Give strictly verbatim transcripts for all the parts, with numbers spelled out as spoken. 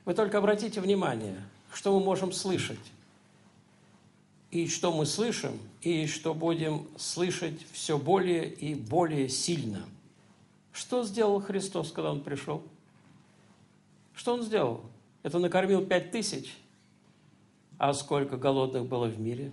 Вы только обратите внимание, что мы можем слышать, и что мы слышим, и что будем слышать все более и более сильно. Что сделал Христос, когда Он пришел? Что Он сделал? Это накормил пять тысяч, а сколько голодных было в мире?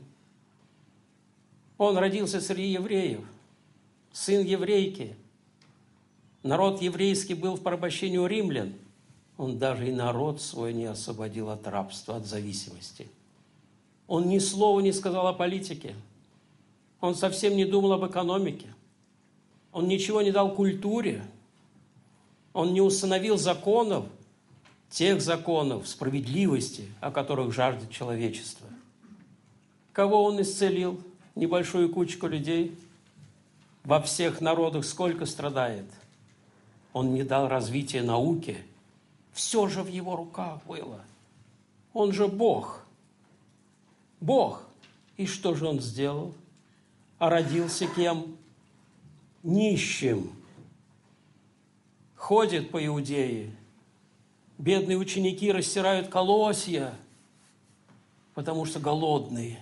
Он родился среди евреев, сын еврейки. Народ еврейский был в порабощении у римлян. Он даже и народ свой не освободил от рабства, от зависимости. Он ни слова не сказал о политике. Он совсем не думал об экономике. Он ничего не дал культуре. Он не установил законов, тех законов справедливости, о которых жаждет человечество. Кого Он исцелил? Небольшую кучку людей. Во всех народах сколько страдает. Он не дал развития науке. Все же в Его руках было. Он же Бог. Бог. И что же Он сделал? А родился кем? Нищим. Ходит по Иудее. Бедные ученики растирают колосья, потому что голодные.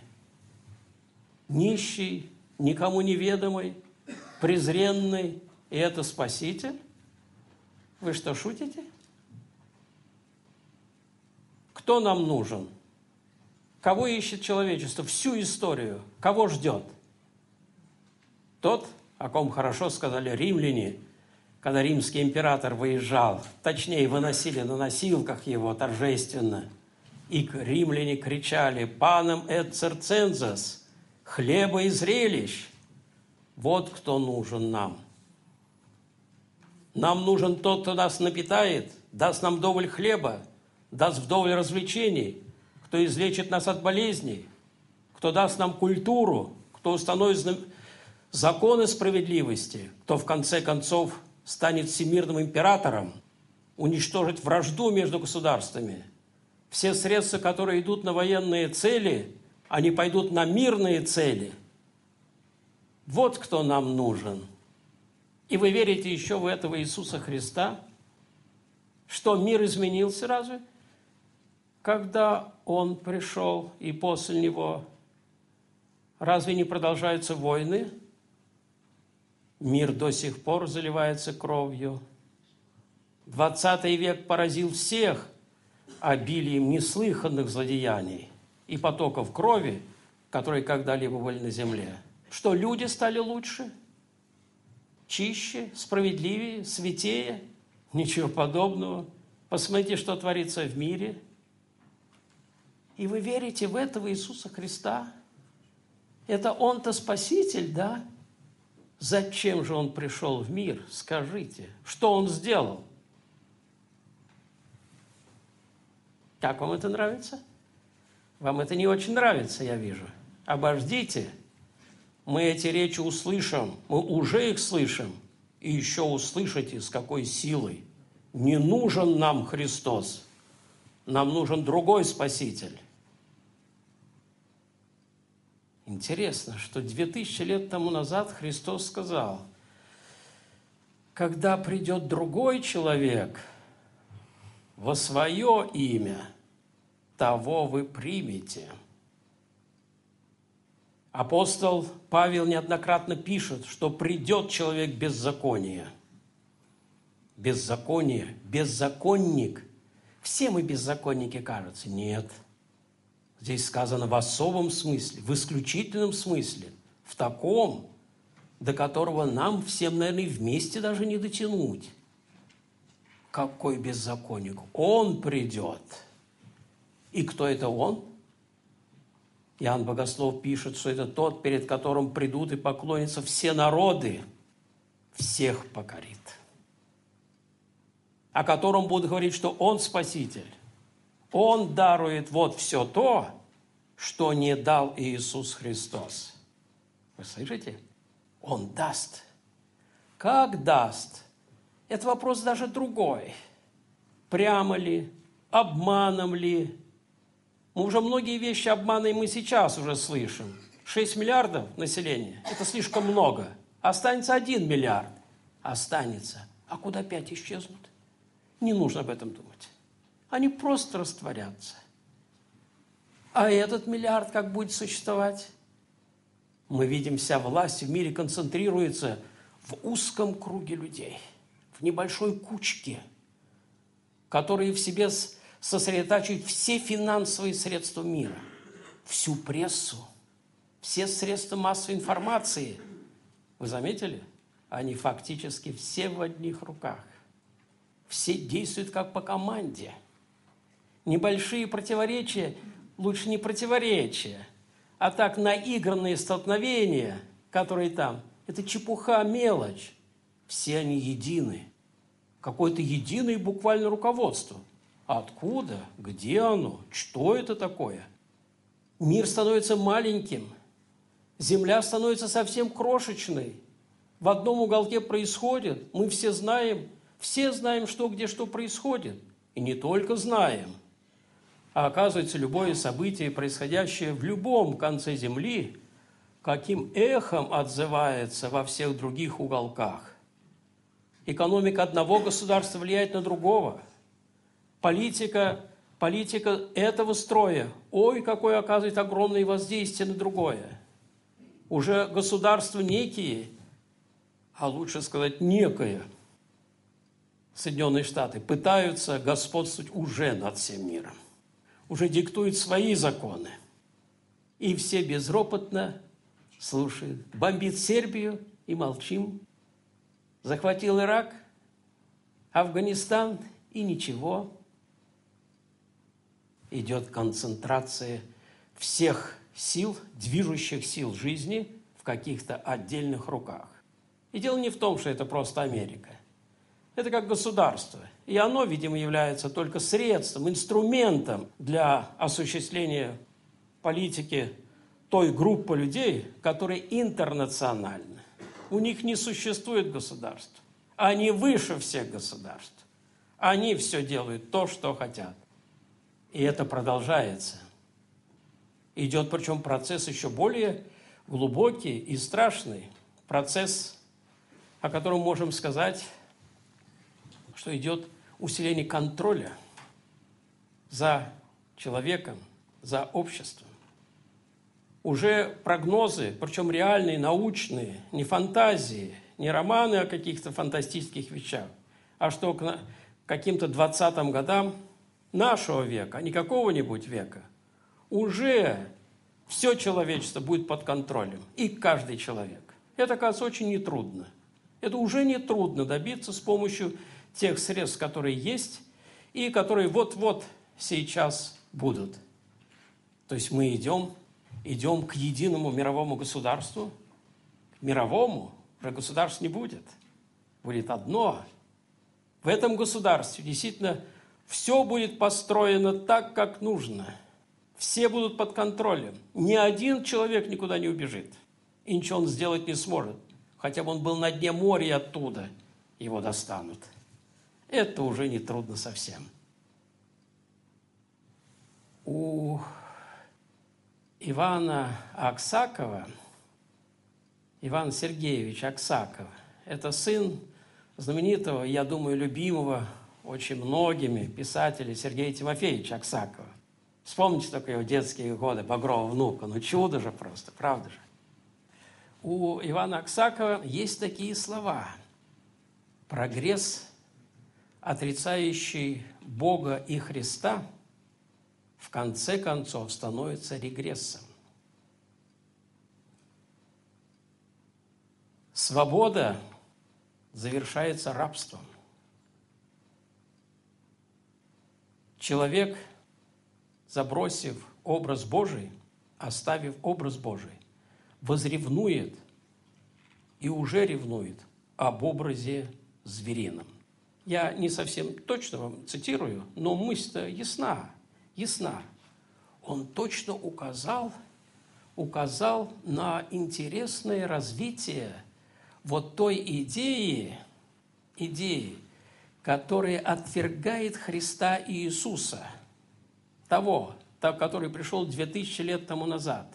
Нищий, никому неведомый, презренный. И это Спаситель? Вы что, шутите? Кто нам нужен? Кого ищет человечество? Всю историю. Кого ждет? Тот, о ком хорошо сказали римляне, когда римский император выезжал, точнее, выносили на носилках его торжественно, и римляне кричали «Панам эт цирцензес», хлеба и зрелищ. Вот кто нужен нам. Нам нужен тот, кто нас напитает, даст нам вдоволь хлеба, даст вдоволь развлечений, кто излечит нас от болезней, кто даст нам культуру, кто установит законы справедливости, кто в конце концов станет всемирным императором, уничтожить вражду между государствами. Все средства, которые идут на военные цели, они пойдут на мирные цели. Вот кто нам нужен. И вы верите еще в этого Иисуса Христа? Что мир изменился разве? Когда Он пришел и после Него, разве не продолжаются войны? Мир до сих пор заливается кровью. Двадцатый век поразил всех обилием неслыханных злодеяний и потоков крови, которые когда-либо были на земле. Что люди стали лучше, чище, справедливее, святее? Ничего подобного. Посмотрите, что творится в мире. И вы верите в этого Иисуса Христа? Это Он-то Спаситель, да? Зачем же Он пришел в мир? Скажите, что Он сделал? Как вам это нравится? Вам это не очень нравится, я вижу. Обождите. Мы эти речи услышим. Мы уже их слышим. И еще услышите, с какой силой. Не нужен нам Христос. Нам нужен другой Спаситель. Интересно, что две тысячи лет тому назад Христос сказал, когда придет другой человек во свое имя, того вы примете. Апостол Павел неоднократно пишет, что придет человек беззакония. Беззаконие, беззаконник. Все мы беззаконники, кажется. Нет. Здесь сказано в особом смысле, в исключительном смысле, в таком, до которого нам всем, наверное, вместе даже не дотянуть. Какой беззаконник? Он придет. И кто это он? Иоанн Богослов пишет, что это тот, перед которым придут и поклонятся все народы, всех покорит. О котором будут говорить, что Он Спаситель. Он дарует вот все то, что не дал Иисус Христос. Вы слышите? Он даст. Как даст? Это вопрос даже другой. Прямо ли? Обманом ли? Мы уже многие вещи обманом мы сейчас уже слышим. шесть миллиардов населения – это слишком много. Останется один миллиард. Останется. А куда пять исчезнут? Не нужно об этом думать. Они просто растворятся. А этот миллиард как будет существовать? Мы видим, вся власть в мире концентрируется в узком круге людей, в небольшой кучке, которые в себе сосредотачивают все финансовые средства мира, всю прессу, все средства массовой информации. Вы заметили? Они фактически все в одних руках. Все действуют как по команде. Небольшие противоречия, лучше не противоречия, а так наигранные столкновения, которые там, это чепуха, мелочь. Все они едины. Какое-то единое буквально руководство. Откуда? Где оно? Что это такое? Мир становится маленьким. Земля становится совсем крошечной. В одном уголке происходит. Мы все знаем, все знаем, что где что происходит. И не только знаем. А оказывается, любое событие, происходящее в любом конце Земли, каким эхом отзывается во всех других уголках. Экономика одного государства влияет на другого. Политика, политика этого строя, ой, какое оказывает огромное воздействие на другое. Уже государства некие, а лучше сказать некое, Соединенные Штаты, пытаются господствовать уже над всем миром. Уже диктуют свои законы. И все безропотно слушают. Бомбит Сербию и молчим. Захватил Ирак, Афганистан и ничего. Идет концентрация всех сил, движущих сил жизни в каких-то отдельных руках. И дело не в том, что это просто Америка. Это как государство. И оно, видимо, является только средством, инструментом для осуществления политики той группы людей, которые интернациональны. У них не существует государства. Они выше всех государств. Они все делают то, что хотят. И это продолжается. Идет, причем, процесс еще более глубокий и страшный. Процесс, о котором можем сказать, что идет усиление контроля за человеком, за обществом. Уже прогнозы, причем реальные, научные, не фантазии, не романы о каких-то фантастических вещах, а что к каким-то двадцатым годам нашего века, а не какого-нибудь века, уже все человечество будет под контролем, и каждый человек. Это, оказывается, очень нетрудно. Это уже нетрудно добиться с помощью тех средств, которые есть, и которые вот-вот сейчас будут. То есть мы идем, идем к единому мировому государству. К мировому уже государств не будет. Будет одно. В этом государстве действительно все будет построено так, как нужно. Все будут под контролем. Ни один человек никуда не убежит. И ничего он сделать не сможет. Хотя бы он был на дне моря, и оттуда его достанут. Это уже не трудно совсем. У Ивана Аксакова, Иван Сергеевич Аксаков, это сын знаменитого, я думаю, любимого очень многими писателя Сергея Тимофеевича Аксакова. Вспомните только его детские годы, «Багрового внука». Ну, чудо же просто, правда же. У Ивана Аксакова есть такие слова. Прогресс, отрицающий Бога и Христа, в конце концов становится регрессом. Свобода завершается рабством. Человек, забросив образ Божий, оставив образ Божий, возревнует и уже ревнует об образе зверином. Я не совсем точно вам цитирую, но мысль-то ясна, ясна. Он точно указал, указал на интересное развитие вот той идеи, идеи, которая отвергает Христа и Иисуса, того, который пришел две тысячи лет тому назад.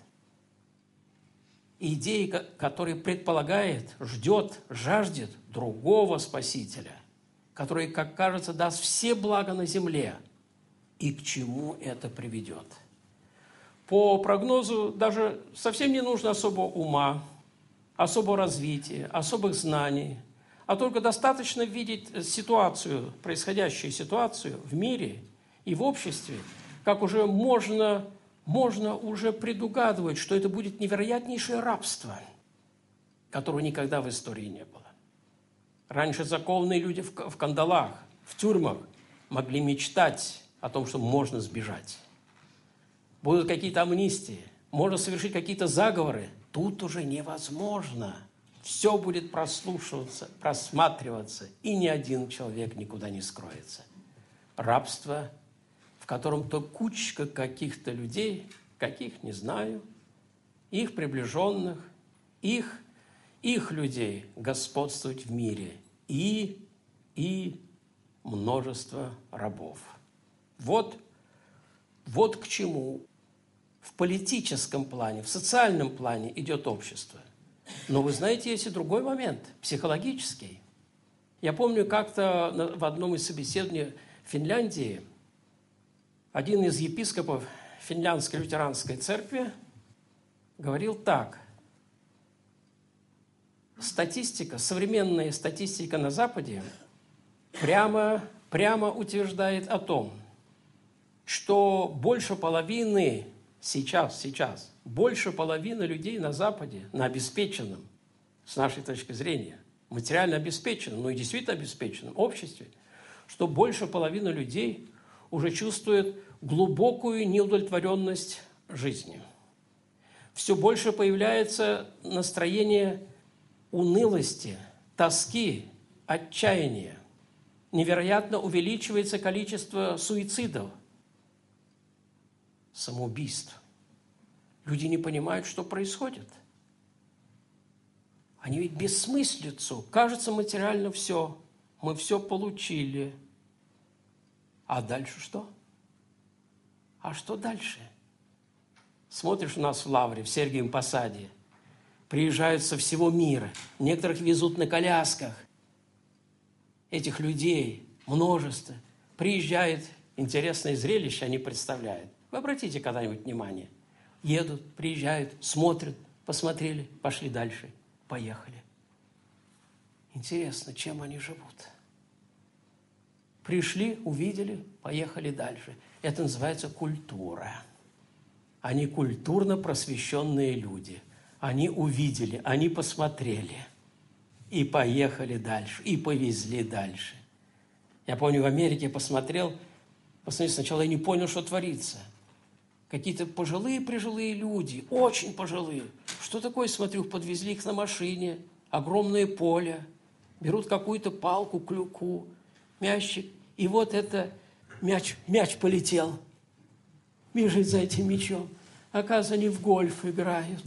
Идеи, которая предполагает, ждет, жаждет другого Спасителя, который, как кажется, даст все блага на земле, и к чему это приведет. По прогнозу даже совсем не нужно особого ума, особого развития, особых знаний, а только достаточно видеть ситуацию, происходящую ситуацию в мире и в обществе, как уже можно, можно уже предугадывать, что это будет невероятнейшее рабство, которого никогда в истории не было. Раньше закованные люди в кандалах, в тюрьмах могли мечтать о том, что можно сбежать. Будут какие-то амнистии, можно совершить какие-то заговоры. Тут уже невозможно. Все будет прослушиваться, просматриваться, и ни один человек никуда не скроется. Рабство, в котором то кучка каких-то людей, каких не знаю, их приближенных, их, их людей господствовать в мире, и, и множество рабов. Вот, вот к чему в политическом плане, в социальном плане идет общество. Но вы знаете, есть и другой момент, психологический. Я помню, как-то в одном из собеседований в Финляндии один из епископов финляндской лютеранской церкви говорил так: статистика, современная статистика на Западе прямо, прямо утверждает о том, что больше половины сейчас, сейчас, больше половины людей на Западе, на обеспеченном, с нашей точки зрения, материально обеспеченном, ну и действительно обеспеченном обществе, что больше половины людей уже чувствуют глубокую неудовлетворенность жизнью. Все больше появляется настроение унылости, тоски, отчаяния. Невероятно увеличивается количество суицидов, самоубийств. Люди не понимают, что происходит. Они ведь бессмыслицу. Кажется, материально все. Мы все получили. А дальше что? А что дальше? Смотришь у нас в Лавре, в Сергиевом Посаде. Приезжают со всего мира. Некоторых везут на колясках. Этих людей множество. Приезжает, интересное зрелище они представляют. Вы обратите когда-нибудь внимание. Едут, приезжают, смотрят, посмотрели, пошли дальше, поехали. Интересно, чем они живут? Пришли, увидели, поехали дальше. Это называется культура. Они культурно просвещенные люди. Они увидели, они посмотрели. И поехали дальше, и повезли дальше. Я помню, в Америке я посмотрел, посмотрел, сначала я не понял, что творится. Какие-то пожилые-прежилые люди, очень пожилые. Что такое, смотрю, подвезли их на машине, огромное поле, берут какую-то палку, клюку, мячик, и вот это мяч, мяч полетел, бежит за этим мячом. Оказывается, они в гольф играют.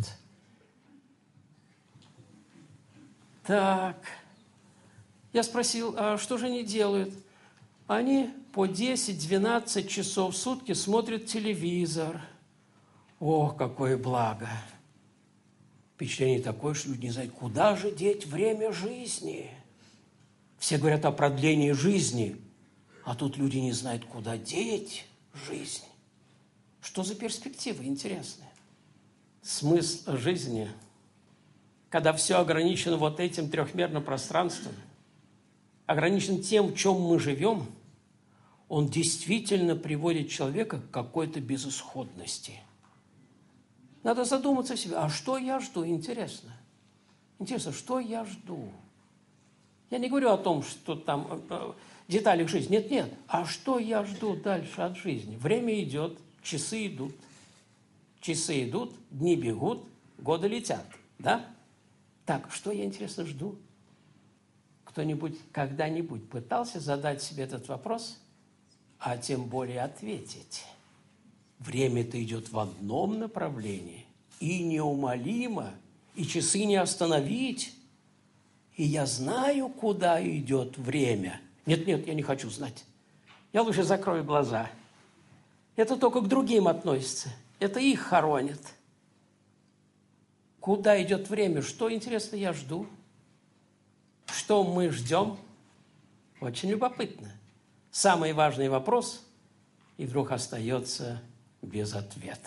Так, я спросил, а что же они делают? Они по десять-двенадцать часов в сутки смотрят телевизор. Ох, какое благо! Впечатление такое, что люди не знают, куда же деть время жизни. Все говорят о продлении жизни, а тут люди не знают, куда деть жизнь. Что за перспективы интересные? Смысл жизни, когда все ограничено вот этим трехмерным пространством, ограничен тем, в чем мы живем, он действительно приводит человека к какой-то безысходности. Надо задуматься в себе, а что я жду? Интересно. Интересно, что я жду? Я не говорю о том, что там детали жизни. Нет, нет. А что я жду дальше от жизни? Время идет, часы идут. Часы идут, дни бегут, годы летят. Да? Так, что я, интересно, жду? Кто-нибудь когда-нибудь пытался задать себе этот вопрос, а тем более ответить? Время-то идет в одном направлении, и неумолимо, и часы не остановить. И я знаю, куда идет время. Нет, нет, я не хочу знать. Я лучше закрою глаза. Это только к другим относится. Это их хоронит. Куда идет время? Что, интересно, я жду? Что мы ждем? Очень любопытно. Самый важный вопрос и вдруг остается без ответа.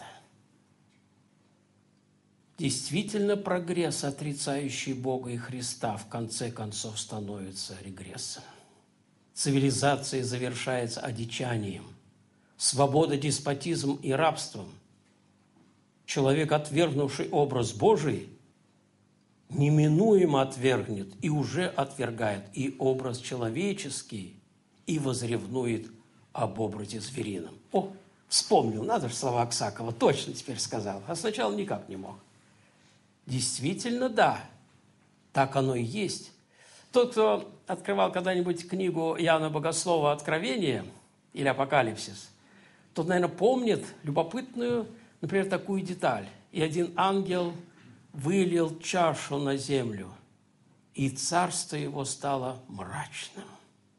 Действительно, прогресс, отрицающий Бога и Христа, в конце концов становится регрессом. Цивилизация завершается одичанием, свобода деспотизмом и рабством. Человек, отвергнувший образ Божий, неминуемо отвергнет и уже отвергает и образ человеческий, и возревнует об образе зверином. О, вспомнил, надо же слова Аксакова, точно теперь сказал, а сначала никак не мог. Действительно, да, так оно и есть. Тот, кто открывал когда-нибудь книгу Иоанна Богослова «Откровение» или «Апокалипсис», тот, наверное, помнит любопытную, например, такую деталь. И один ангел вылил чашу на землю, и царство его стало мрачным.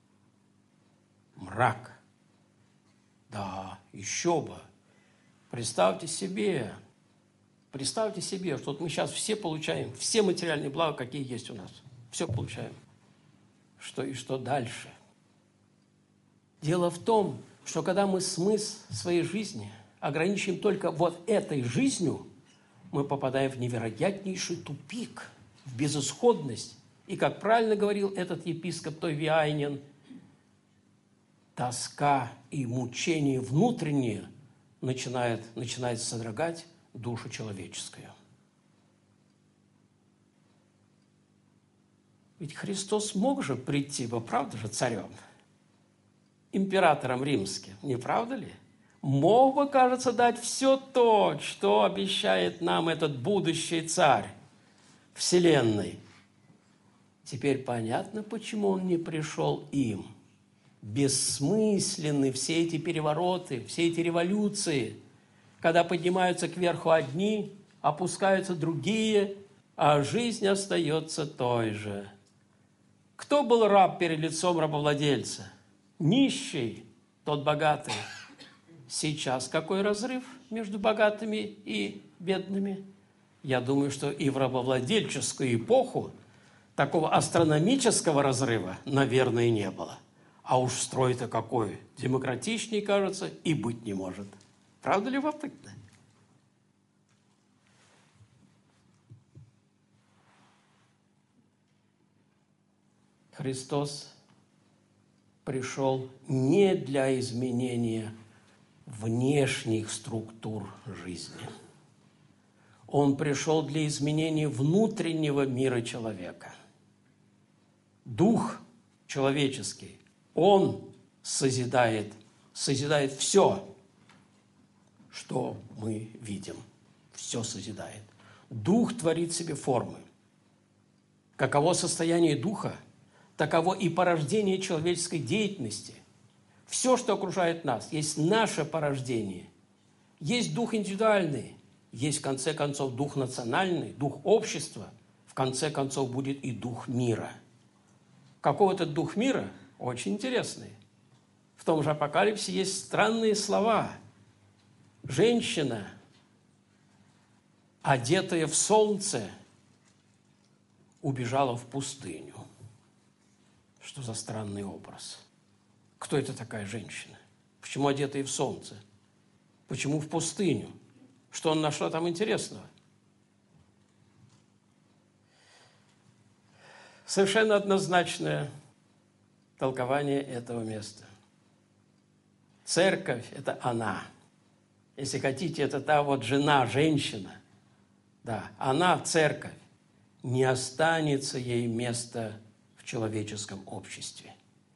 Мрак. Да, еще бы. Представьте себе, представьте себе, что вот мы сейчас все получаем, все материальные блага, какие есть у нас. Все получаем. Что и что дальше? Дело в том, что когда мы смысл своей жизни ограничим только вот этой жизнью, мы попадаем в невероятнейший тупик, в безысходность. И, как правильно говорил этот епископ Тойвиайнен, тоска и мучение внутреннее начинает, начинает содрогать душу человеческую. Ведь Христос мог же прийти бы, правда же, царем, императором римским, не правда ли? Мог бы, кажется, дать все то, что обещает нам этот будущий царь вселенной. Теперь понятно, почему он не пришел им. Бессмысленны все эти перевороты, все эти революции, когда поднимаются кверху одни, опускаются другие, а жизнь остается той же. Кто был раб перед лицом рабовладельца? Нищий, тот богатый. Сейчас какой разрыв между богатыми и бедными? Я думаю, что и в рабовладельческую эпоху такого астрономического разрыва, наверное, не было. А уж строй-то какой демократичней, кажется, и быть не может. Правда ли любопытно? Христос пришел не для изменения внешних структур жизни. Он пришел для изменения внутреннего мира человека. Дух человеческий, он созидает, созидает все, что мы видим. Все созидает. Дух творит себе формы. Каково состояние духа, таково и порождение человеческой деятельности. Все, что окружает нас, есть наше порождение. Есть дух индивидуальный, есть, в конце концов, дух национальный, дух общества. В конце концов, будет и дух мира. Какой этот дух мира? Очень интересный. В том же Апокалипсисе есть странные слова. Женщина, одетая в солнце, убежала в пустыню. Что за странный образ? Кто это такая женщина? Почему одетая в солнце? Почему в пустыню? Что он нашла там интересного? Совершенно однозначное толкование этого места. Церковь – это она. Если хотите, это та вот жена, женщина. Да, она, церковь. Не останется ей места в человеческом обществе.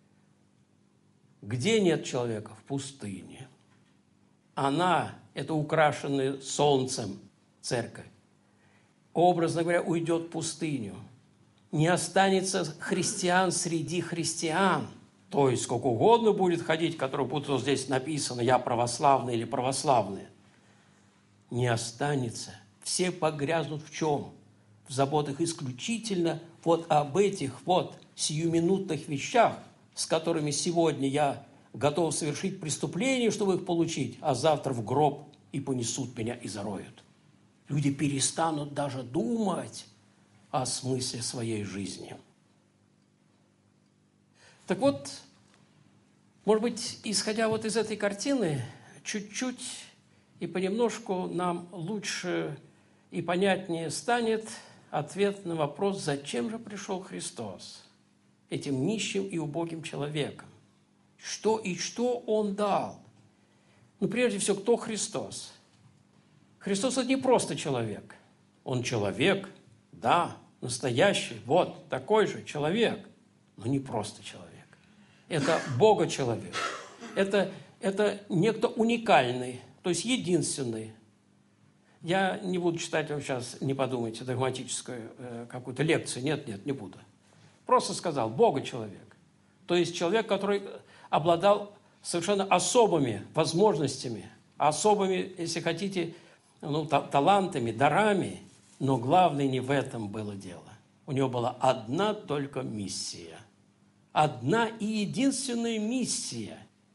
Где нет человека? В пустыне. Она – это украшенная солнцем церковь. Образно говоря, уйдет в пустыню. Не останется христиан среди христиан. То есть сколько угодно будет ходить, который будут вот здесь написано «я православный» или «православный». Не останется. Все погрязнут в чем? В заботах исключительно вот об этих вот сиюминутных вещах, с которыми сегодня я готов совершить преступление, чтобы их получить, а завтра в гроб и понесут меня и зароют. Люди перестанут даже думать о смысле своей жизни. Так вот, Может быть, исходя вот из этой картины, чуть-чуть и понемножку нам лучше и понятнее станет ответ на вопрос, зачем же пришел Христос этим нищим и убогим человеком? Что и что Он дал? Ну, прежде всего, кто Христос? Христос – это не просто человек. Он человек, да, настоящий, вот, такой же человек, но не просто человек. Это Бога-человек. Это, это некто уникальный, то есть единственный. Я не буду читать вам сейчас, не подумайте, догматическую э, какую-то лекцию. Нет, нет, не буду. Просто сказал, Бога-человек. То есть человек, который обладал совершенно особыми возможностями, особыми, если хотите, ну, та- талантами, дарами. Но главное не в этом было дело. У него была одна только миссия. Одна и единственная миссия.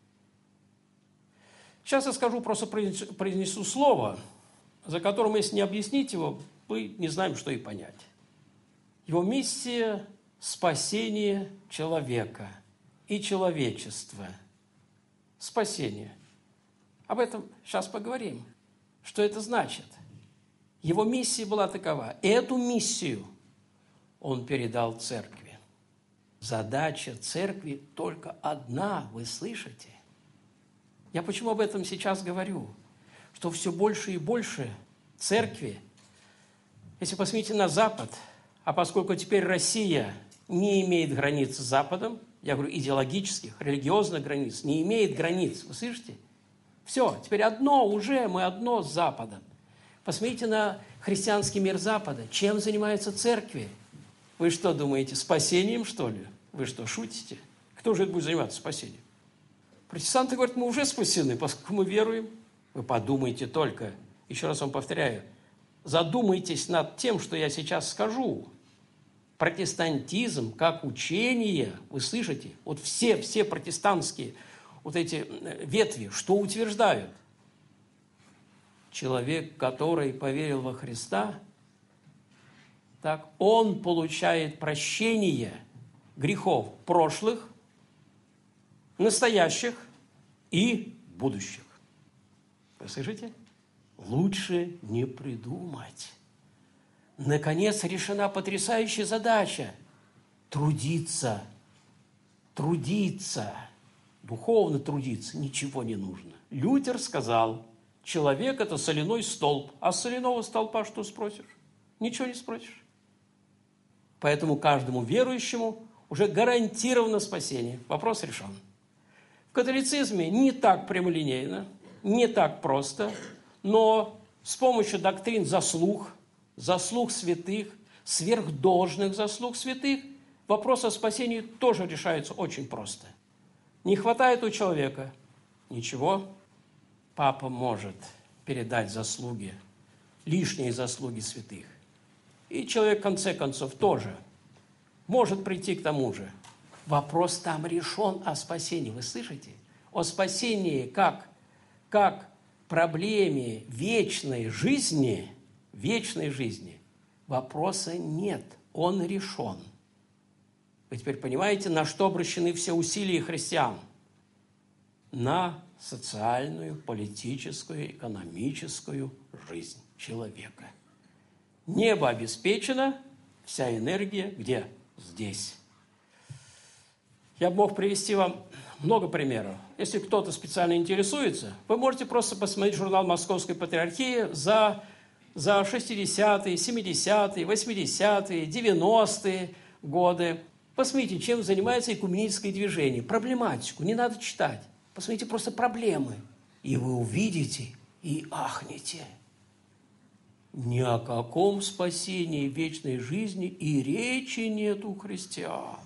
Сейчас я скажу, просто произнесу, произнесу слово, за которым, если не объяснить его, мы не знаем, что и понять. Его миссия – спасение человека и человечества. Спасение. Об этом сейчас поговорим. Что это значит? Его миссия была такова. Эту миссию он передал церкви. Задача церкви только одна, вы слышите? Я почему об этом сейчас говорю? Что все больше и больше церкви, если посмотрите на Запад, а поскольку теперь Россия не имеет границ с Западом, я говорю идеологических, религиозных границ, не имеет границ, вы слышите? Все, теперь одно уже, мы одно с Западом. Посмотрите на христианский мир Запада. Чем занимаются церкви? Вы что думаете, спасением, что ли? Вы что, шутите? Кто же будет заниматься спасением? Протестанты говорят, мы уже спасены, поскольку мы веруем. Вы подумайте только, еще раз вам повторяю, задумайтесь над тем, что я сейчас скажу. Протестантизм как учение, вы слышите, вот все, все протестантские вот эти ветви, что утверждают? Человек, который поверил во Христа, так он получает прощение грехов прошлых, настоящих и будущих. Вы слышите? Лучше не придумать. Наконец решена потрясающая задача – трудиться, трудиться, духовно трудиться, ничего не нужно. Лютер сказал, человек – это соляной столб, а с соляного столпа что спросишь? Ничего не спросишь. Поэтому каждому верующему уже гарантировано спасение. Вопрос решен. В католицизме не так прямолинейно, не так просто, но с помощью доктрин заслуг, заслуг святых, сверхдолжных заслуг святых, вопрос о спасении тоже решается очень просто. Не хватает у человека ничего, папа может передать заслуги, лишние заслуги святых. И человек, в конце концов, тоже может прийти к тому же. Вопрос там решен о спасении. Вы слышите? О спасении как, как проблеме вечной жизни, вечной жизни, вопроса нет. Он решен. Вы теперь понимаете, на что обращены все усилия христиан? На социальную, политическую, экономическую жизнь человека. Небо обеспечено, вся энергия где? Здесь. Я мог привести вам много примеров. Если кто-то специально интересуется, вы можете просто посмотреть журнал Московской Патриархии за, за шестидесятые, семидесятые, восьмидесятые, девяностые годы. Посмотрите, чем занимается экуменическое движение. Проблематику, не надо читать. Посмотрите просто проблемы. И вы увидите и ахнете. Ни о каком спасении вечной жизни и речи нет у христиан.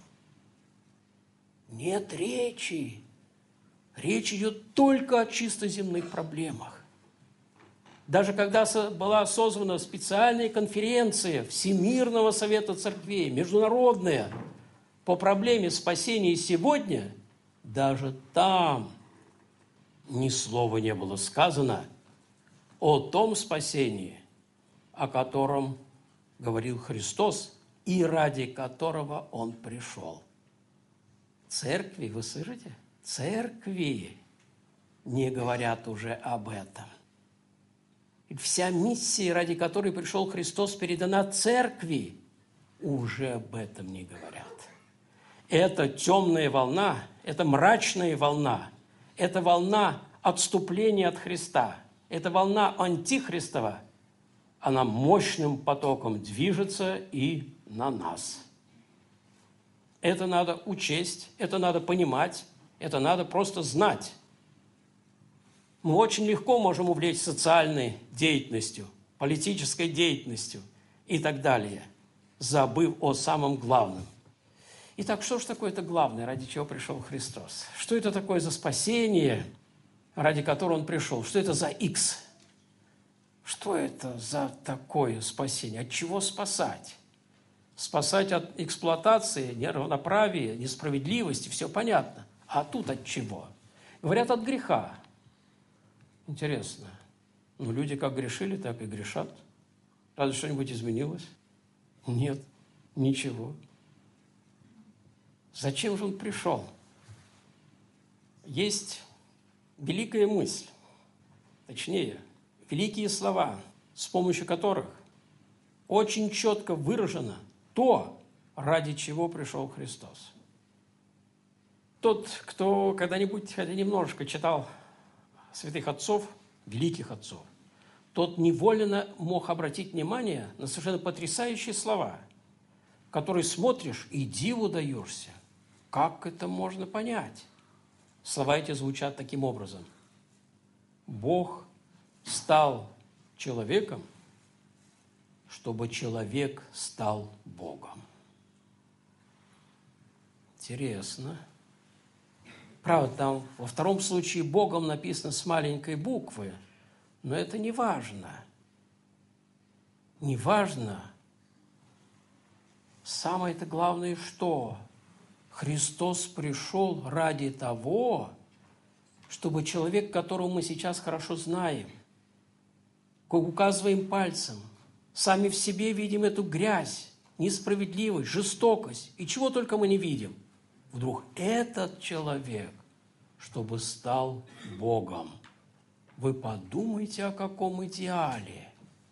Нет речи. Речь идет только о чисто земных проблемах. Даже когда была созвана специальная конференция Всемирного Совета Церквей, международная, по проблеме спасения сегодня, даже там ни слова не было сказано о том спасении, о котором говорил Христос и ради которого Он пришел. Церкви, вы слышите? церкви не говорят уже об этом. И вся миссия, ради которой пришел Христос, передана церкви, уже об этом не говорят. Это темная волна, это мрачная волна, это волна отступления от Христа, это волна антихристова, она мощным потоком движется и на нас. Это надо учесть, это надо понимать, это надо просто знать. Мы очень легко можем увлечь социальной деятельностью, политической деятельностью и так далее, забыв о самом главном. Итак, что же такое это главное, ради чего пришел Христос? Что это такое за спасение, ради которого Он пришел? Что это за Икс? Что это за такое спасение? От чего спасать? Спасать от эксплуатации, неравноправия, несправедливости, все понятно. А тут от чего? Говорят, от греха. Интересно. Ну, люди как грешили, так и грешат. Разве что-нибудь изменилось? Нет, ничего. Зачем же Он пришел? Есть великая мысль, точнее, великие слова, с помощью которых очень четко выражено то, ради чего пришел Христос. Тот, кто когда-нибудь, хотя немножко читал святых отцов, великих отцов, тот невольно мог обратить внимание на совершенно потрясающие слова, которые смотришь и диву даешься. Как это можно понять? Слова эти звучат таким образом. Бог стал человеком, чтобы человек стал Богом. Интересно. Правда, там во втором случае Богом написано с маленькой буквы, но это не важно. Не важно. Самое-то главное, что Христос пришел ради того, чтобы человек, которого мы сейчас хорошо знаем, указываем пальцем, сами в себе видим эту грязь, несправедливость, жестокость, и чего только мы не видим. Вдруг этот человек, чтобы стал Богом. Вы подумайте, о каком идеале.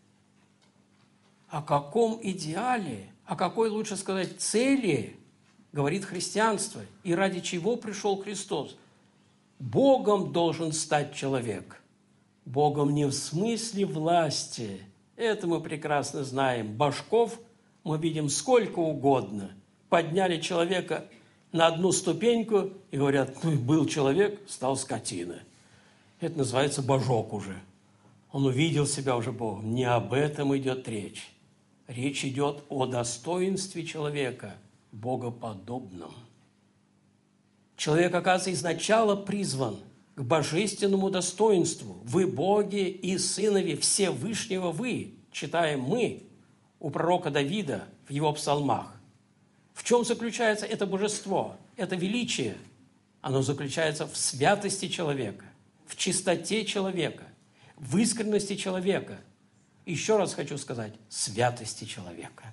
О каком идеале, о какой, лучше сказать, цели говорит христианство, и ради чего пришел Христос. Богом должен стать человек. Богом не в смысле власти. Это мы прекрасно знаем. Башков мы видим сколько угодно. Подняли человека на одну ступеньку и говорят, ну, был человек, стал скотиной. Это называется божок уже. Он увидел себя уже Богом. Не об этом идет речь. Речь идет о достоинстве человека, богоподобном. Человек, оказывается, изначально призван к божественному достоинству. Вы боги и сынови Всевышнего вы, читаем мы у пророка Давида в его псалмах. В чем заключается это божество, это величие? Оно заключается в святости человека, в чистоте человека, в искренности человека. Еще раз хочу сказать, святости человека.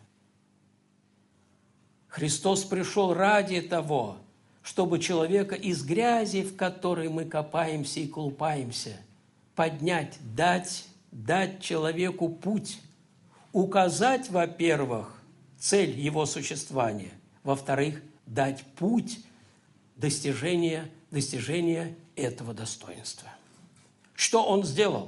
Христос пришел ради того, чтобы человека из грязи, в которой мы копаемся и колупаемся, поднять, дать, дать человеку путь, указать, во-первых, цель его существования, во-вторых, дать путь достижения, достижения этого достоинства. Что он сделал?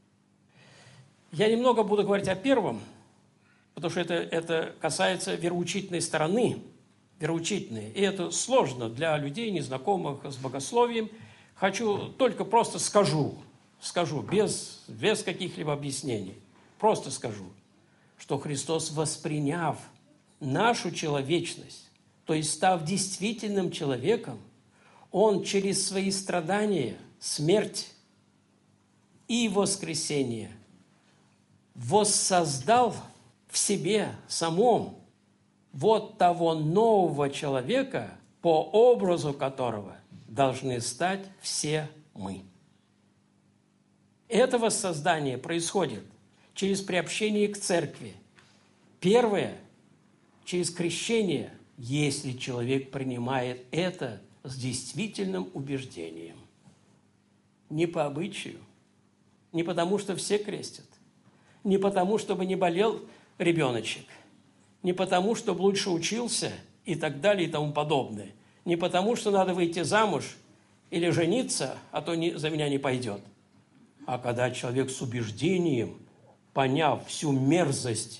Я немного буду говорить о первом, потому что это, это касается вероучительной стороны, вероучительной, и это сложно для людей, незнакомых с богословием. Хочу только просто скажу, скажу, без, без каких-либо объяснений, просто скажу, что Христос, восприняв нашу человечность, то есть став действительным человеком, Он через свои страдания, смерть и воскресение воссоздал в себе самом вот того нового человека, по образу которого должны стать все мы. Это воссоздание происходит через приобщение к церкви. Первое – через крещение, если человек принимает это с действительным убеждением. Не по обычаю, не потому, что все крестят, не потому, чтобы не болел ребеночек, не потому, чтобы лучше учился и так далее и тому подобное, не потому, что надо выйти замуж или жениться, а то не, за меня не пойдет. А когда человек с убеждением, поняв всю мерзость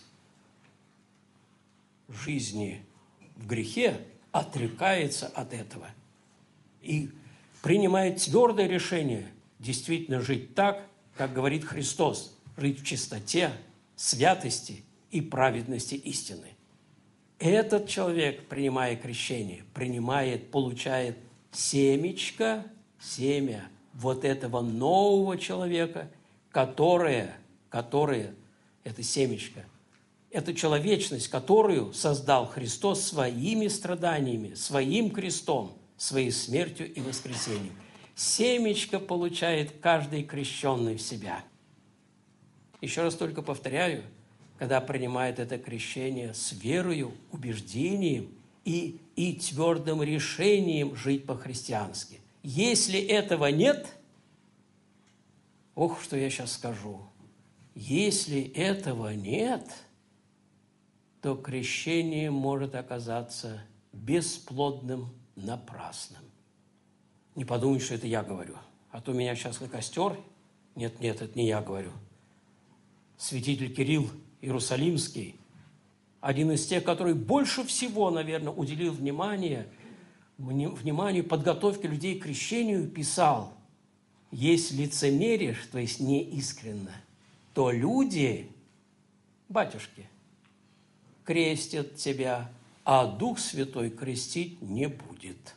жизни в грехе, отрекается от этого и принимает твердое решение действительно жить так, как говорит Христос, жить в чистоте, святости и праведности истины. Этот человек, принимая крещение, принимает, получает семечко, семя вот этого нового человека, которое, которое, это семечко, это человечность, которую создал Христос своими страданиями, своим крестом, своей смертью и воскресением. Семечко получает каждый крещенный в себя. Еще раз только повторяю, когда принимает это крещение с верою, убеждением и, и твердым решением жить по-христиански. Если этого нет, ох, что я сейчас скажу, если этого нет, то крещение может оказаться бесплодным, напрасным. Не подумай, что это я говорю. А то меня сейчас на костер. Нет, нет, это не я говорю. Святитель Кирилл Иерусалимский, один из тех, который больше всего, наверное, уделил внимание, внимание подготовке людей к крещению, писал: если лицемеришь, то есть неискренно, то люди, батюшки, крестят тебя, а Дух Святой крестить не будет.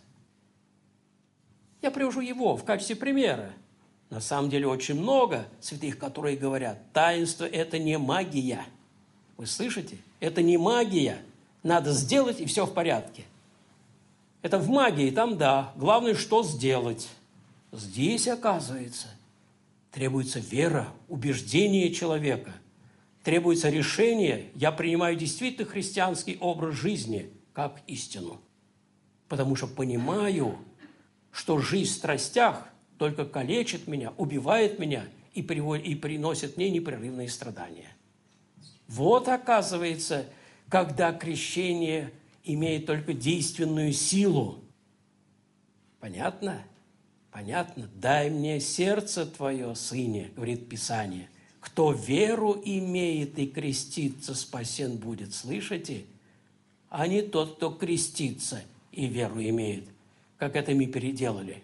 Я привожу его в качестве примера. На самом деле очень много святых, которые говорят, таинство – это не магия. Вы слышите? Это не магия. Надо сделать, и все в порядке. Это в магии, там да. Главное, что сделать. Здесь, оказывается, требуется вера, убеждение человека. Требуется решение, я принимаю действительно христианский образ жизни как истину. Потому что понимаю, что жизнь в страстях только калечит меня, убивает меня и, приводит, и приносит мне непрерывные страдания. Вот, оказывается, когда крещение имеет только действенную силу. Понятно? Понятно? «Дай мне сердце твое, сыне», говорит Писание. «Кто веру имеет и крестится, спасен будет». Слышите? А не тот, кто крестится и веру имеет, как это мы переделали.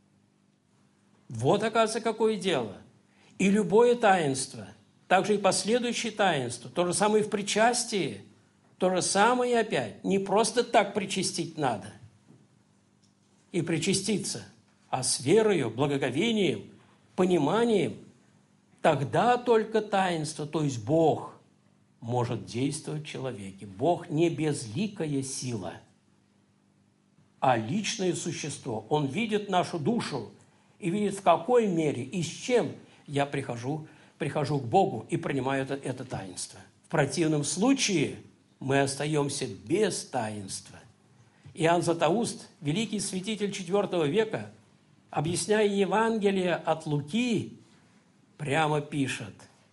Вот, оказывается, какое дело. И любое таинство, также и последующее таинство, то же самое и в причастии, то же самое опять. Не просто так причастить надо и причаститься, а с верою, благоговением, пониманием. Тогда только таинство, то есть Бог, может действовать в человеке. Бог не безликая сила, а личное существо. Он видит нашу душу и видит, в какой мере и с чем я прихожу, прихожу к Богу и принимаю это, это таинство. В противном случае мы остаемся без таинства. Иоанн Златоуст, великий святитель четвёртого века, объясняя Евангелие от Луки, прямо пишет: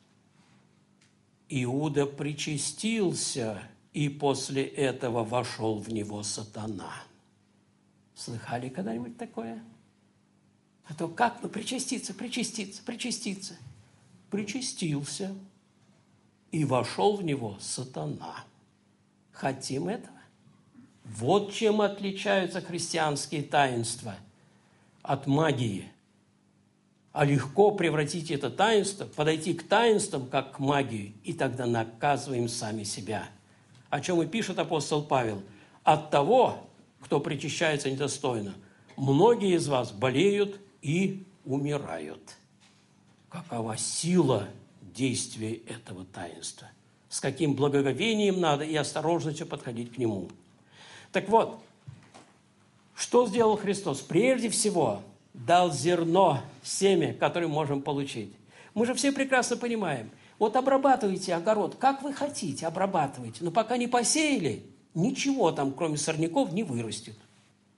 «Иуда причастился, и после этого вошел в него сатана». Слыхали когда-нибудь такое? А то как? Ну, причаститься, причаститься, причаститься. Причастился, и вошел в него сатана. Хотим этого? Вот чем отличаются христианские таинства от магии. А легко превратить это таинство, подойти к таинствам, как к магии, и тогда наказываем сами себя. О чем и пишет апостол Павел. От того, кто причащается недостойно, многие из вас болеют и умирают. Какова сила действия этого таинства? С каким благоговением надо и осторожностью подходить к нему. Так вот, что сделал Христос? Прежде всего, дал зерно, семя, которое можем получить. Мы же все прекрасно понимаем. Вот обрабатывайте огород, как вы хотите, обрабатывайте. Но пока не посеяли, ничего там, кроме сорняков, не вырастет.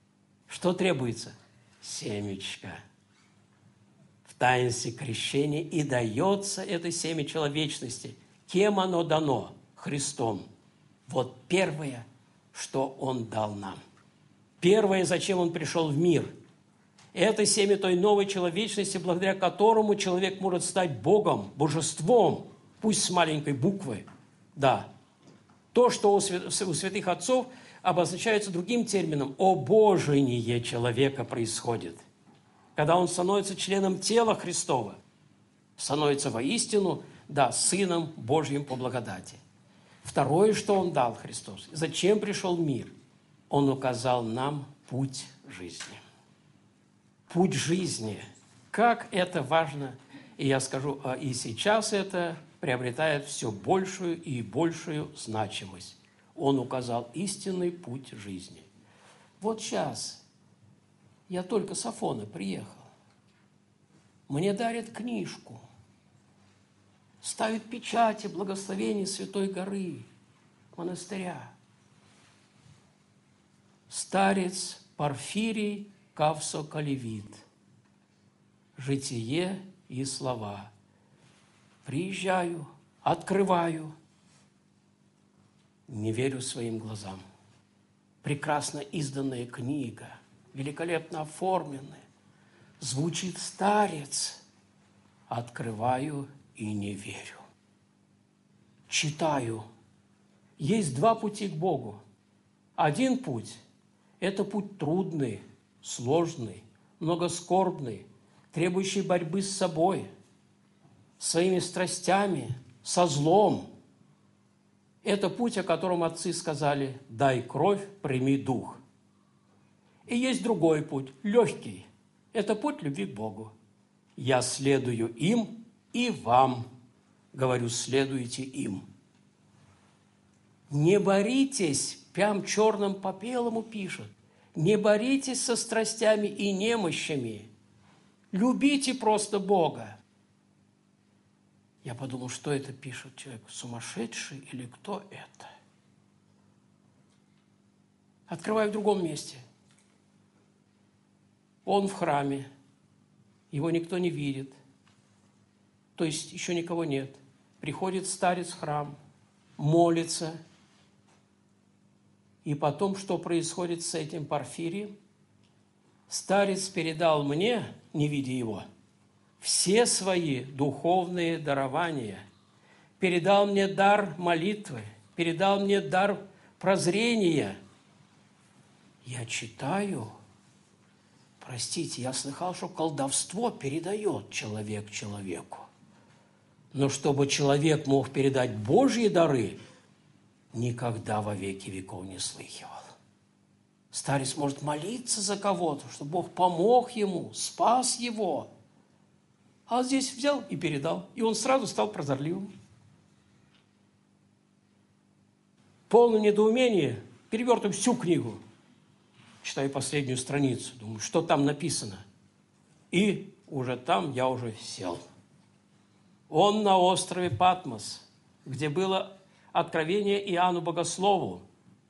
Что требуется? Семечко. В таинстве крещения и дается это семя человечности. Кем оно дано? Христом. Вот первое, что Он дал нам. Первое, зачем Он пришел в мир. Это семя той новой человечности, благодаря которому человек может стать Богом, божеством, пусть с маленькой буквы. Да. То, что у святых отцов обозначается другим термином, обожение человека происходит. Когда он становится членом тела Христова, становится воистину, да, Сыном Божьим по благодати. Второе, что Он дал, Христос, зачем пришел в мир? Он указал нам путь жизни. Путь жизни. Как это важно. И я скажу, и сейчас это приобретает все большую и большую значимость. Он указал истинный путь жизни. Вот сейчас я только с Афона приехал. Мне дарят книжку. Ставят печати благословения Святой горы, монастыря. Старец Порфирий Кавсо-Калевит. Житие и слова. Приезжаю, открываю, не верю своим глазам. Прекрасно изданная книга, великолепно оформленная. Звучит старец. Открываю и не верю. Читаю. Есть два пути к Богу. Один путь – это путь трудный, сложный, многоскорбный, требующий борьбы с собой, своими страстями, со злом. Это путь, о котором отцы сказали: «Дай кровь, прими дух». И есть другой путь, легкий. Это путь любви к Богу. Я следую им, и вам, говорю, следуйте им. Не боритесь, прям черным по белому пишет, не боритесь со страстями и немощами. Любите просто Бога. Я подумал, что это пишет человек, сумасшедший или кто это? Открываю в другом месте. Он в храме, его никто не видит, то есть еще никого нет. Приходит старец в храм, молится, и потом, что происходит с этим Порфирием? Старец передал мне, не видя его, все свои духовные дарования, передал мне дар молитвы, передал мне дар прозрения. Я читаю, простите, я слыхал, что колдовство передает человек человеку. Но чтобы человек мог передать Божьи дары, никогда во веки веков не слыхивал. Старец может молиться за кого-то, чтобы Бог помог ему, спас его. А здесь взял и передал, и он сразу стал прозорливым. Полное недоумение, перевертываю всю книгу, читаю последнюю страницу, думаю, что там написано. И уже там я уже сел. Он на острове Патмос, где было откровение Иоанну Богослову.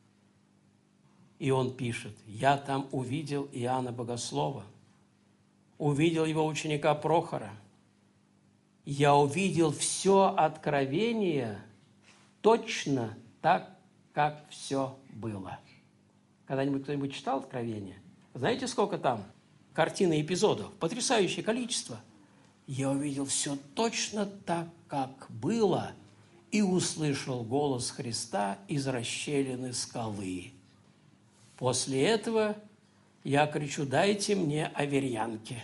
И он пишет: «Я там увидел Иоанна Богослова, увидел его ученика Прохора. Я увидел все откровение точно так, как все было». Когда-нибудь кто-нибудь читал откровение? Знаете, сколько там картин и эпизодов? Потрясающее количество. Я увидел все точно так, как было, и услышал голос Христа из расщелины скалы. После этого я кричу: «Дайте мне аверьянки».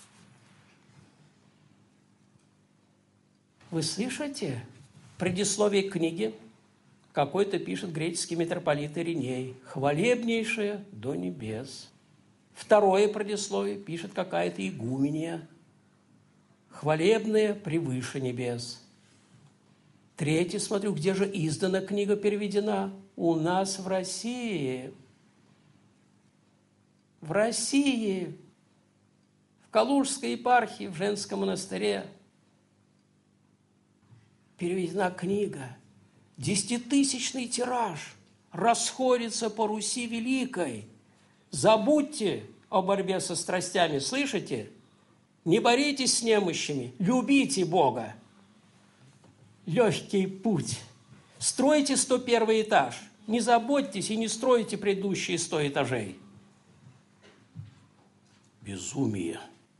Вы слышите? Предисловие к книге какой-то пишет греческий митрополит Ириней: «Хвалебнейшее до небес». Второе предисловие пишет какая-то игуменья: «Хвалебное превыше небес». Третье, смотрю, где же издана книга, переведена? У нас в России. В России, в Калужской епархии, в женском монастыре переведена книга. Десятитысячный тираж расходится по Руси Великой. Забудьте о борьбе со страстями, слышите? Не боритесь с немощами, любите Бога. Легкий путь. Стройте сто первый этаж. Не заботьтесь и не стройте предыдущие сто этажей. Безумие.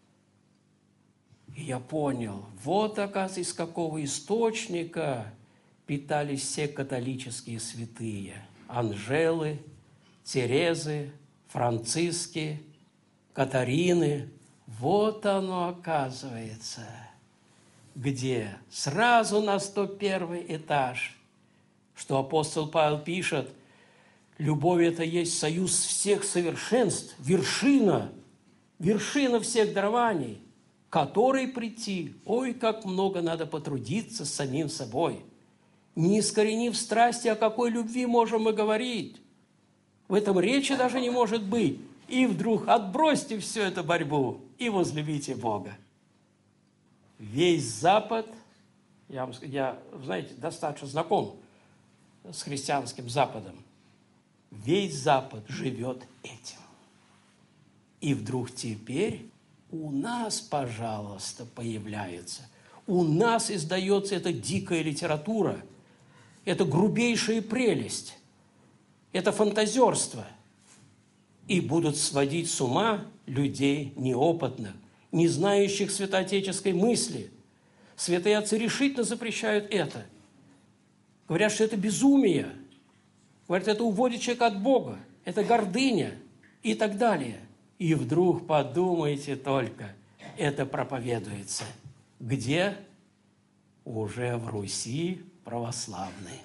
И я понял, вот, оказывается, из какого источника питались все католические святые. Анжелы, Терезы, Франциски, Катарины. Вот оно, оказывается, где сразу на сто первый этаж, что апостол Павел пишет, любовь – это есть союз всех совершенств, вершина, вершина всех дарований, к которой прийти, ой, как много надо потрудиться с самим собой. Не искоренив страсти, о какой любви можем мы говорить? В этом речи даже не может быть. И вдруг отбросьте всю эту борьбу и возлюбите Бога. Весь Запад, я, я, знаете, достаточно знаком с христианским Западом, весь Запад живет этим. И вдруг теперь у нас, пожалуйста, появляется, у нас издается эта дикая литература, это грубейшая прелесть, это фантазерство. И будут сводить с ума людей неопытных, не знающих святоотеческой мысли. Святые отцы решительно запрещают это. Говорят, что это безумие. Говорят, это уводит человека от Бога, это гордыня и так далее. И вдруг подумайте только, это проповедуется. Где? Уже в Руси православной.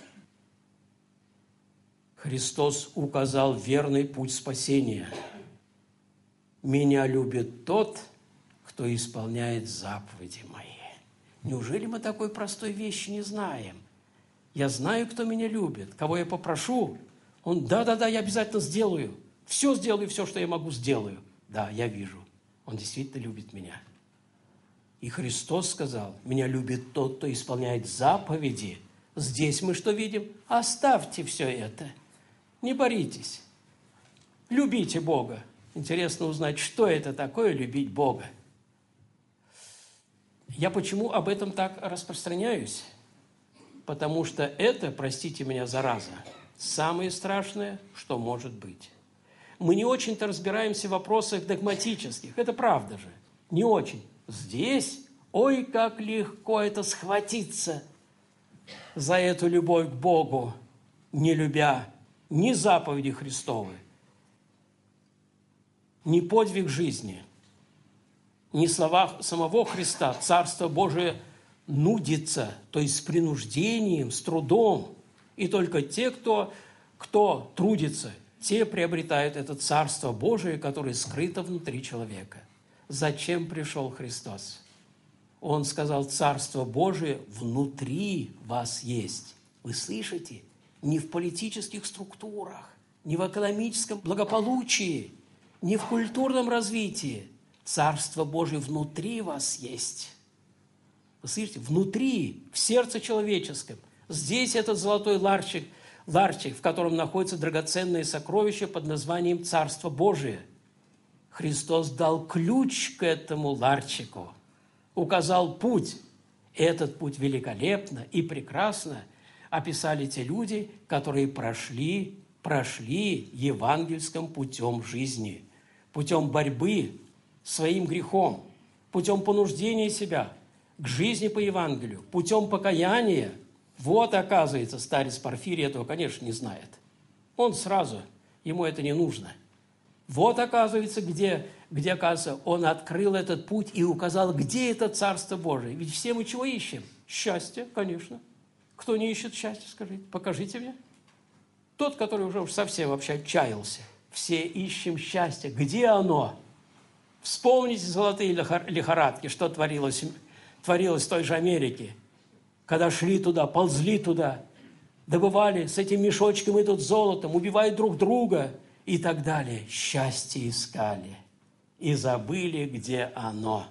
Христос указал верный путь спасения. «Меня любит тот, кто исполняет заповеди мои». Неужели мы такой простой вещи не знаем? Я знаю, кто меня любит, кого я попрошу. Он, да-да-да, я обязательно сделаю. Все сделаю, все, что я могу, сделаю. Да, я вижу, он действительно любит меня. И Христос сказал, меня любит тот, кто исполняет заповеди. Здесь мы что видим? Оставьте все это. Не боритесь. Любите Бога. Интересно узнать, что это такое любить Бога. Я почему об этом так распространяюсь? Потому что это, простите меня, зараза, самое страшное, что может быть. Мы не очень-то разбираемся в вопросах догматических. Это правда же. Не очень. Здесь, ой, как легко это схватиться за эту любовь к Богу, не любя ни заповеди Христовы, ни подвиг жизни, ни слова самого Христа. Царство Божие нудится, то есть с принуждением, с трудом. И только те, кто, кто трудится, те приобретают это Царство Божие, которое скрыто внутри человека. Зачем пришел Христос? Он сказал, Царство Божие внутри вас есть. Вы слышите? Не в политических структурах, не в экономическом благополучии, не в культурном развитии. Царство Божие внутри вас есть. Вы слышите? Внутри, в сердце человеческом. Здесь этот золотой ларчик, ларчик, в котором находится драгоценное сокровище под названием Царство Божие. Христос дал ключ к этому ларчику, указал путь. Этот путь великолепно и прекрасно описали те люди, которые прошли, прошли евангельским путем жизни, путем борьбы с своим грехом, путем понуждения себя к жизни по Евангелию, путем покаяния. Вот, оказывается, старец Порфирий этого, конечно, не знает. Он сразу, ему это не нужно. Вот, оказывается, где, где, оказывается, он открыл этот путь и указал, где это Царство Божие. Ведь все мы чего ищем? Счастье, конечно. Кто не ищет счастья, скажите, покажите мне. Тот, который уже уж совсем вообще отчаялся. Все ищем счастье. Где оно? Вспомните золотые лихорадки, что творилось, творилось в той же Америке. Когда шли туда, ползли туда, добывали с этим мешочком и тут золотом, убивают друг друга и так далее. Счастье искали и забыли, где оно.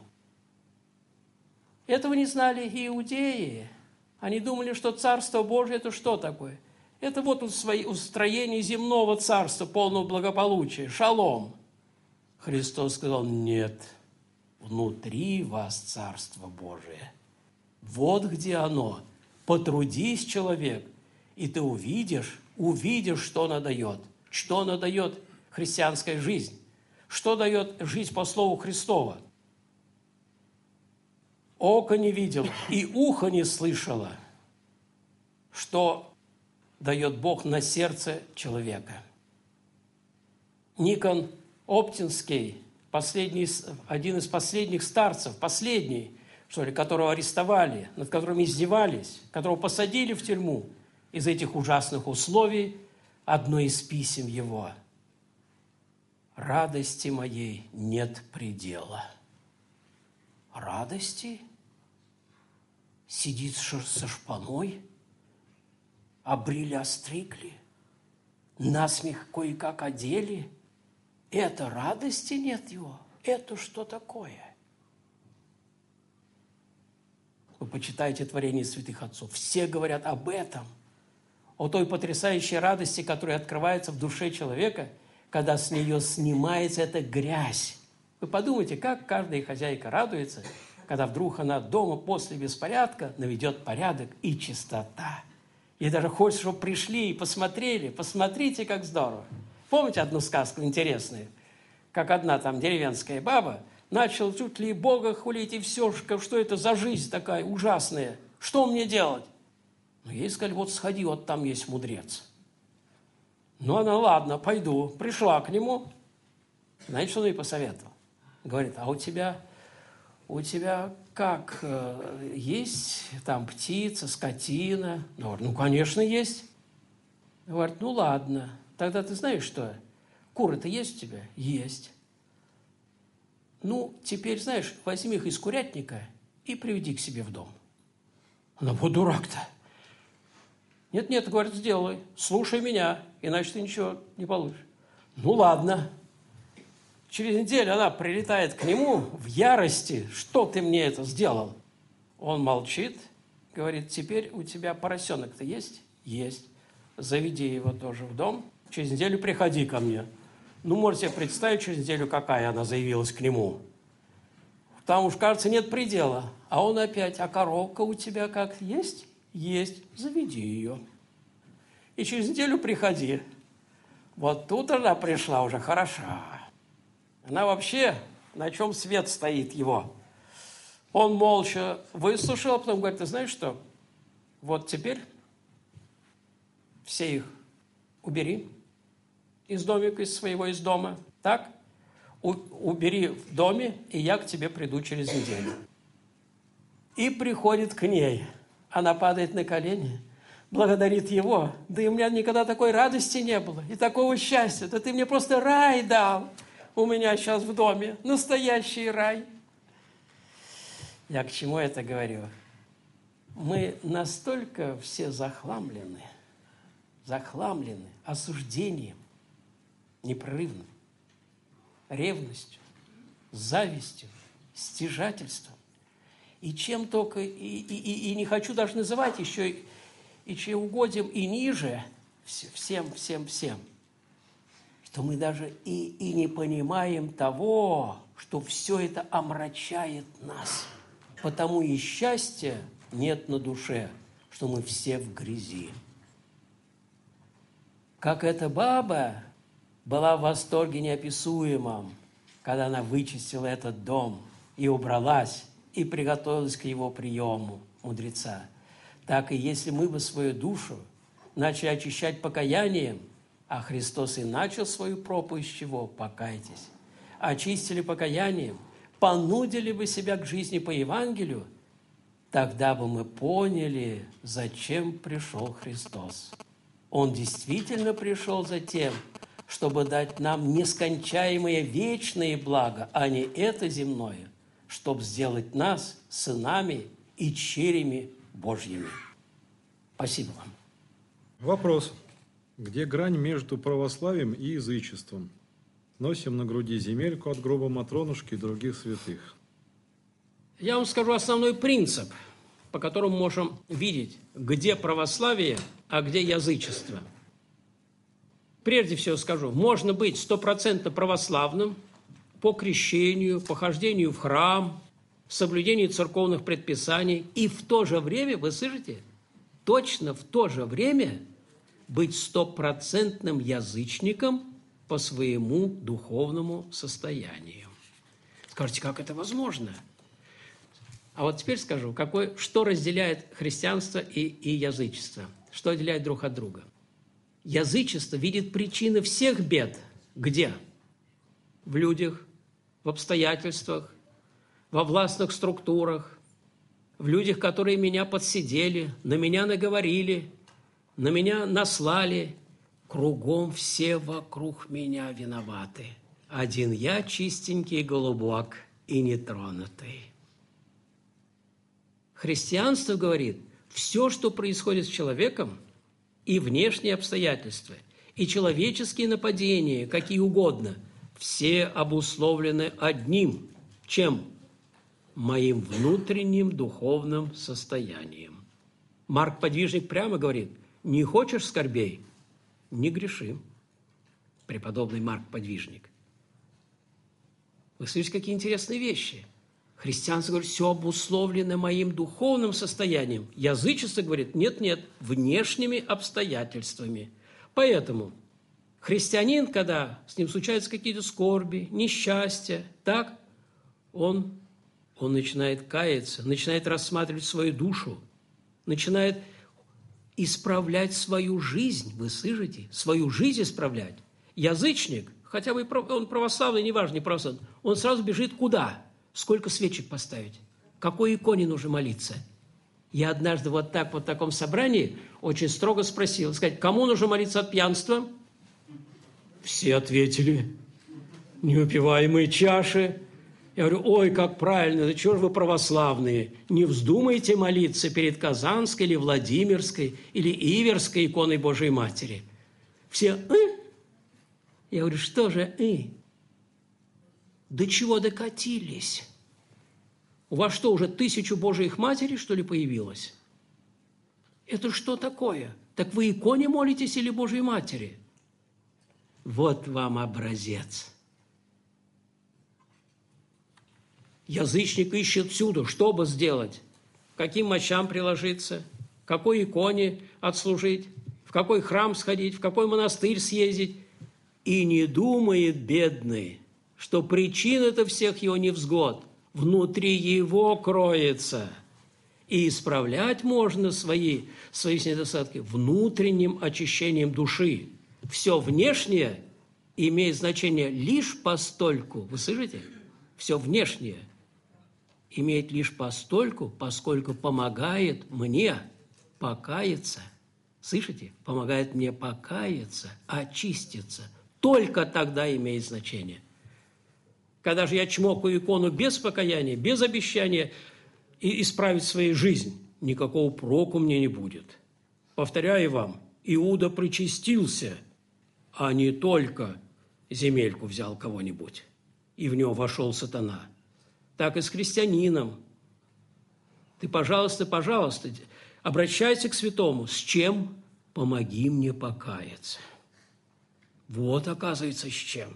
Этого не знали иудеи. Они думали, что Царство Божие – это что такое? Это вот устроение земного царства, полного благополучия, шалом. Христос сказал: нет, внутри вас Царство Божие. Вот где оно. Потрудись, человек, и ты увидишь, увидишь, что оно дает. Что оно дает христианская жизнь. Что дает жизнь по Слову Христова. Око не видело и ухо не слышало, что дает Бог на сердце человека. Никон Оптинский, последний, один из последних старцев, последний, что ли, которого арестовали, над которым издевались, которого посадили в тюрьму из этих ужасных условий, одно из писем его: «Радости моей нет предела». Радости? Сидит со шпаной, обрили, остригли, насмех кое-как одели. Это радости нет его? Это что такое? Вы почитайте творение святых отцов. Все говорят об этом, о той потрясающей радости, которая открывается в душе человека, когда с нее снимается эта грязь. Вы подумайте, как каждая хозяйка радуется, когда вдруг она дома после беспорядка наведет порядок и чистота. И даже хочется, чтобы пришли и посмотрели. Посмотрите, как здорово. Помните одну сказку интересную? Как одна там деревенская баба начала чуть ли Бога хулить, и все, что это за жизнь такая ужасная. Что мне делать? Ну, ей сказали: вот сходи, вот там есть мудрец. Ну, она: ладно, пойду. Пришла к нему. Знаете, что он ей посоветовал? Говорит: а у тебя, у тебя как, э, есть там птица, скотина? Говорит: ну, конечно, есть. Говорит: ну, ладно. Тогда ты знаешь что? Куры-то есть у тебя? Есть. Ну, теперь, знаешь, возьми их из курятника и приведи к себе в дом. Она: вот дурак-то. Нет-нет, говорит, сделай, слушай меня, иначе ты ничего не получишь. Ну, ладно. Через неделю она прилетает к нему в ярости: что ты мне это сделал? Он молчит, говорит: теперь у тебя поросенок-то есть? Есть. Заведи его тоже в дом, через неделю приходи ко мне. Ну, можете себе представить, через неделю какая она заявилась к нему. Там уж, кажется, нет предела. А он опять: а коровка у тебя как, есть? Есть. Заведи ее. И через неделю приходи. Вот тут она пришла уже хороша. Она вообще, на чем свет стоит его. Он молча выслушал, а потом говорит: ты знаешь что? Вот теперь все их убери из домика, из своего, из дома. Так? У, убери в доме, и я к тебе приду через неделю. И приходит к ней. Она падает на колени, благодарит его. Да и у меня никогда такой радости не было, и такого счастья. Да ты мне просто рай дал. У меня сейчас в доме настоящий рай. Я к чему это говорю? Мы настолько все захламлены, захламлены осуждением непрерывным, ревностью, завистью, стяжательством. И чем только, и, и, и, и не хочу даже называть еще и, и чревоугодием, и ниже, всем, всем, всем, что мы даже и, и не понимаем того, что все это омрачает нас. Потому и счастья нет на душе, что мы все в грязи. Как эта баба была в восторге неописуемом, когда она вычистила этот дом и убралась, и приготовилась к его приему мудреца. Так и если мы бы свою душу начали очищать покаянием, а Христос и начал свою проповедь с чего? Покайтесь. Очистили покаянием, понудили бы себя к жизни по Евангелию, тогда бы мы поняли, зачем пришел Христос. Он действительно пришел за тем, чтобы дать нам нескончаемые вечные блага, а не это земное, чтобы сделать нас сынами и черями Божьими. Спасибо вам. Вопрос. Где грань между православием и язычеством? Носим на груди земельку от гроба Матронушки и других святых. Я вам скажу основной принцип. по которому можем видеть, где православие, а где язычество. Прежде всего скажу, можно быть стопроцентно православным по крещению, по хождению в храм, соблюдению церковных предписаний, и в то же время, вы слышите, точно в то же время быть стопроцентным язычником по своему духовному состоянию. Скажите, как это возможно? А вот теперь скажу, какой, что разделяет христианство и, и язычество, что отделяет друг от друга. Язычество видит причины всех бед. Где? В людях, в обстоятельствах, во властных структурах, в людях, которые меня подсидели, на меня наговорили, на меня наслали. Кругом все вокруг меня виноваты. Один я чистенький голубок и нетронутый. Христианство говорит, все, что происходит с человеком, и внешние обстоятельства, и человеческие нападения, какие угодно, все обусловлены одним, чем? Моим внутренним духовным состоянием. Марк Подвижник прямо говорит, не хочешь скорбей? Не греши. Преподобный Марк Подвижник. Вы слышите, какие интересные вещи. Христианство говорит, все обусловлено моим духовным состоянием. Язычество говорит, нет-нет, внешними обстоятельствами. Поэтому христианин, когда с ним случаются какие-то скорби, несчастья, так, он, он начинает каяться, начинает рассматривать свою душу, начинает исправлять свою жизнь. Вы слышите? Свою жизнь исправлять. Язычник, хотя бы он православный, неважно, не православный, он сразу бежит куда? Сколько свечек поставить? Какой иконе нужно молиться? Я однажды вот так, вот в таком собрании очень строго спросил, сказать, кому нужно молиться от пьянства? Все ответили, неупиваемые чаши. Я говорю, ой, как правильно, да чего же вы православные? Не вздумайте молиться перед Казанской или Владимирской или Иверской иконой Божией Матери. Все, э? Я говорю, что же, э? До чего докатились? У вас что, уже тысячу Божиих Матерей, что ли, появилось? Это что такое? Так вы иконе молитесь или Божьей Матери? Вот вам образец. Язычник ищет всюду, что бы сделать, каким мощам приложиться, какой иконе отслужить, в какой храм сходить, в какой монастырь съездить. И не думает, бедный, что причина-то всех его невзгод внутри его кроется. И исправлять можно свои, свои недостатки внутренним очищением души. Все внешнее имеет значение лишь постольку. Вы слышите? Все внешнее имеет лишь постольку, поскольку помогает мне покаяться. Слышите? Помогает мне покаяться, очиститься. Только тогда имеет значение. Когда же я чмокаю икону без покаяния, без обещания и исправить свою жизнь, никакого проку мне не будет. Повторяю вам, Иуда причастился, а не только земельку взял кого-нибудь, и в него вошел сатана. Так и с христианином. Ты, пожалуйста, пожалуйста, обращайся к святому. С чем? Помоги мне покаяться. Вот, оказывается, с чем.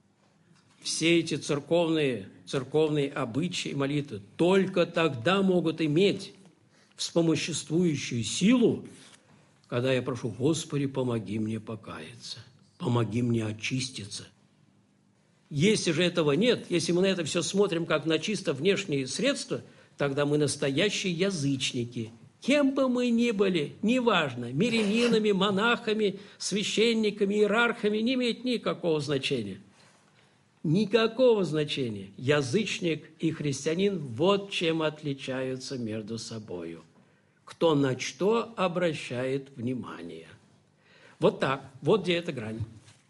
Все эти церковные, церковные обычаи, молитвы только тогда могут иметь вспомоществующую силу, когда я прошу, Господи, помоги мне покаяться, помоги мне очиститься. Если же этого нет, если мы на это все смотрим как на чисто внешние средства, тогда мы настоящие язычники. Кем бы мы ни были, неважно, мирянинами, монахами, священниками, иерархами, не имеет никакого значения. Никакого значения. Язычник и христианин вот чем отличаются между собою. Кто на что обращает внимание. Вот так, вот где эта грань.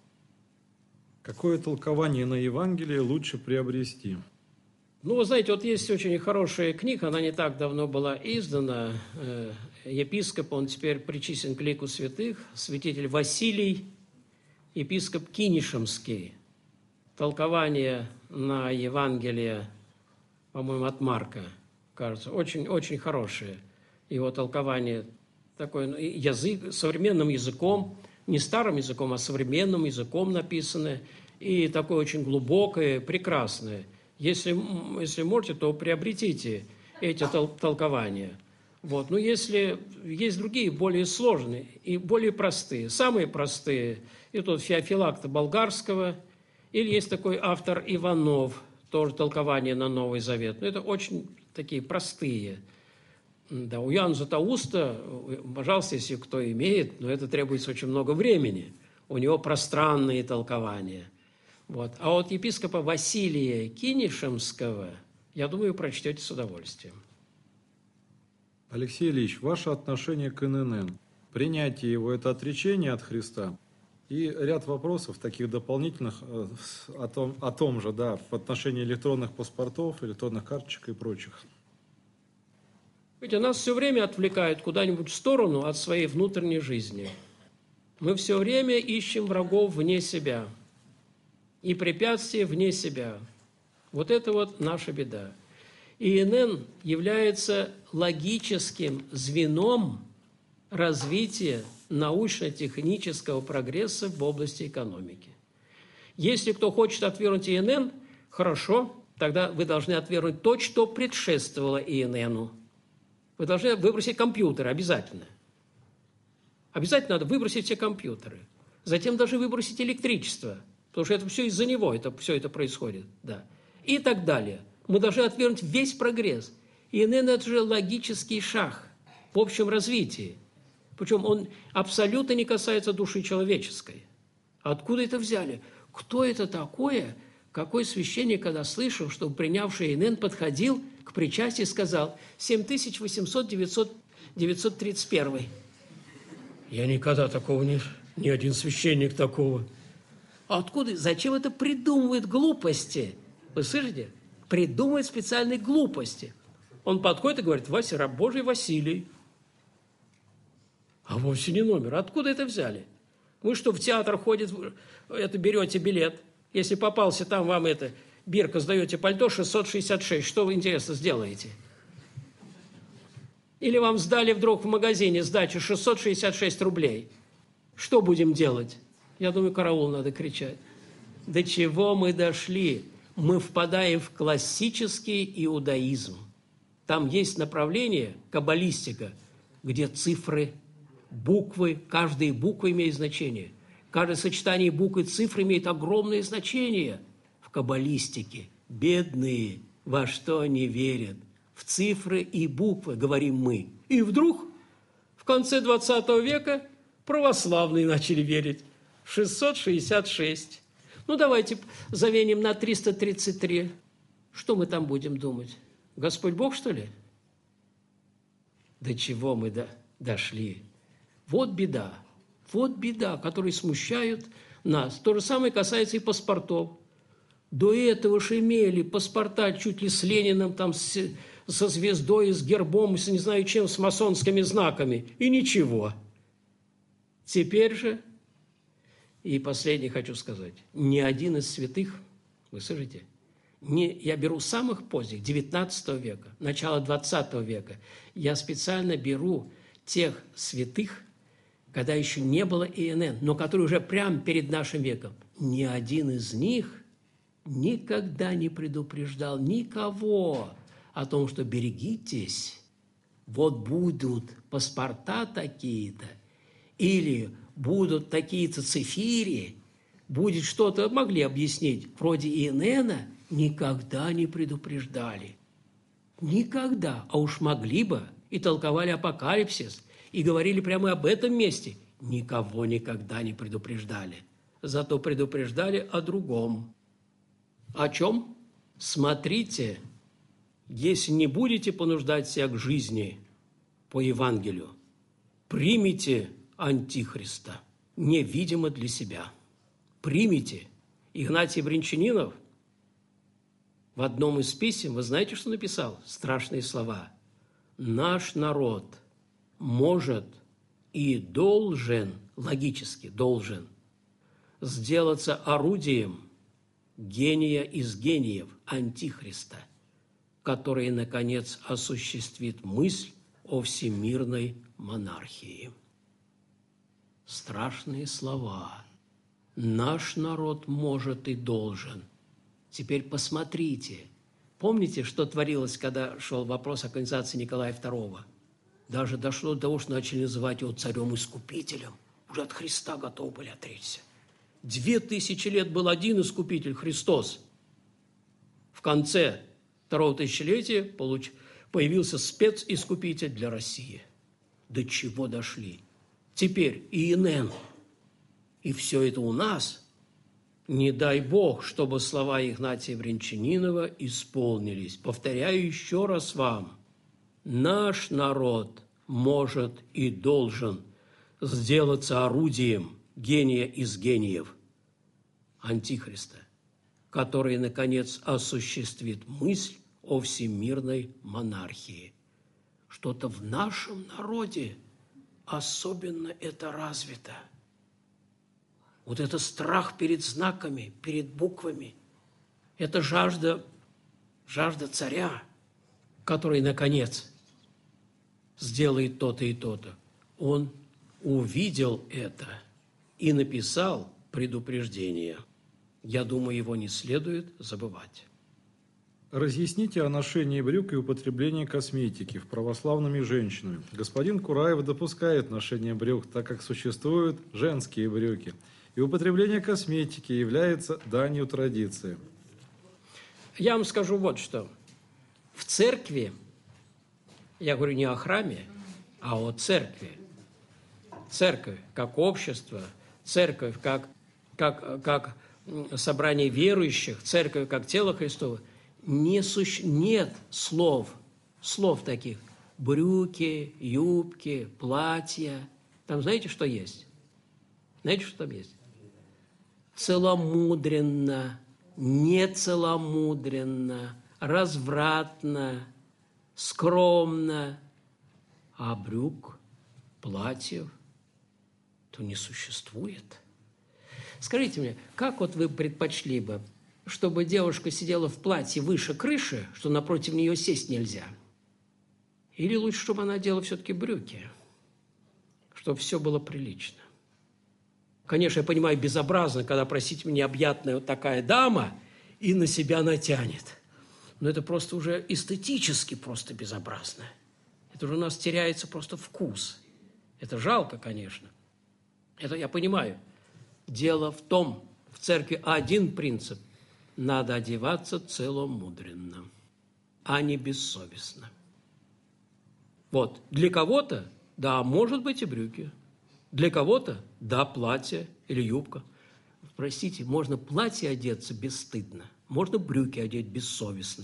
Какое толкование на Евангелие лучше приобрести? Ну, вы знаете, вот есть очень хорошая книга, она не так давно была издана. Епископ, он теперь причислен к лику святых, святитель Василий, епископ Кинешемский. Толкование на Евангелие, по-моему, от Марка, кажется, очень-очень хорошее. его толкование такое, язык, современным языком, не старым языком, а современным языком написанное, и такое очень глубокое, прекрасное. Если, если можете, то приобретите эти тол- толкования. Вот. Но если есть другие, более сложные и более простые. Самые простые – это вот Феофилакта Болгарского, или есть такой автор Иванов, тоже толкование на Новый Завет. Но это очень такие простые. Да, у Иоанна Златоуста, пожалуйста, если кто имеет, но это требуется очень много времени. У него пространные толкования. Вот. А от епископа Василия Кинешемского, я думаю, прочтете с удовольствием. Алексей Ильич, ваше отношение к эн эн эн, принятие его – это отречение от Христа? И ряд вопросов таких дополнительных э, о том, о том же, да, в отношении электронных паспортов, электронных карточек и прочих. Ведь нас все время отвлекают куда-нибудь в сторону от своей внутренней жизни. Мы все время ищем врагов вне себя и препятствия вне себя. Вот это вот наша беда. И эн эн эн является логическим звеном развития научно-технического прогресса в области экономики. Если кто хочет отвергнуть и эн эн эн, хорошо, тогда вы должны отвергнуть то, что предшествовало и эн эн эн. Вы должны выбросить компьютеры обязательно. Обязательно надо выбросить все компьютеры. Затем должны выбросить электричество, потому что это все из-за него, это, все это происходит. Да. И так далее. Мы должны отвергнуть весь прогресс. И эн эн эн – это же логический шаг в общем развитии. Причем он абсолютно не касается души человеческой. Откуда это взяли? Кто это такое? Какой священник, когда слышал, что принявший эн эн эн подходил к причастию и сказал семь тысяч восемьсот девятьсот тридцать один. Я никогда такого не... Ни один священник такого. А откуда? Зачем это придумывает глупости? Вы слышите? Придумывает специальные глупости. Он подходит и говорит: Вася, раб Божий Василий. А вовсе не номер. Откуда это взяли? Вы что, в театр ходите, это берете билет. Если попался там, вам это, бирка, сдаете пальто шестьсот шестьдесят шесть. Что вы, интересно, сделаете? Или вам сдали вдруг в магазине сдачу шестьсот шестьдесят шесть рублей. Что будем делать? Я думаю, караул надо кричать. До чего мы дошли? Мы впадаем в классический иудаизм. Там есть направление, каббалистика, где цифры, буквы, каждая буква имеет значение. Каждое сочетание букв и цифр имеет огромное значение в каббалистике. Бедные, во что они верят? В цифры и буквы, говорим мы. И вдруг в конце двадцатого века православные начали верить. шестьсот шестьдесят шесть. Ну, давайте завеним на триста тридцать три. Что мы там будем думать? Господь Бог, что ли? До чего мы до, дошли? Вот беда. Вот беда, которые смущают нас. То же самое касается и паспортов. До этого же имели паспорта чуть ли с Лениным, там, с, со звездой, с гербом, с не знаю чем, с масонскими знаками. И ничего. Теперь же, и последнее хочу сказать, ни один из святых, вы слышите, не, я беру самых поздних, девятнадцатого века, начало двадцатого века, я специально беру тех святых, когда еще не было и эн эн эн, но которые уже прямо перед нашим веком. Ни один из них никогда не предупреждал никого о том, что берегитесь, вот будут паспорта такие-то, или будут такие-то цифири, будет что-то, могли объяснить, вроде и эн эн эн, никогда не предупреждали. Никогда. А уж могли бы, и толковали апокалипсис, и говорили прямо об этом месте. Никого никогда не предупреждали. Зато предупреждали о другом. О чем? Смотрите, если не будете понуждать себя к жизни по Евангелию, примите Антихриста, невидимо для себя. Примите. Игнатий Бринчанинов в одном из писем, вы знаете, что написал? Страшные слова. Наш народ может и должен, логически должен, сделаться орудием гения из гениев Антихриста, который, наконец, осуществит мысль о всемирной монархии. Страшные слова. Наш народ может и должен. Теперь посмотрите. Помните, что творилось, когда шел вопрос о канонизации Николая второго? Даже дошло до того, что начали называть его царем-искупителем. Уже от Христа готовы были отречься. Две тысячи лет был один искупитель, Христос. В конце второго тысячелетия появился специскупитель для России. До чего дошли? Теперь И Н Н. И все это у нас. Не дай Бог, чтобы слова Игнатия Брянчанинова исполнились. Повторяю еще раз вам. Наш народ может и должен сделаться орудием гения из гениев, Антихриста, который, наконец, осуществит мысль о всемирной монархии. Что-то в нашем народе особенно это развито. Вот это страх перед знаками, перед буквами, это жажда, жажда царя, который, наконец, сделает то-то и то-то. Он увидел это и написал предупреждение. Я думаю, его не следует забывать. Разъясните о ношении брюк и употреблении косметики в православными женщинами. Господин Кураев допускает ношение брюк, так как существуют женские брюки. И употребление косметики является данью традиции. Я вам скажу вот что. В церкви, я говорю не о храме, а о церкви. Церковь как общество, церковь как, как, как собрание верующих, церковь как тело Христово. Не суще... Нет слов, слов таких. Брюки, юбки, платья. Там знаете, что есть? Знаете, что там есть? Целомудренно, нецеломудренно, развратно, скромно. А брюк, платьев, то не существует. Скажите мне, как вот вы предпочли бы, чтобы девушка сидела в платье выше крыши, что напротив нее сесть нельзя? Или лучше, чтобы она одела все-таки брюки, чтобы все было прилично? Конечно, я понимаю, безобразно, когда, простите меня, необъятная вот такая дама и на себя натянет. Но это просто уже эстетически просто безобразно. Это уже у нас теряется просто вкус. Это жалко, конечно. Это я понимаю. Дело в том, в церкви один принцип – надо одеваться целомудренно, а не бессовестно. Вот. Для кого-то, да, может быть и брюки. Для кого-то, да, платье или юбка. Простите, можно платье одеться бесстыдно, можно брюки одеть бессовестно.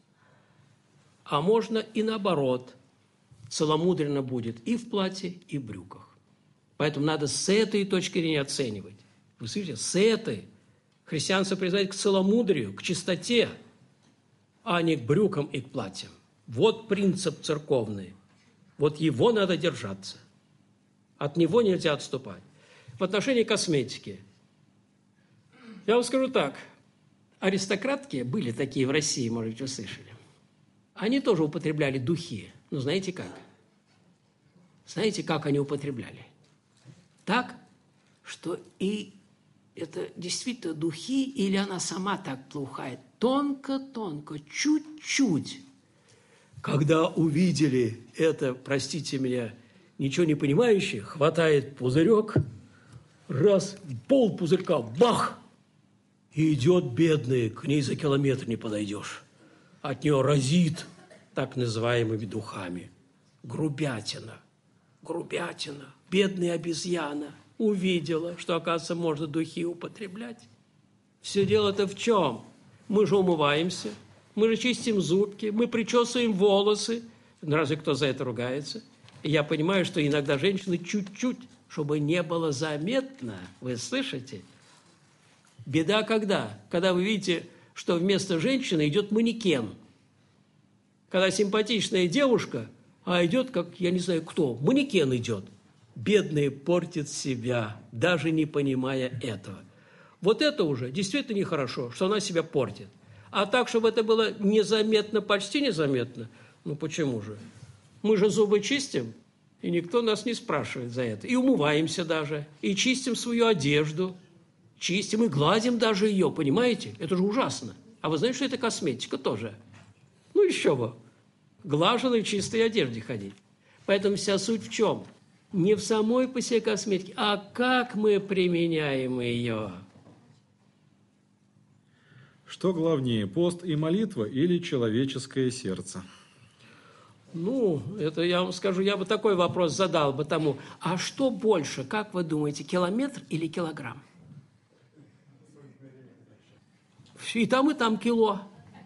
А можно и наоборот. Целомудренно будет и в платье, и в брюках. Поэтому надо с этой точки зрения оценивать. Вы слышите, с этой. Христианство призывает к целомудрию, к чистоте, а не к брюкам и к платьям. Вот принцип церковный. Вот его надо держаться. От него нельзя отступать. В отношении косметики. Я вам скажу так. Аристократки были такие в России, может быть, вы слышали. Они тоже употребляли духи. Ну, знаете как? Знаете, как они употребляли? Так, что и это действительно духи, или она сама так плухает? Тонко-тонко, чуть-чуть. Когда увидели это, простите меня, ничего не понимающие, хватает пузырек, раз, пол пузырька, бах! И идет бедная, к ней за километр не подойдешь. От нее разит так называемыми духами. Грубятина, грубятина, бедная обезьяна увидела, что, оказывается, можно духи употреблять. Все дело-то в чем? Мы же умываемся, мы же чистим зубки, мы причесываем волосы. Ну, разве кто за это ругается? И я понимаю, что иногда женщины чуть-чуть, чтобы не было заметно, вы слышите? Беда когда? Когда вы видите, что вместо женщины идет манекен. Когда симпатичная девушка, а идет, как, я не знаю кто, манекен идет. Бедный портит себя, даже не понимая этого. Вот это уже действительно нехорошо, что она себя портит. А так, чтобы это было незаметно, почти незаметно, ну почему же? Мы же зубы чистим, и никто нас не спрашивает за это. И умываемся даже, и чистим свою одежду, чистим и гладим даже ее, понимаете? Это же ужасно. А вы знаете, что это косметика тоже? Ну, еще бы. Глаженной чистой одежде ходить. Поэтому вся суть в чем? Не в самой по себе косметике, а как мы применяем ее. Что главнее, пост и молитва или человеческое сердце? Ну, это я вам скажу, я бы такой вопрос задал бы тому. А что больше, как вы думаете, километр или килограмм? И там, и там кило.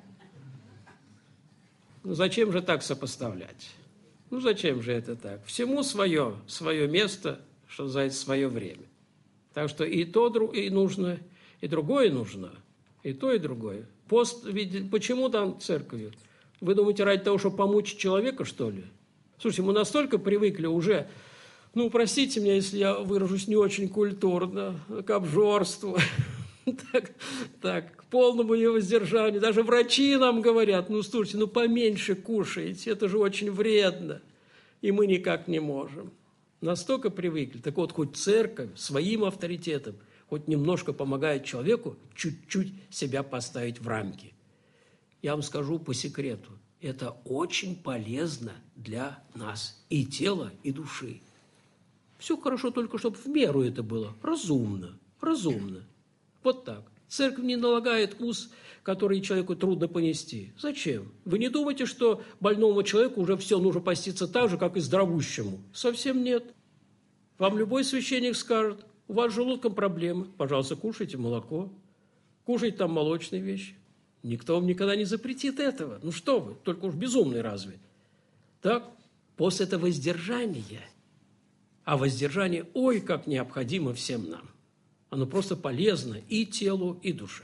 Ну, зачем же так сопоставлять? Ну, зачем же это так? Всему свое, свое место, что называется, свое время. Так что и то и нужно, и другое нужно, и то, и другое. Пост, ведь почему там церковью? Вы думаете, ради того, чтобы помучить человека, что ли? Слушайте, мы настолько привыкли уже, ну, простите меня, если я выражусь не очень культурно, к обжорству, так, так, к полному невоздержанию. Даже врачи нам говорят, ну, слушайте, ну, поменьше кушайте, это же очень вредно. И мы никак не можем. Настолько привыкли. Так вот, хоть церковь своим авторитетом, хоть немножко помогает человеку чуть-чуть себя поставить в рамки. Я вам скажу по секрету, это очень полезно для нас, и тела, и души. Все хорошо, только чтобы в меру это было, разумно, разумно. Вот так. Церковь не налагает уз, который человеку трудно понести. Зачем? Вы не думаете, что больному человеку уже все нужно поститься так же, как и здравущему? Совсем нет. Вам любой священник скажет, у вас с желудком проблемы, пожалуйста, кушайте молоко, кушайте там молочные вещи. Никто вам никогда не запретит этого. Ну что вы, только уж безумный разве? Так, пост – это воздержание. А воздержание, ой, как необходимо всем нам. Оно просто полезно и телу, и душе.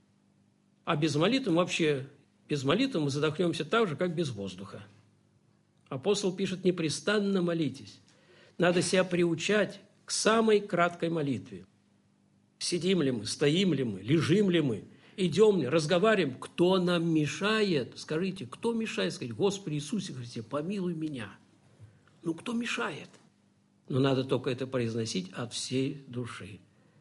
А без молитвы вообще, без молитвы мы задохнемся так же, как без воздуха. Апостол пишет, непрестанно молитесь. Надо себя приучать к самой краткой молитве. Сидим ли мы, стоим ли мы, лежим ли мы, идем ли, разговариваем, кто нам мешает? Скажите, кто мешает? Скажите, Господи Иисусе Христе, помилуй меня. Ну, кто мешает? Но надо только это произносить от всей души.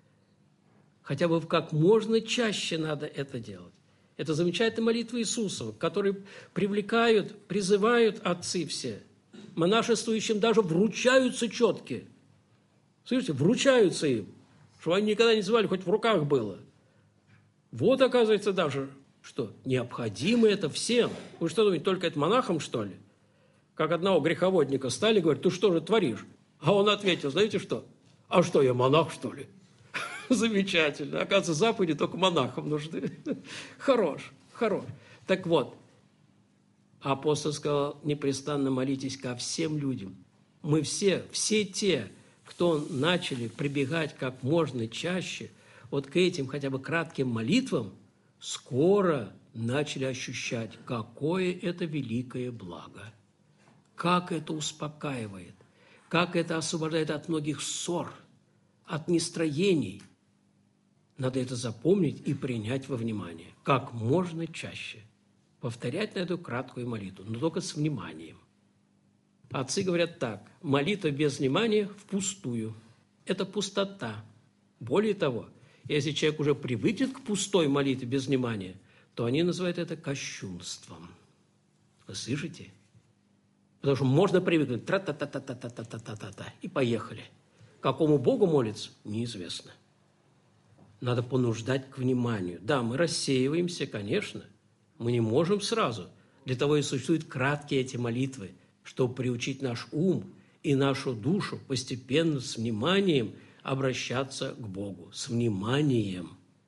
Хотя бы как можно чаще надо это делать. Это замечательная молитва Иисуса, которые привлекают, призывают отцы все. Монашествующим даже вручаются четки. Слышите, вручаются им, что они никогда не звали, хоть в руках было. Вот, оказывается, даже, что необходимо это всем. Вы что думаете, только это монахам, что ли? Как одного греховодника стали, говорят, ты что же творишь? А он ответил, знаете что? А что, я монах, что ли? Замечательно. Оказывается, заповеди только монахам нужны. Хорош, хорош. Так вот, апостол сказал, непрестанно молитесь ко всем людям. Мы все, все те, кто начали прибегать как можно чаще вот к этим хотя бы кратким молитвам, скоро начали ощущать, какое это великое благо, как это успокаивает, как это освобождает от многих ссор, от нестроений. Надо это запомнить и принять во внимание. Как можно чаще повторять на эту краткую молитву, но только с вниманием. Отцы говорят так, молитва без внимания впустую. Это пустота. Более того, если человек уже привыкнет к пустой молитве без внимания, то они называют это кощунством. Вы слышите? Потому что можно привыкнуть, тра-та-та-та-та-та-та-та-та-та, и поехали. Какому Богу молиться, неизвестно. Надо понуждать к вниманию. Да, мы рассеиваемся, конечно. Мы не можем сразу. Для того и существуют краткие эти молитвы, чтобы приучить наш ум и нашу душу постепенно с вниманием обращаться к Богу. С вниманием.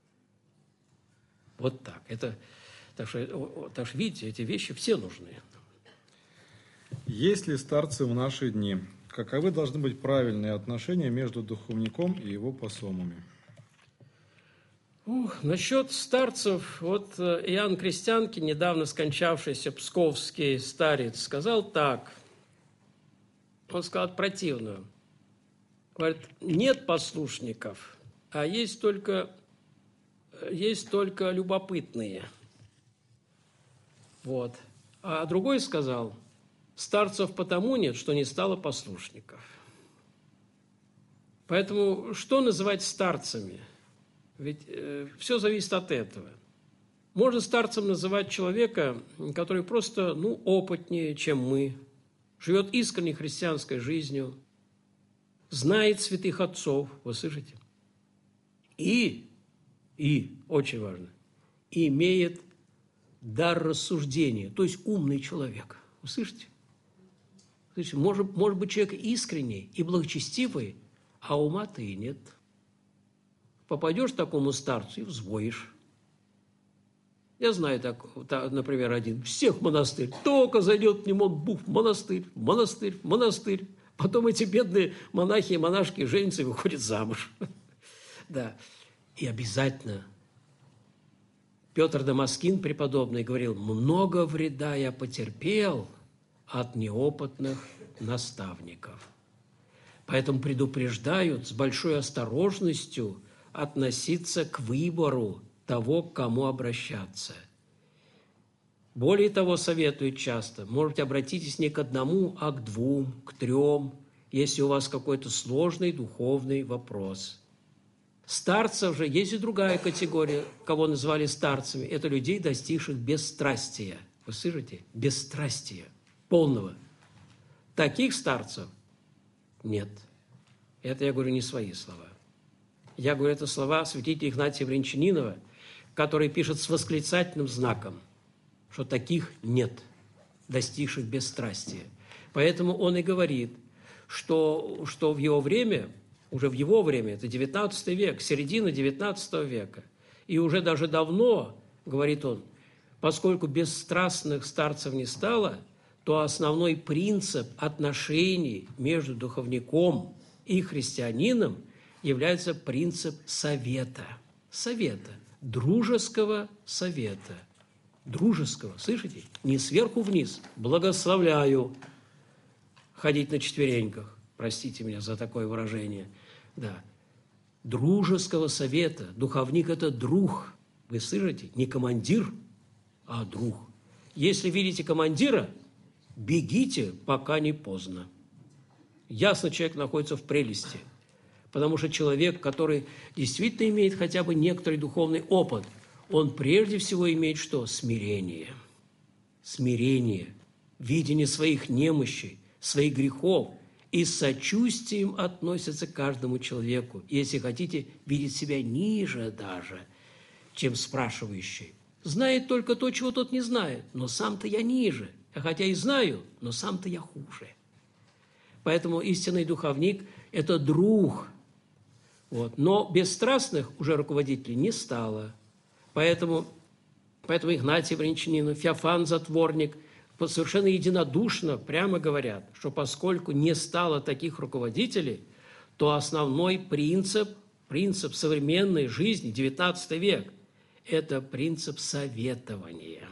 Вот так. Это, так, что, так что, видите, эти вещи все нужны. Есть ли старцы в наши дни? Каковы должны быть правильные отношения между духовником и его посомами? Ух, насчет старцев, вот Иоанн Крестьянкин, недавно скончавшийся псковский старец, сказал так. Он сказал противную. Говорит, нет послушников, а есть только, есть только любопытные. Вот. А другой сказал, Старцев потому нет, что не стало послушников. Поэтому что называть старцами? Ведь э, все зависит от этого. Можно старцем называть человека, который просто, ну, опытнее, чем мы, живет искренней христианской жизнью, знает святых отцов, вы слышите? И, и, очень важно, имеет дар рассуждения, то есть умный человек. Вы слышите? То есть может, может быть человек искренний и благочестивый, а ума-то и нет. Попадешь к такому старцу и взвоишь. Я знаю, так, так, например, один. Всех в монастырь. Только зайдет к нему, он бух, в монастырь, в монастырь, в монастырь. Потом эти бедные монахи и монашки женятся и выходят замуж. Да. И обязательно Петр Дамаскин, преподобный, говорил, много вреда я потерпел от неопытных наставников. Поэтому предупреждают с большой осторожностью относиться к выбору того, к кому обращаться. Более того, советуют часто, может быть, обратитесь не к одному, а к двум, к трем, если у вас какой-то сложный духовный вопрос. Старцев же есть и другая категория, кого назвали старцами. Это людей, достигших бесстрастия. Вы слышите? Бесстрастия. Полного. Таких старцев нет. Это я говорю не свои слова. Я говорю, это слова святителя Игнатия Брянчанинова, который пишет с восклицательным знаком, что таких нет, достигших бесстрастия. Поэтому он и говорит, что, что в его время, уже в его время, это девятнадцатый век, середина девятнадцатого века, и уже даже давно, говорит он, поскольку бесстрастных старцев не стало, то основной принцип отношений между духовником и христианином является принцип совета. Совета. Дружеского совета. Дружеского, слышите? Не сверху вниз. Благословляю ходить на четвереньках. Простите меня за такое выражение. Да. Дружеского совета. Духовник – это друг. Вы слышите? Не командир, а друг. Если видите командира, бегите, пока не поздно. Ясно, человек находится в прелести. Потому что человек, который действительно имеет хотя бы некоторый духовный опыт, он прежде всего имеет что? Смирение. Смирение. Видение своих немощей, своих грехов. И с сочувствием относится к каждому человеку. Если хотите, видеть себя ниже даже, чем спрашивающий. Знает только то, чего тот не знает. Но сам-то я ниже. А хотя и знаю, но сам-то я хуже. Поэтому истинный духовник – это друг. Вот. Но бесстрастных уже руководителей не стало. Поэтому, поэтому Игнатий Брянчанинов, Феофан Затворник совершенно единодушно прямо говорят, что поскольку не стало таких руководителей, то основной принцип, принцип современной жизни, девятнадцатый век, это принцип советования.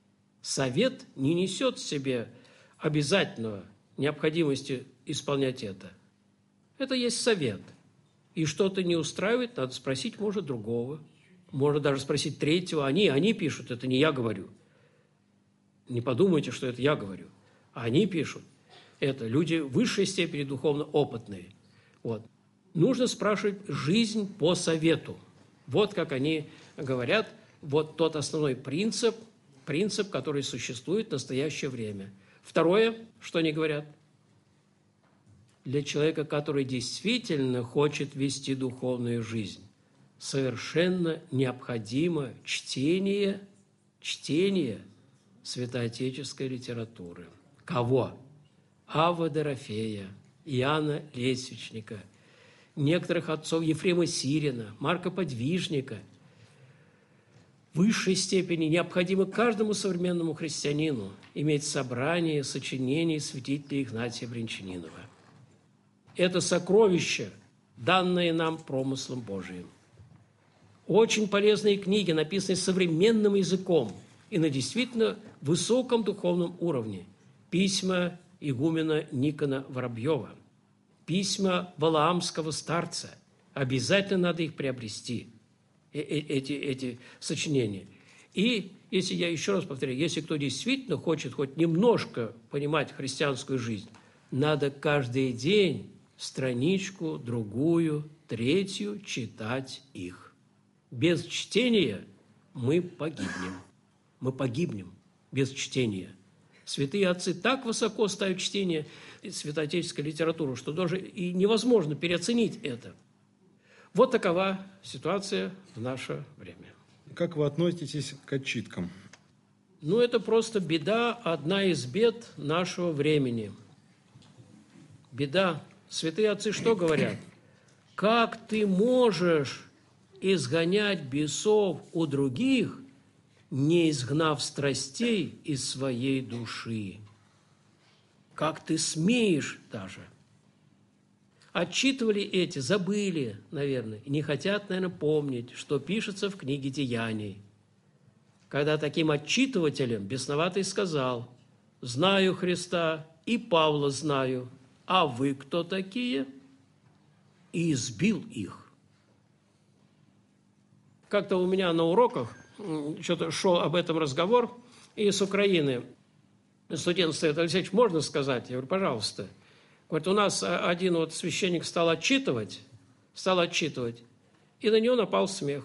Совет не несет в себе обязательного необходимости исполнять это. Это есть совет. И что-то не устраивает, надо спросить, может, другого. Можно даже спросить третьего. Они, они пишут, это не я говорю. Не подумайте, что это я говорю. Они пишут. Это люди в высшей степени духовно опытные. Вот. Нужно спрашивать жизнь по совету. Вот как они говорят, вот тот основной принцип, принцип, который существует в настоящее время. Второе, что они говорят? Для человека, который действительно хочет вести духовную жизнь, совершенно необходимо чтение, чтение святоотеческой литературы. Кого? Авва Дорофея, Иоанна Лесвичника, некоторых отцов Ефрема Сирина, Марка Подвижника. В высшей степени необходимо каждому современному христианину иметь собрание сочинений святителя Игнатия Брянчанинова. Это сокровище, данное нам промыслом Божиим. Очень полезные книги, написанные современным языком и на действительно высоком духовном уровне. Письма игумена Никона Воробьева, письма Валаамского старца. Обязательно надо их приобрести, эти, эти сочинения. И если я еще раз повторяю, если кто действительно хочет хоть немножко понимать христианскую жизнь, надо каждый день страничку, другую, третью читать их. Без чтения мы погибнем. Мы погибнем без чтения. Святые отцы так высоко ставят чтение святоотеческой литературы, что даже и невозможно переоценить это. Вот такова ситуация в наше время. Как вы относитесь к отчиткам? Ну, это просто беда, одна из бед нашего времени. Беда. Святые отцы что говорят? Как ты можешь изгонять бесов у других, не изгнав страстей из своей души? Как ты смеешь даже? Отчитывали эти, забыли, наверное, и не хотят, наверное, помнить, что пишется в книге Деяний. Когда таким отчитывателем бесноватый сказал: «Знаю Христа и Павла знаю, а вы кто такие?» И избил их. Как-то у меня на уроках что-то шел об этом разговор, и с Украины студент стоит: Алексеевич, можно сказать? Я говорю, пожалуйста. Говорит, у нас один вот священник стал отчитывать, стал отчитывать, и на него напал смех.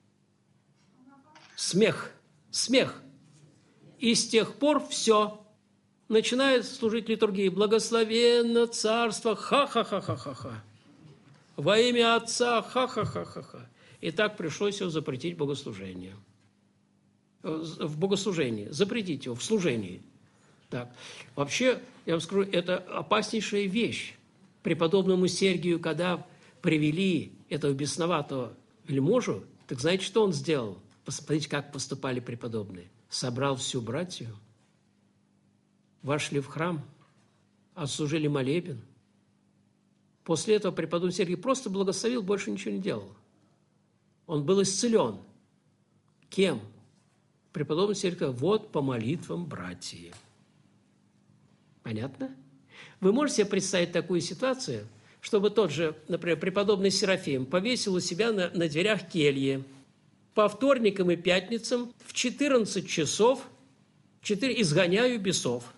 Смех, смех. И с тех пор все. Начинает служить литургии. Благословенно царство, ха-ха-ха-ха-ха-ха. Во имя Отца, ха-ха-ха-ха-ха. И так пришлось его запретить богослужение. В богослужении. Запретить его в служении. Так. Вообще, я вам скажу, это опаснейшая вещь. Преподобному Сергию, когда привели этого бесноватого вельможу, так знаете, что он сделал? Посмотрите, как поступали преподобные. Собрал всю братью, вошли в храм, отслужили молебен. После этого преподобный Сергий просто благословил, больше ничего не делал. Он был исцелен. Кем? Преподобный Сергий сказал: вот по молитвам братьев. Понятно? Вы можете себе представить такую ситуацию, чтобы тот же, например, преподобный Серафим повесил у себя на, на дверях кельи по вторникам и пятницам в четырнадцать часов четыре, изгоняю бесов.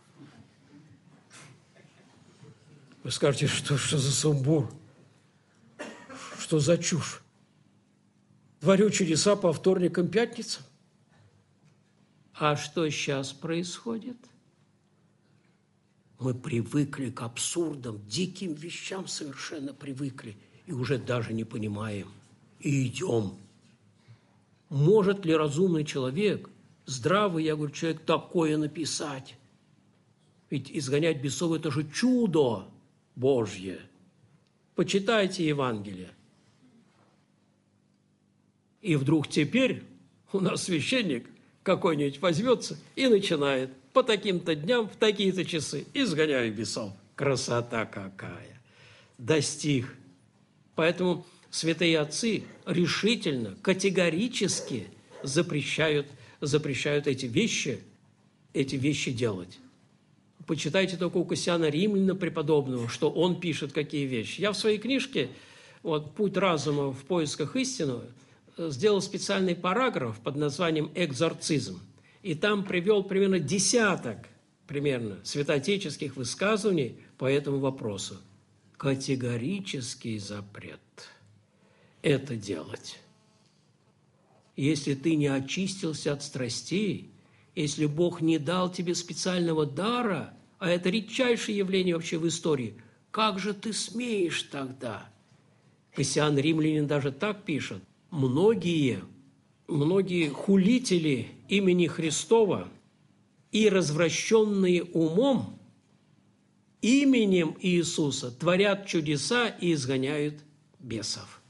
Вы скажете, что, что за сумбур? Что за чушь? Творю чудеса по вторникам и пятницам. А что сейчас происходит? Мы привыкли к абсурдам, диким вещам совершенно привыкли. И уже даже не понимаем. И идем. Может ли разумный человек, здравый, я говорю, человек, такое написать? Ведь изгонять бесов – это же чудо Божье. Почитайте Евангелие. И вдруг теперь у нас священник какой-нибудь возьмется и начинает по таким-то дням, в такие-то часы изгоняю бесов. Красота какая! Достиг. Поэтому святые отцы решительно, категорически запрещают, запрещают эти вещи, эти вещи делать. Почитайте только у Кассиана Римляна преподобного, что он пишет, какие вещи. Я в своей книжке вот, «Путь разума в поисках истины» сделал специальный параграф под названием «Экзорцизм». И там привел примерно десяток примерно святоотеческих высказываний по этому вопросу. Категорический запрет это делать. Если ты не очистился от страстей, если Бог не дал тебе специального дара, а это редчайшее явление вообще в истории, как же ты смеешь тогда? Кассиан Римлянин даже так пишет. Многие, многие хулители имени Христова и развращенные умом именем Иисуса творят чудеса и изгоняют бесов.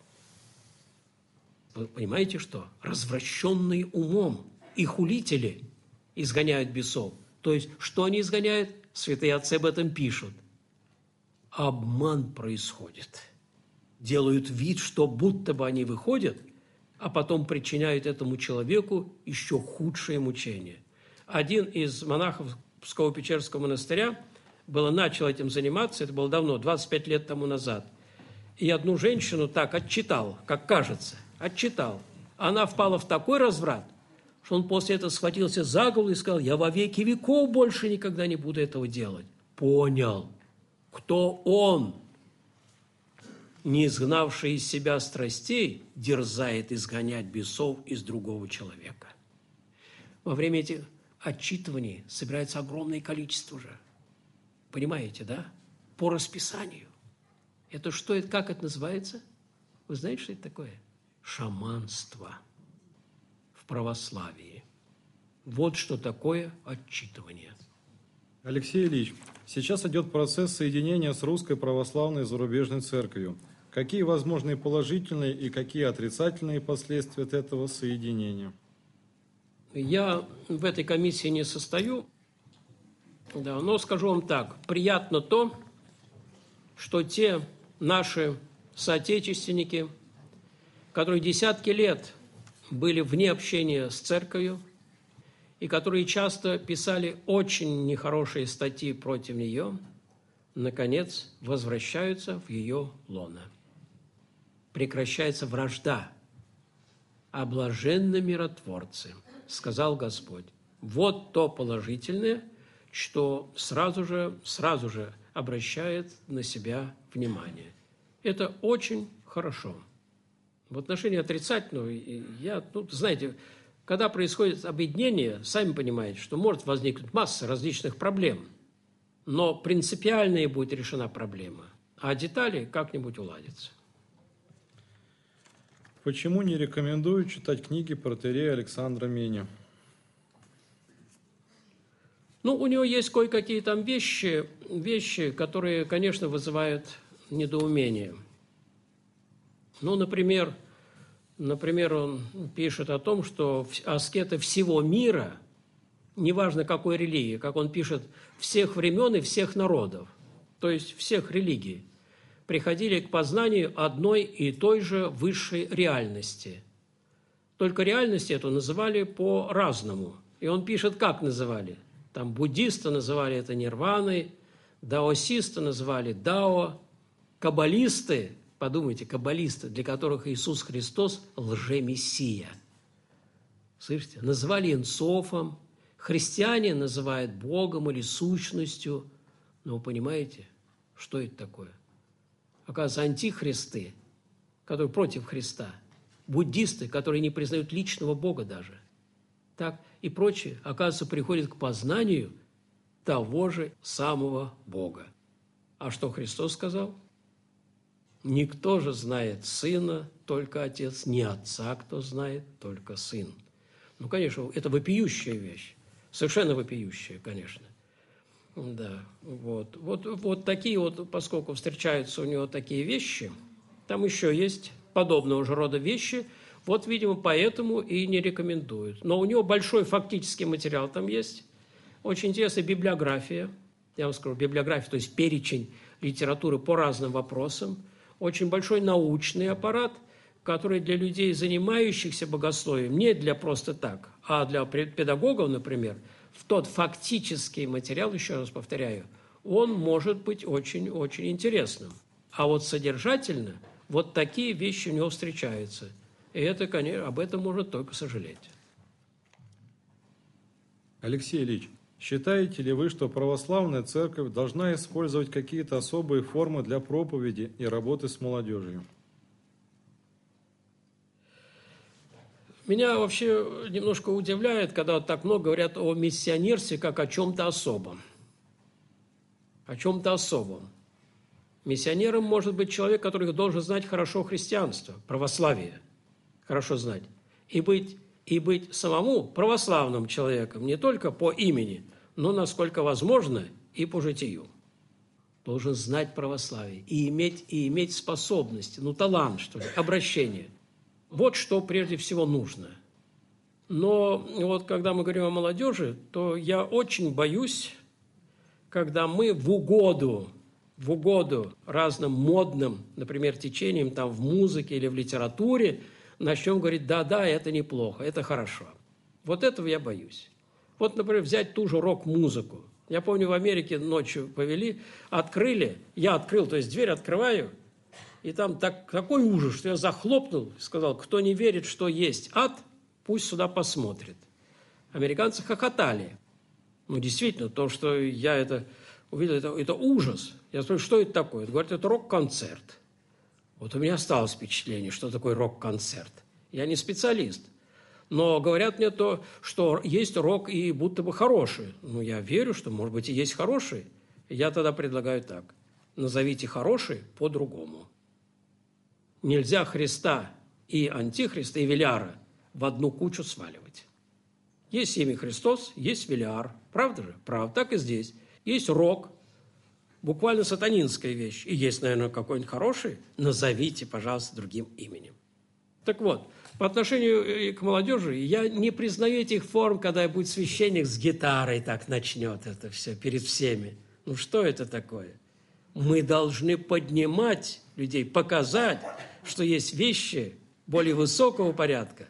Вы понимаете, что? Развращенные умом и хулители изгоняют бесов. То есть, что они изгоняют? Святые отцы об этом пишут. Обман происходит. Делают вид, что будто бы они выходят, а потом причиняют этому человеку еще худшие мучения. Один из монахов Псково-Печерского монастыря было, начал этим заниматься, это было давно, двадцать пять лет тому назад. И одну женщину так отчитал, как кажется, отчитал. Она впала в такой разврат, что он после этого схватился за голову и сказал: я во веки веков больше никогда не буду этого делать. Понял, кто он, не изгнавший из себя страстей, дерзает изгонять бесов из другого человека. Во время этих отчитываний собирается огромное количество же. Понимаете, да? По расписанию. Это что, это, как это называется? Вы знаете, что это такое? Шаманство в православии. Вот что такое отчитывание. Алексей Ильич, сейчас идет процесс соединения с Русской Православной Зарубежной Церковью. Какие возможные положительные и какие отрицательные последствия от этого соединения? Я в этой комиссии не состою, да, но скажу вам так, приятно то, что те наши соотечественники, которые десятки лет были вне общения с церковью и которые часто писали очень нехорошие статьи против нее, наконец возвращаются в ее лоно. Прекращается вражда. А блаженны миротворцы, сказал Господь. Вот то положительное, что сразу же, сразу же обращает на себя внимание. Это очень хорошо. В отношении отрицательного, я, ну, знаете, когда происходит объединение, сами понимаете, что может возникнуть масса различных проблем, но принципиальная будет решена проблема, а детали как-нибудь уладятся. Почему не рекомендую читать книги протоиерея Александра Меня? Ну, у него есть кое-какие там вещи, вещи, которые, конечно, вызывают недоумение. Ну, например, например, он пишет о том, что аскеты всего мира, неважно какой религии, как он пишет, всех времен и всех народов, то есть всех религий, приходили к познанию одной и той же высшей реальности. Только реальность эту называли по-разному. И он пишет, как называли. Там буддисты называли это нирваной, даосисты называли дао, каббалисты, подумайте, каббалисты, для которых Иисус Христос – лжемессия. Слышите? Называли инсофом, христиане называют Богом или сущностью. Но вы понимаете, что это такое? Оказывается, антихристы, которые против Христа, буддисты, которые не признают личного Бога даже, так и прочее, оказывается, приходят к познанию того же самого Бога. А что Христос сказал? Никто же знает Сына, только Отец, не Отца, кто знает, только Сын. Ну, конечно, это вопиющая вещь, совершенно вопиющая, конечно. Да, вот. Вот, вот такие вот, поскольку встречаются у него такие вещи, там еще есть подобного же рода вещи, вот, видимо, поэтому и не рекомендуют. Но у него большой фактический материал там есть, очень интересная библиография, я вам скажу, библиография, то есть перечень литературы по разным вопросам, очень большой научный аппарат, который для людей, занимающихся богословием, не для просто так, а для педагогов, например, в тот фактический материал, еще раз повторяю, он может быть очень-очень интересным. А вот содержательно вот такие вещи у него встречаются. И это, конечно, об этом можно только сожалеть. Алексей Ильич, считаете ли вы, что православная церковь должна использовать какие-то особые формы для проповеди и работы с молодежью? Меня вообще немножко удивляет, когда так много говорят о миссионерстве как о чем-то особом. О чем-то особом. Миссионером может быть человек, который должен знать хорошо христианство, православие, хорошо знать, и быть, и быть самому православным человеком не только по имени, но, насколько возможно, и по житию. Должен знать православие и иметь, и иметь способности, ну, талант, что ли, обращение. Вот что прежде всего нужно. Но вот когда мы говорим о молодежи, то я очень боюсь, когда мы в угоду, в угоду разным модным, например, течениям там, в музыке или в литературе, начнем говорить, да-да, это неплохо, это хорошо. Вот этого я боюсь. Вот, например, взять ту же рок-музыку. Я помню, в Америке ночью повели, открыли, я открыл, то есть дверь открываю, и там так, такой ужас, что я захлопнул, сказал, кто не верит, что есть ад, пусть сюда посмотрит. Американцы хохотали. Ну, действительно, то, что я это увидел, это, это ужас. Я спрашиваю, что это такое? Говорят, это рок-концерт. Вот у меня осталось впечатление, что такое рок-концерт. Я не специалист. Но говорят мне то, что есть рок и будто бы хороший. Ну, я верю, что, может быть, и есть хороший. Я тогда предлагаю так. Назовите хороший по-другому. Нельзя Христа и Антихриста, и Велиара в одну кучу сваливать. Есть имя Христос, есть Велиар. Правда же? Правда. Так и здесь. Есть рок, буквально сатанинская вещь. И есть, наверное, какой-нибудь хороший. Назовите, пожалуйста, другим именем. Так вот, по отношению к молодежи, я не признаю этих форм, когда будет священник с гитарой так начнет это все перед всеми. Ну что это такое? Мы должны поднимать людей, показать, что есть вещи более высокого порядка.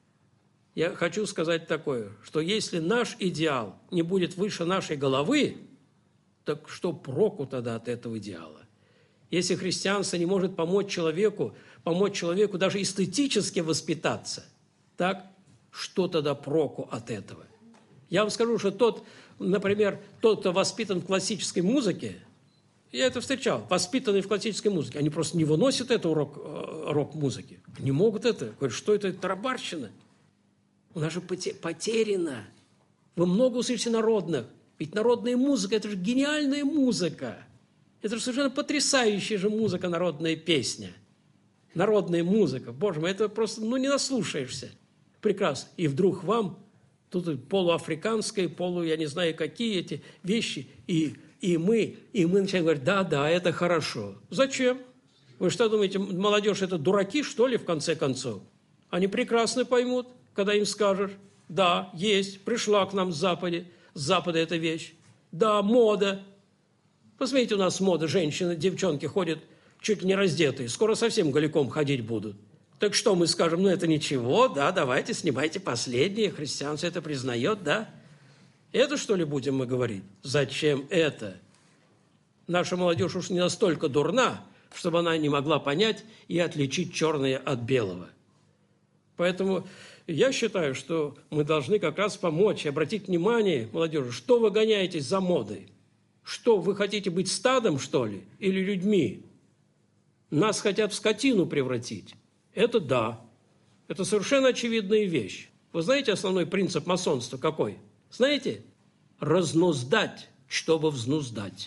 Я хочу сказать такое, что если наш идеал не будет выше нашей головы, так что проку тогда от этого идеала? Если христианство не может помочь человеку, помочь человеку даже эстетически воспитаться, так что тогда проку от этого? Я вам скажу, что тот, например, тот, кто воспитан в классической музыке, я это встречал, воспитанные в классической музыке, они просто не выносят эту рок, рок-музыки, не могут это. Говорят, что это, это тарабарщина? У нас же потеряно. Вы много услышите народных, ведь народная музыка – это же гениальная музыка. Это же совершенно потрясающая же музыка, народная песня. Народная музыка, боже мой, это просто, ну, не наслушаешься. Прекрасно. И вдруг вам тут полуафриканское, полу, я не знаю, какие эти вещи, и, и мы, и мы начинаем говорить, да, да, это хорошо. Зачем? Вы что думаете, молодежь – это дураки, что ли, в конце концов? Они прекрасно поймут, когда им скажешь, да, есть, пришла к нам с Запада, с Запада эта вещь. Да, мода. Посмотрите, у нас мода, женщины, девчонки ходят чуть ли не раздетые, скоро совсем голиком ходить будут. Так что мы скажем, ну это ничего, да, давайте снимайте последнее, христианство это признает, да? Это что ли будем мы говорить? Зачем это? Наша молодежь уж не настолько дурна, чтобы она не могла понять и отличить черное от белого. Поэтому я считаю, что мы должны как раз помочь и обратить внимание молодежи, что вы гоняетесь за модой? Что, вы хотите быть стадом, что ли, или людьми? Нас хотят в скотину превратить. Это да. Это совершенно очевидная вещь. Вы знаете основной принцип масонства какой? Знаете? Разнуздать, чтобы взнуздать.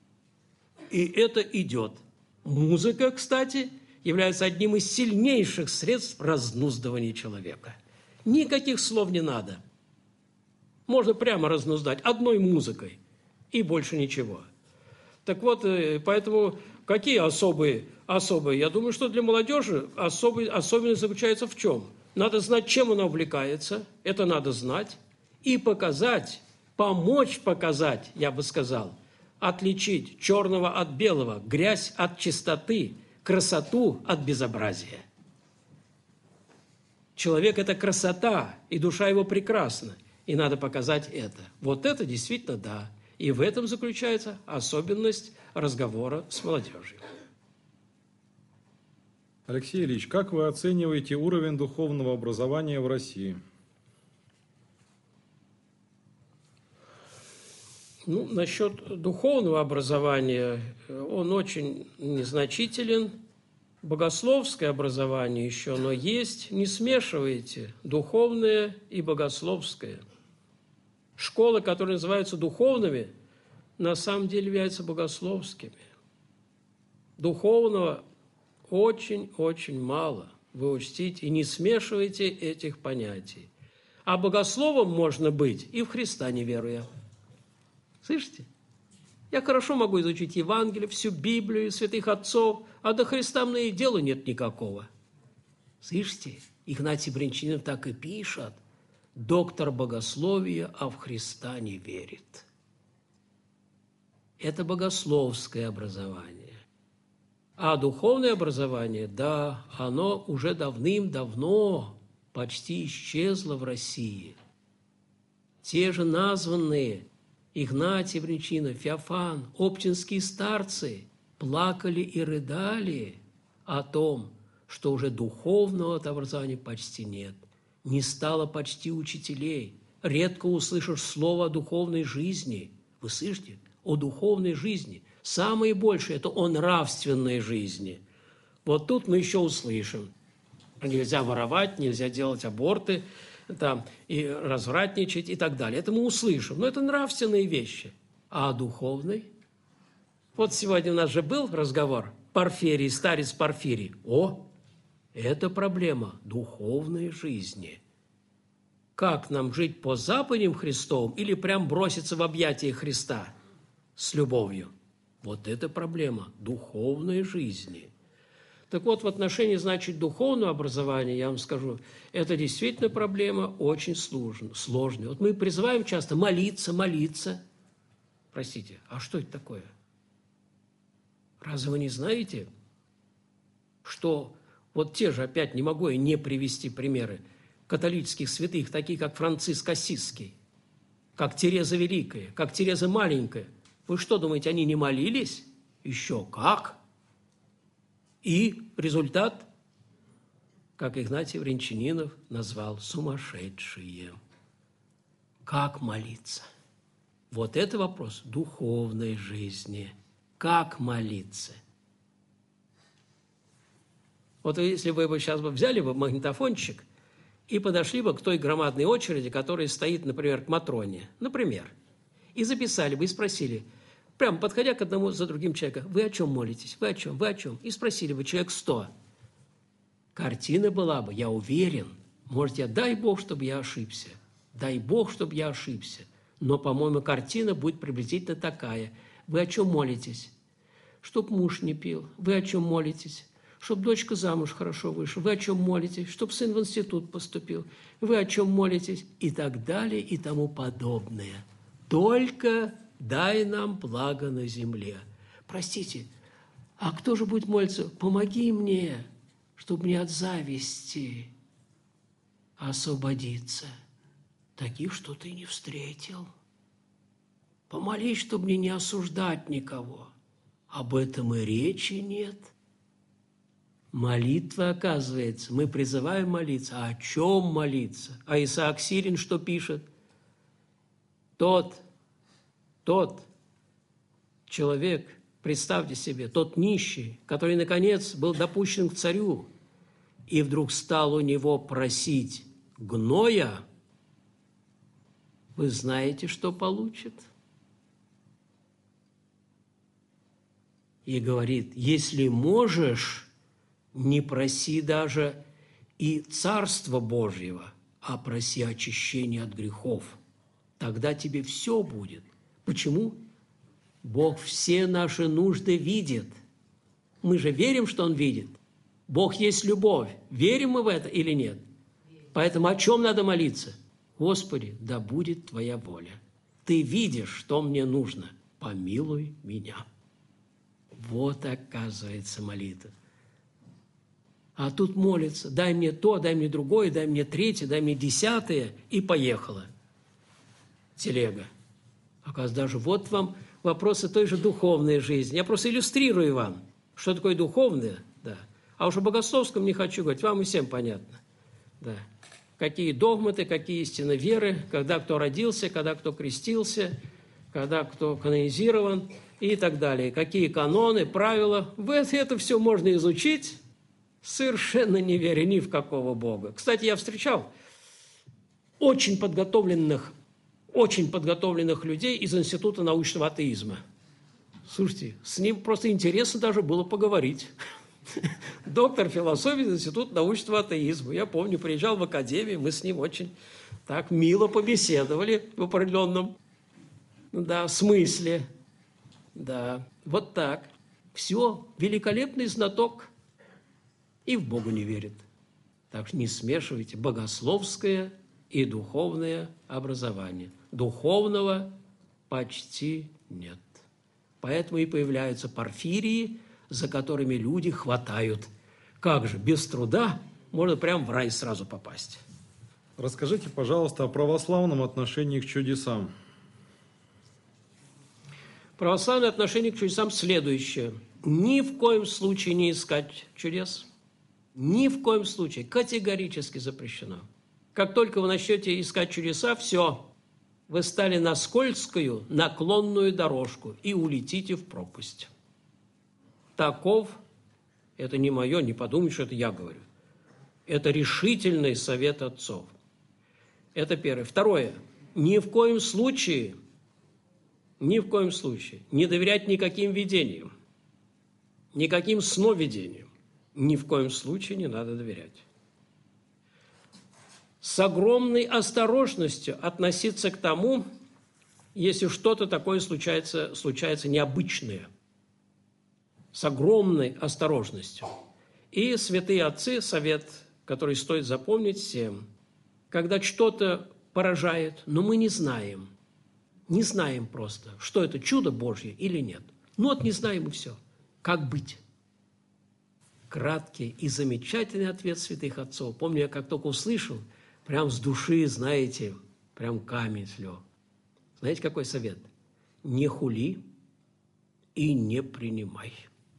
И это идет. Музыка, кстати, является одним из сильнейших средств разнуздывания человека. Никаких слов не надо. Можно прямо разнуздать одной музыкой. И больше ничего. Так вот, поэтому какие особые, особые? Я думаю, что для молодежи особый, особенность заключается в чем? Надо знать, чем она увлекается, это надо знать, и показать, помочь показать, я бы сказал, отличить черного от белого, грязь от чистоты, красоту от безобразия. Человек – это красота, и душа его прекрасна, и надо показать это. Вот это действительно да. И в этом заключается особенность разговора с молодежью. Алексей Ильич, как вы оцениваете уровень духовного образования в России? Ну, насчет духовного образования, он очень незначителен. Богословское образование еще оно есть. Не смешивайте духовное и богословское. Школы, которые называются духовными, на самом деле являются богословскими. Духовного очень-очень мало. Вы учтите и не смешивайте этих понятий. А богословом можно быть и в Христа не веруя. Слышите? Я хорошо могу изучить Евангелие, всю Библию, святых отцов, а до Христа мне и дела нет никакого. Слышите? Игнатий Брянчанин так и пишет. Доктор богословия, а в Христа не верит. Это богословское образование. А духовное образование, да, оно уже давным-давно почти исчезло в России. Те же названные Игнатий Брянчанин, Феофан, оптинские старцы плакали и рыдали о том, что уже духовного образования почти нет. Не стало почти учителей. редко услышишь слово о духовной жизни. Вы слышите? О духовной жизни. Самое большее – это о нравственной жизни. Вот тут мы еще услышим. Нельзя воровать, нельзя делать аборты, там, и развратничать и так далее. Это мы услышим. Но это нравственные вещи. А о духовной? Вот сегодня у нас же был разговор. Порфирий, старец Порфирий. О, это проблема духовной жизни. Как нам жить по заповедям Христовым или прям броситься в объятия Христа с любовью? Вот это проблема духовной жизни. Так вот, в отношении, значит, духовного образования, я вам скажу, это действительно проблема очень сложная. Вот мы призываем часто молиться, молиться. Простите, а что это такое? Разве вы не знаете, что вот те же, опять не могу я не привести примеры, католических святых, такие как Франциск Ассизский, как Тереза Великая, как Тереза Маленькая. Вы что, думаете, они не молились? Еще как? И результат, как Игнатий Брянчанинов назвал, сумасшедшие. Как молиться? Вот это вопрос духовной жизни. Как молиться? Вот если вы бы сейчас бы взяли бы магнитофончик и подошли бы к той громадной очереди, которая стоит, например, к Матроне, например, и записали бы, и спросили, прямо подходя к одному за другим человеком, вы о чем молитесь, вы о чем, вы о чем? И спросили бы человек сто. Картина была бы, я уверен, может, я, дай Бог, чтобы я ошибся, дай Бог, чтобы я ошибся, но, по-моему, картина будет приблизительно такая. Вы о чем молитесь? Чтоб муж не пил. Вы о чем молитесь? Чтоб дочка замуж хорошо вышла. Вы о чем молитесь? Чтоб сын в институт поступил. Вы о чем молитесь? И так далее, и тому подобное. Только дай нам благо на земле. Простите, а кто же будет молиться? Помоги мне, чтобы мне от зависти освободиться. Таких, что ты не встретил. Помолись, чтобы мне не осуждать никого. Об этом и речи нет. Молитва, оказывается, мы призываем молиться. А о чем молиться? А Исаак Сирин что пишет? Тот, тот человек, представьте себе, тот нищий, который, наконец, был допущен к царю, и вдруг стал у него просить гноя, вы знаете, что получит? И говорит, если можешь, не проси даже и Царства Божьего, а проси очищения от грехов. Тогда тебе все будет. Почему? Бог все наши нужды видит. Мы же верим, что Он видит. Бог есть любовь. Верим мы в это или нет? Поэтому о чем надо молиться? Господи, да будет Твоя воля. Ты видишь, что мне нужно. Помилуй меня. Вот, оказывается, молитва. А тут молится, дай мне то, дай мне другое, дай мне третье, дай мне десятое, и поехала телега. Оказывается, даже вот вам вопросы той же духовной жизни. Я просто иллюстрирую вам, что такое духовное, да. А уж о богословском не хочу говорить, вам и всем понятно, да. Какие догматы, какие истины веры, когда кто родился, когда кто крестился, когда кто канонизирован и так далее. Какие каноны, правила. Вы это все можно изучить, совершенно не веря ни в какого Бога. Кстати, я встречал очень подготовленных, очень подготовленных людей из Института научного атеизма. Слушайте, с ним просто интересно даже было поговорить. Доктор философии из Института научного атеизма. Я помню, приезжал в академию, мы с ним очень так мило побеседовали в определенном, да, смысле. Да, вот так. Все, великолепный знаток. И в Бога не верит. Так что не смешивайте богословское и духовное образование. Духовного почти нет. Поэтому и появляются порфирии, за которыми люди хватают. Как же, без труда можно прямо в рай сразу попасть. Расскажите, пожалуйста, о православном отношении к чудесам. Православное отношение к чудесам следующее. Ни в коем случае не искать чудес. Ни в коем случае. Категорически запрещено. Как только вы начнете искать чудеса, все, вы стали на скользкую, наклонную дорожку и улетите в пропасть. Таков, это не мое, не подумайте, что это я говорю. Это решительный совет отцов. Это первое. Второе. Ни в коем случае, ни в коем случае не доверять никаким видениям, никаким сновидениям. Ни в коем случае не надо доверять. С огромной осторожностью относиться к тому, если что-то такое случается, случается необычное. С огромной осторожностью. И святые отцы, совет, который стоит запомнить всем, когда что-то поражает, но мы не знаем, не знаем просто, что это чудо Божье или нет. Ну вот не знаем и все. Как быть? Краткий и замечательный ответ святых отцов. Помню, я как только услышал, прям с души, знаете, прям камень слег. Знаете, какой совет? Не хули и не принимай.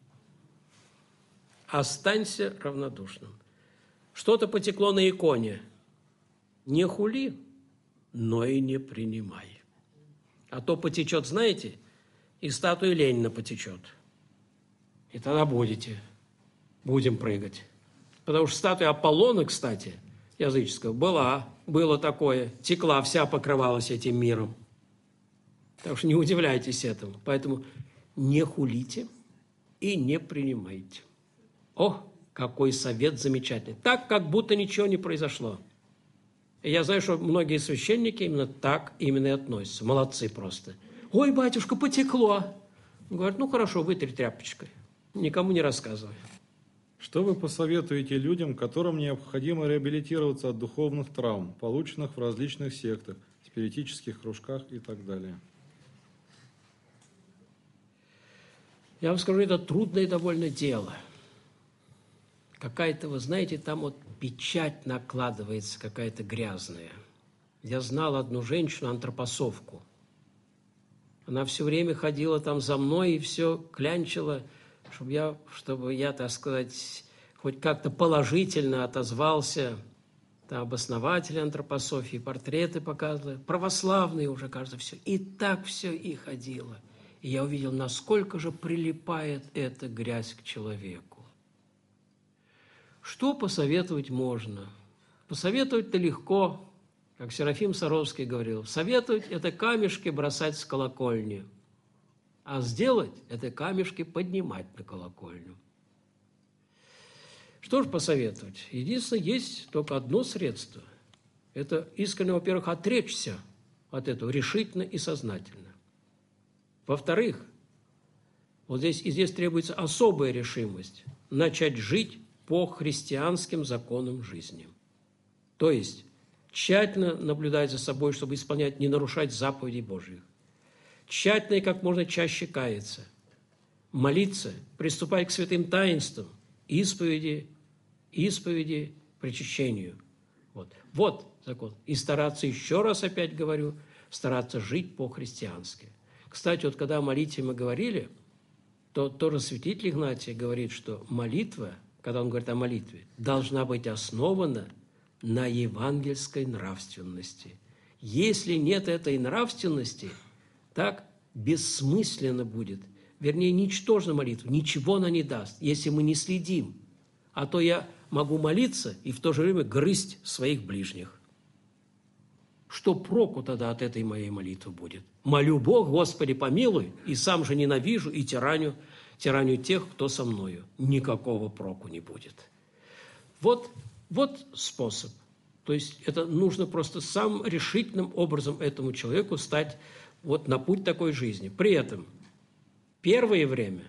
Останься равнодушным. Что-то потекло на иконе. Не хули, но и не принимай. А то потечет, знаете, и статуя Ленина потечет. И тогда будете, будем прыгать. Потому что статуя Аполлона, кстати, языческого, была, было такое, текла, вся покрывалась этим миром. Так что не удивляйтесь этому. Поэтому не хулите и не принимайте. О, какой совет замечательный. Так, как будто ничего не произошло. И я знаю, что многие священники именно так именно и относятся. Молодцы просто. Ой, батюшка, потекло. Говорят, ну хорошо, вытри тряпочкой. Никому не рассказывай. Что вы посоветуете людям, которым необходимо реабилитироваться от духовных травм, полученных в различных сектах, спиритических кружках и так далее? Я вам скажу, это трудное довольно дело. Какая-то, вы знаете, там вот печать накладывается, какая-то грязная. Я знал одну женщину, антропосовку. Она все время ходила там за мной и все клянчила, чтобы я, чтобы я, так сказать, хоть как-то положительно отозвался. Там обоснователи антропософии, портреты показывали, православные уже, кажется, все. И так все и ходило. И я увидел, насколько же прилипает эта грязь к человеку. Что посоветовать можно? Посоветовать-то легко, как Серафим Саровский говорил. Советовать – это камешки бросать с колокольни, а сделать – это камешки поднимать на колокольню. Что же посоветовать? Единственное, есть только одно средство. Это искренне, во-первых, отречься от этого решительно и сознательно. Во-вторых, вот здесь и здесь требуется особая решимость – начать жить по христианским законам жизни. То есть тщательно наблюдать за собой, чтобы исполнять, не нарушать заповедей Божьих. Тщательно и как можно чаще каяться. Молиться, приступать к святым таинствам, исповеди, исповеди, причащению. Вот. Вот закон. И стараться, еще раз опять говорю, стараться жить по-христиански. Кстати, вот когда о молитве мы говорили, то тоже святитель Игнатий говорит, что молитва, когда он говорит о молитве, должна быть основана на евангельской нравственности. Если нет этой нравственности, так бессмысленно будет, вернее, ничтожна молитва, ничего она не даст, если мы не следим. А то я могу молиться и в то же время грызть своих ближних. Что проку тогда от этой моей молитвы будет? Молю Бог, Господи, помилуй, и сам же ненавижу и тираню, тираню тех, кто со мною. Никакого проку не будет. Вот, вот способ. То есть это нужно просто самым решительным образом этому человеку стать вот на путь такой жизни. При этом первое время,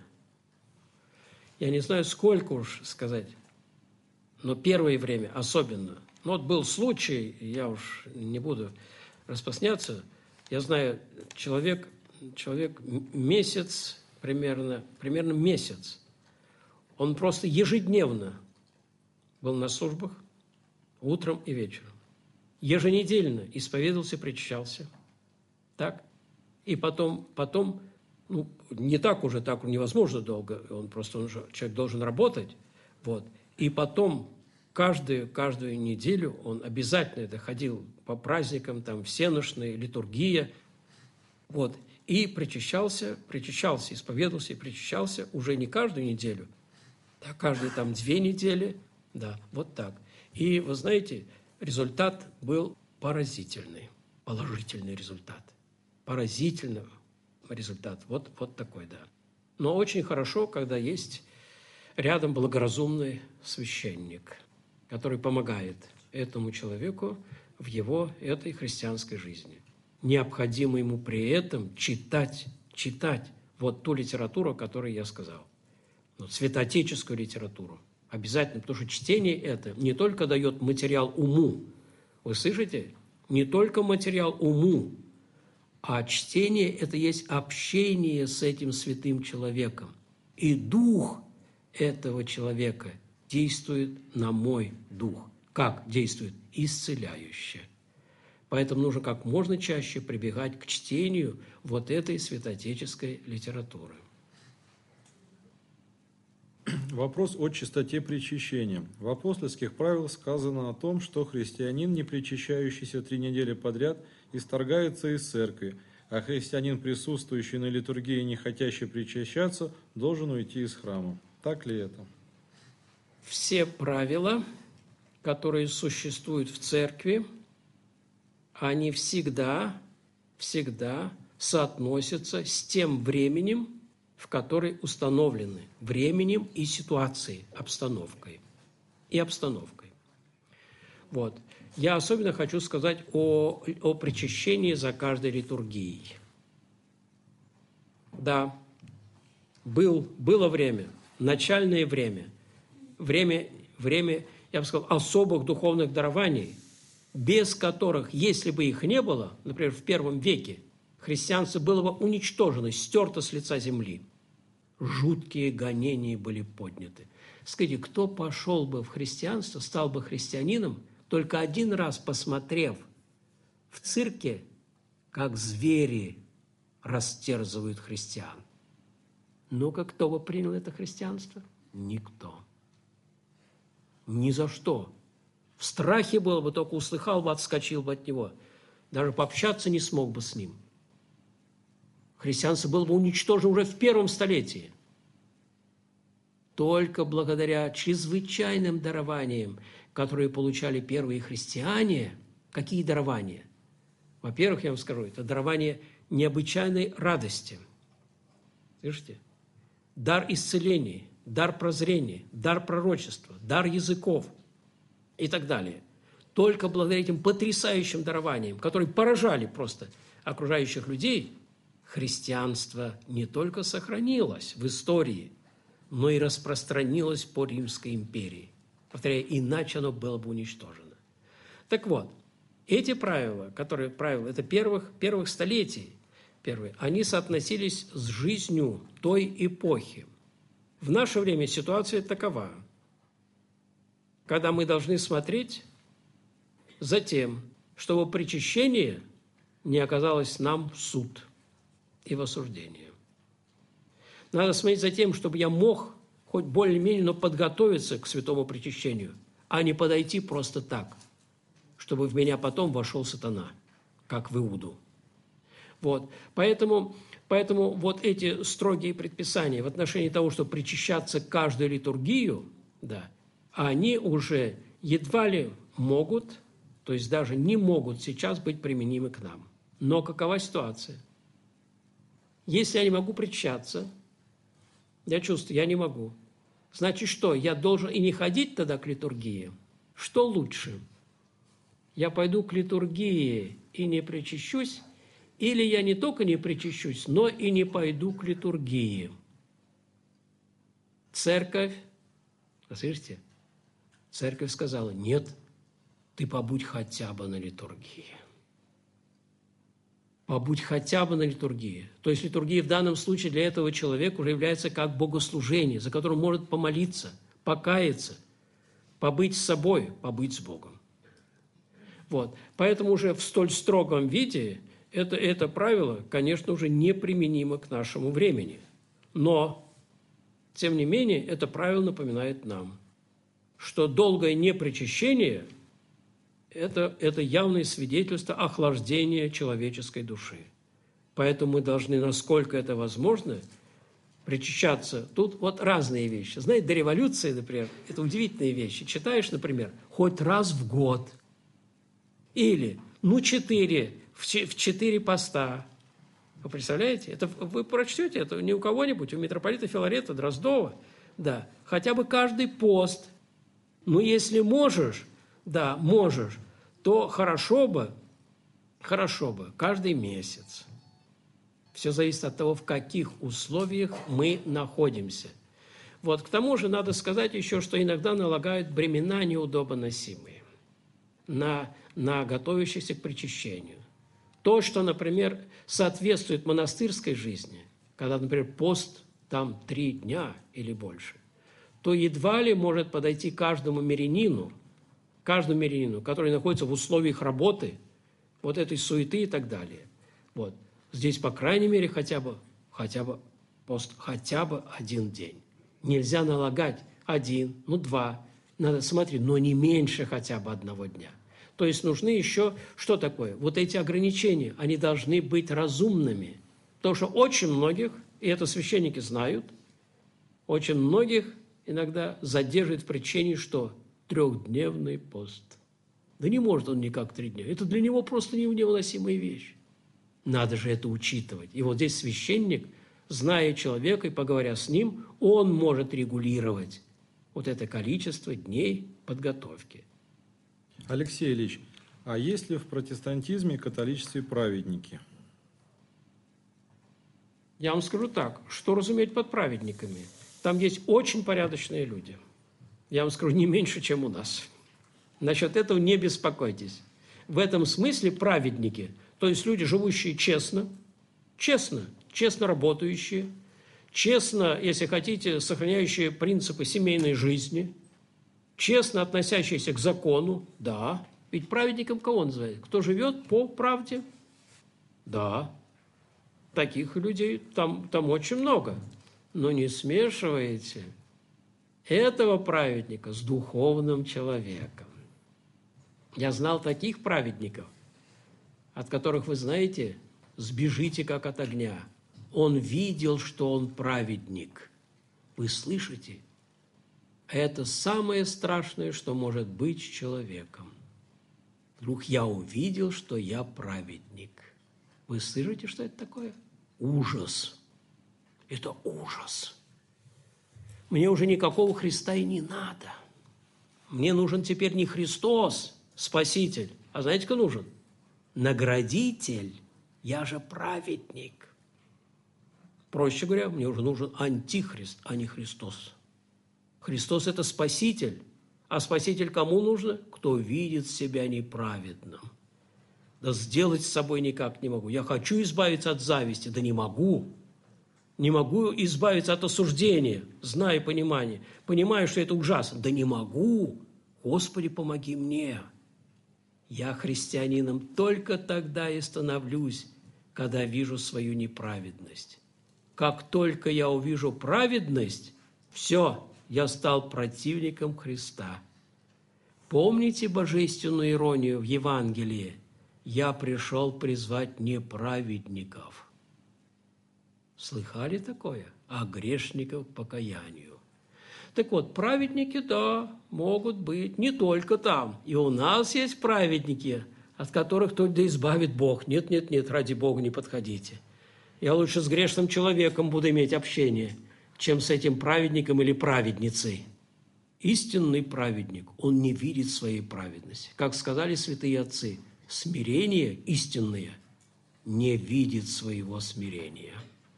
я не знаю, сколько уж сказать, но первое время особенно. Ну, вот был случай, я уж не буду распространяться, я знаю, человек, человек месяц, примерно, примерно месяц, он просто ежедневно был на службах, утром и вечером. Еженедельно исповедовался, причащался. Так? И потом, потом ну, не так уже, так невозможно долго, он просто, он же, человек должен работать. Вот. И потом каждую, каждую неделю он обязательно это ходил по праздникам, там всенощная литургия, вот, и причащался, причащался, исповедовался и причащался уже не каждую неделю, а каждые там две недели, да, вот так. И, вы знаете, результат был поразительный, положительный результат, поразительный результат, вот, вот такой, да. Но очень хорошо, когда есть рядом благоразумный священник, который помогает этому человеку в его этой христианской жизни. Необходимо ему при этом читать, читать вот ту литературу, о которой я сказал. Вот, святоотеческую литературу. Обязательно, потому что чтение это не только дает материал уму, вы слышите? Не только материал уму, а чтение – это есть общение с этим святым человеком. И дух этого человека действует на мой дух. Как действует? Исцеляюще. Поэтому нужно как можно чаще прибегать к чтению вот этой святоотеческой литературы. Вопрос о чистоте причащения. В апостольских правилах сказано о том, что христианин, не причащающийся три недели подряд, исторгается из церкви, а христианин, присутствующий на литургии и не хотящий причащаться, должен уйти из храма. Так ли это? Все правила, которые существуют в церкви, они всегда, всегда соотносятся с тем временем, в которой установлены, временем и ситуацией, обстановкой. И обстановкой. Вот. Я особенно хочу сказать о, о причащении за каждой литургией. Да, был, было время, начальное время, время, время, я бы сказал, особых духовных дарований, без которых, если бы их не было, например, в первом веке, христианство было бы уничтожено, стерто с лица земли. Жуткие гонения были подняты. Скажите, кто пошел бы в христианство, стал бы христианином, только один раз посмотрев в цирке, как звери растерзывают христиан? Ну-ка, кто бы принял это христианство? Никто. Ни за что. В страхе было бы, только услыхал бы, отскочил бы от него. Даже пообщаться не смог бы с ним. Христианство было бы уничтожено уже в первом столетии. Только благодаря чрезвычайным дарованиям, которые получали первые христиане. Какие дарования? Во-первых, я вам скажу, это дарование необычайной радости. Слышите? Дар исцеления, дар прозрения, дар пророчества, дар языков и так далее. Только благодаря этим потрясающим дарованиям, которые поражали просто окружающих людей, христианство не только сохранилось в истории, но и распространилось по Римской империи. Повторяю, иначе оно было бы уничтожено. Так вот, эти правила, которые правила, это первых, первых столетий, первые, они соотносились с жизнью той эпохи. В наше время ситуация такова, когда мы должны смотреть за тем, чтобы причащение не оказалось нам в суд и в осуждение. Надо смотреть за тем, чтобы я мог хоть более-менее, но подготовиться к святому причащению, а не подойти просто так, чтобы в меня потом вошел сатана, как в Иуду. Вот. Поэтому, поэтому вот эти строгие предписания в отношении того, чтобы причащаться каждую литургию, да, они уже едва ли могут, то есть даже не могут сейчас быть применимы к нам. Но какова ситуация? Если я не могу причащаться, я чувствую, я не могу. Значит, что? Я должен и не ходить тогда к литургии? Что лучше? Я пойду к литургии и не причащусь, или я не только не причащусь, но и не пойду к литургии? Церковь, слышите? Церковь сказала, нет, ты побудь хотя бы на литургии. Побудь хотя бы на литургии. То есть литургия в данном случае для этого человека уже является как богослужение, за которым может помолиться, покаяться, побыть с собой, побыть с Богом. Вот. Поэтому уже в столь строгом виде это, это правило, конечно, уже неприменимо к нашему времени. Но, тем не менее, это правило напоминает нам. что долгое непричащение – это, это явное свидетельство охлаждения человеческой души. Поэтому мы должны, насколько это возможно, причащаться. Тут вот разные вещи. Знаете, до революции, например, это удивительные вещи. Читаешь, например, хоть раз в год. Или, ну, четыре, в четыре поста. Вы представляете? Это вы прочтете это не у кого-нибудь, у митрополита Филарета Дроздова. Да, хотя бы каждый пост. Ну, если можешь, да, можешь, то хорошо бы, хорошо бы каждый месяц. Все зависит от того, в каких условиях мы находимся. Вот, к тому же надо сказать еще, что иногда налагают бремена неудобоносимые на, на готовящихся к причащению. То, что, например, соответствует монастырской жизни, когда, например, пост там три дня или больше, то едва ли может подойти каждому мирянину, каждому мирянину, который находится в условиях работы, вот этой суеты и так далее. Вот. Здесь, по крайней мере, хотя бы, хотя бы пост, хотя бы один день. Нельзя налагать один, ну два, надо смотреть, но не меньше хотя бы одного дня. То есть нужны еще, что такое? Вот эти ограничения, они должны быть разумными. Потому что очень многих, и это священники знают, очень многих иногда задерживает в причине, что трехдневный пост. Да не может он никак три дня. Это для него просто невыносимая вещь. Надо же это учитывать. И вот здесь священник, зная человека и поговоря с ним, он может регулировать вот это количество дней подготовки. Алексей Ильич, а есть ли в протестантизме и католичестве праведники? Я вам скажу так, что разуметь под праведниками? Там есть очень порядочные люди. Я вам скажу, не меньше, чем у нас. Насчет этого не беспокойтесь. В этом смысле праведники, то есть люди, живущие честно, честно, честно работающие, честно, если хотите, сохраняющие принципы семейной жизни, честно относящиеся к закону, да. Ведь праведником кого он называет? Кто живет по правде? Да. Таких людей там, там очень много. Но не смешивайте этого праведника с духовным человеком. Я знал таких праведников, от которых, вы знаете, сбежите как от огня. Он видел, что он праведник. Вы слышите? Это самое страшное, что может быть с человеком. Вдруг я увидел, что я праведник. Вы слышите, что это такое? Ужас. Это ужас. Мне уже никакого Христа и не надо. Мне нужен теперь не Христос, Спаситель, а знаете, кто нужен? Наградитель. Я же праведник. Проще говоря, мне уже нужен антихрист, а не Христос. Христос – это Спаситель. А Спаситель кому нужно? Кто видит себя неправедным. Да сделать с собой никак не могу. Я хочу избавиться от зависти, да не могу. Не могу избавиться от осуждения, зная понимание. Понимаю, что это ужасно. Да не могу. Господи, помоги мне. Я христианином только тогда и становлюсь, когда вижу свою неправедность. Как только я увижу праведность, все, я стал противником Христа. Помните божественную иронию в Евангелии? Я пришел призвать неправедников. Слыхали такое? А грешников к покаянию. Так вот, праведники, да, могут быть не только там. И у нас есть праведники, от которых только избавит Бог. Нет, нет, нет, ради Бога не подходите. Я лучше с грешным человеком буду иметь общение, чем с этим праведником или праведницей. Истинный праведник, он не видит своей праведности. Как сказали святые отцы, смирение истинное не видит своего смирения.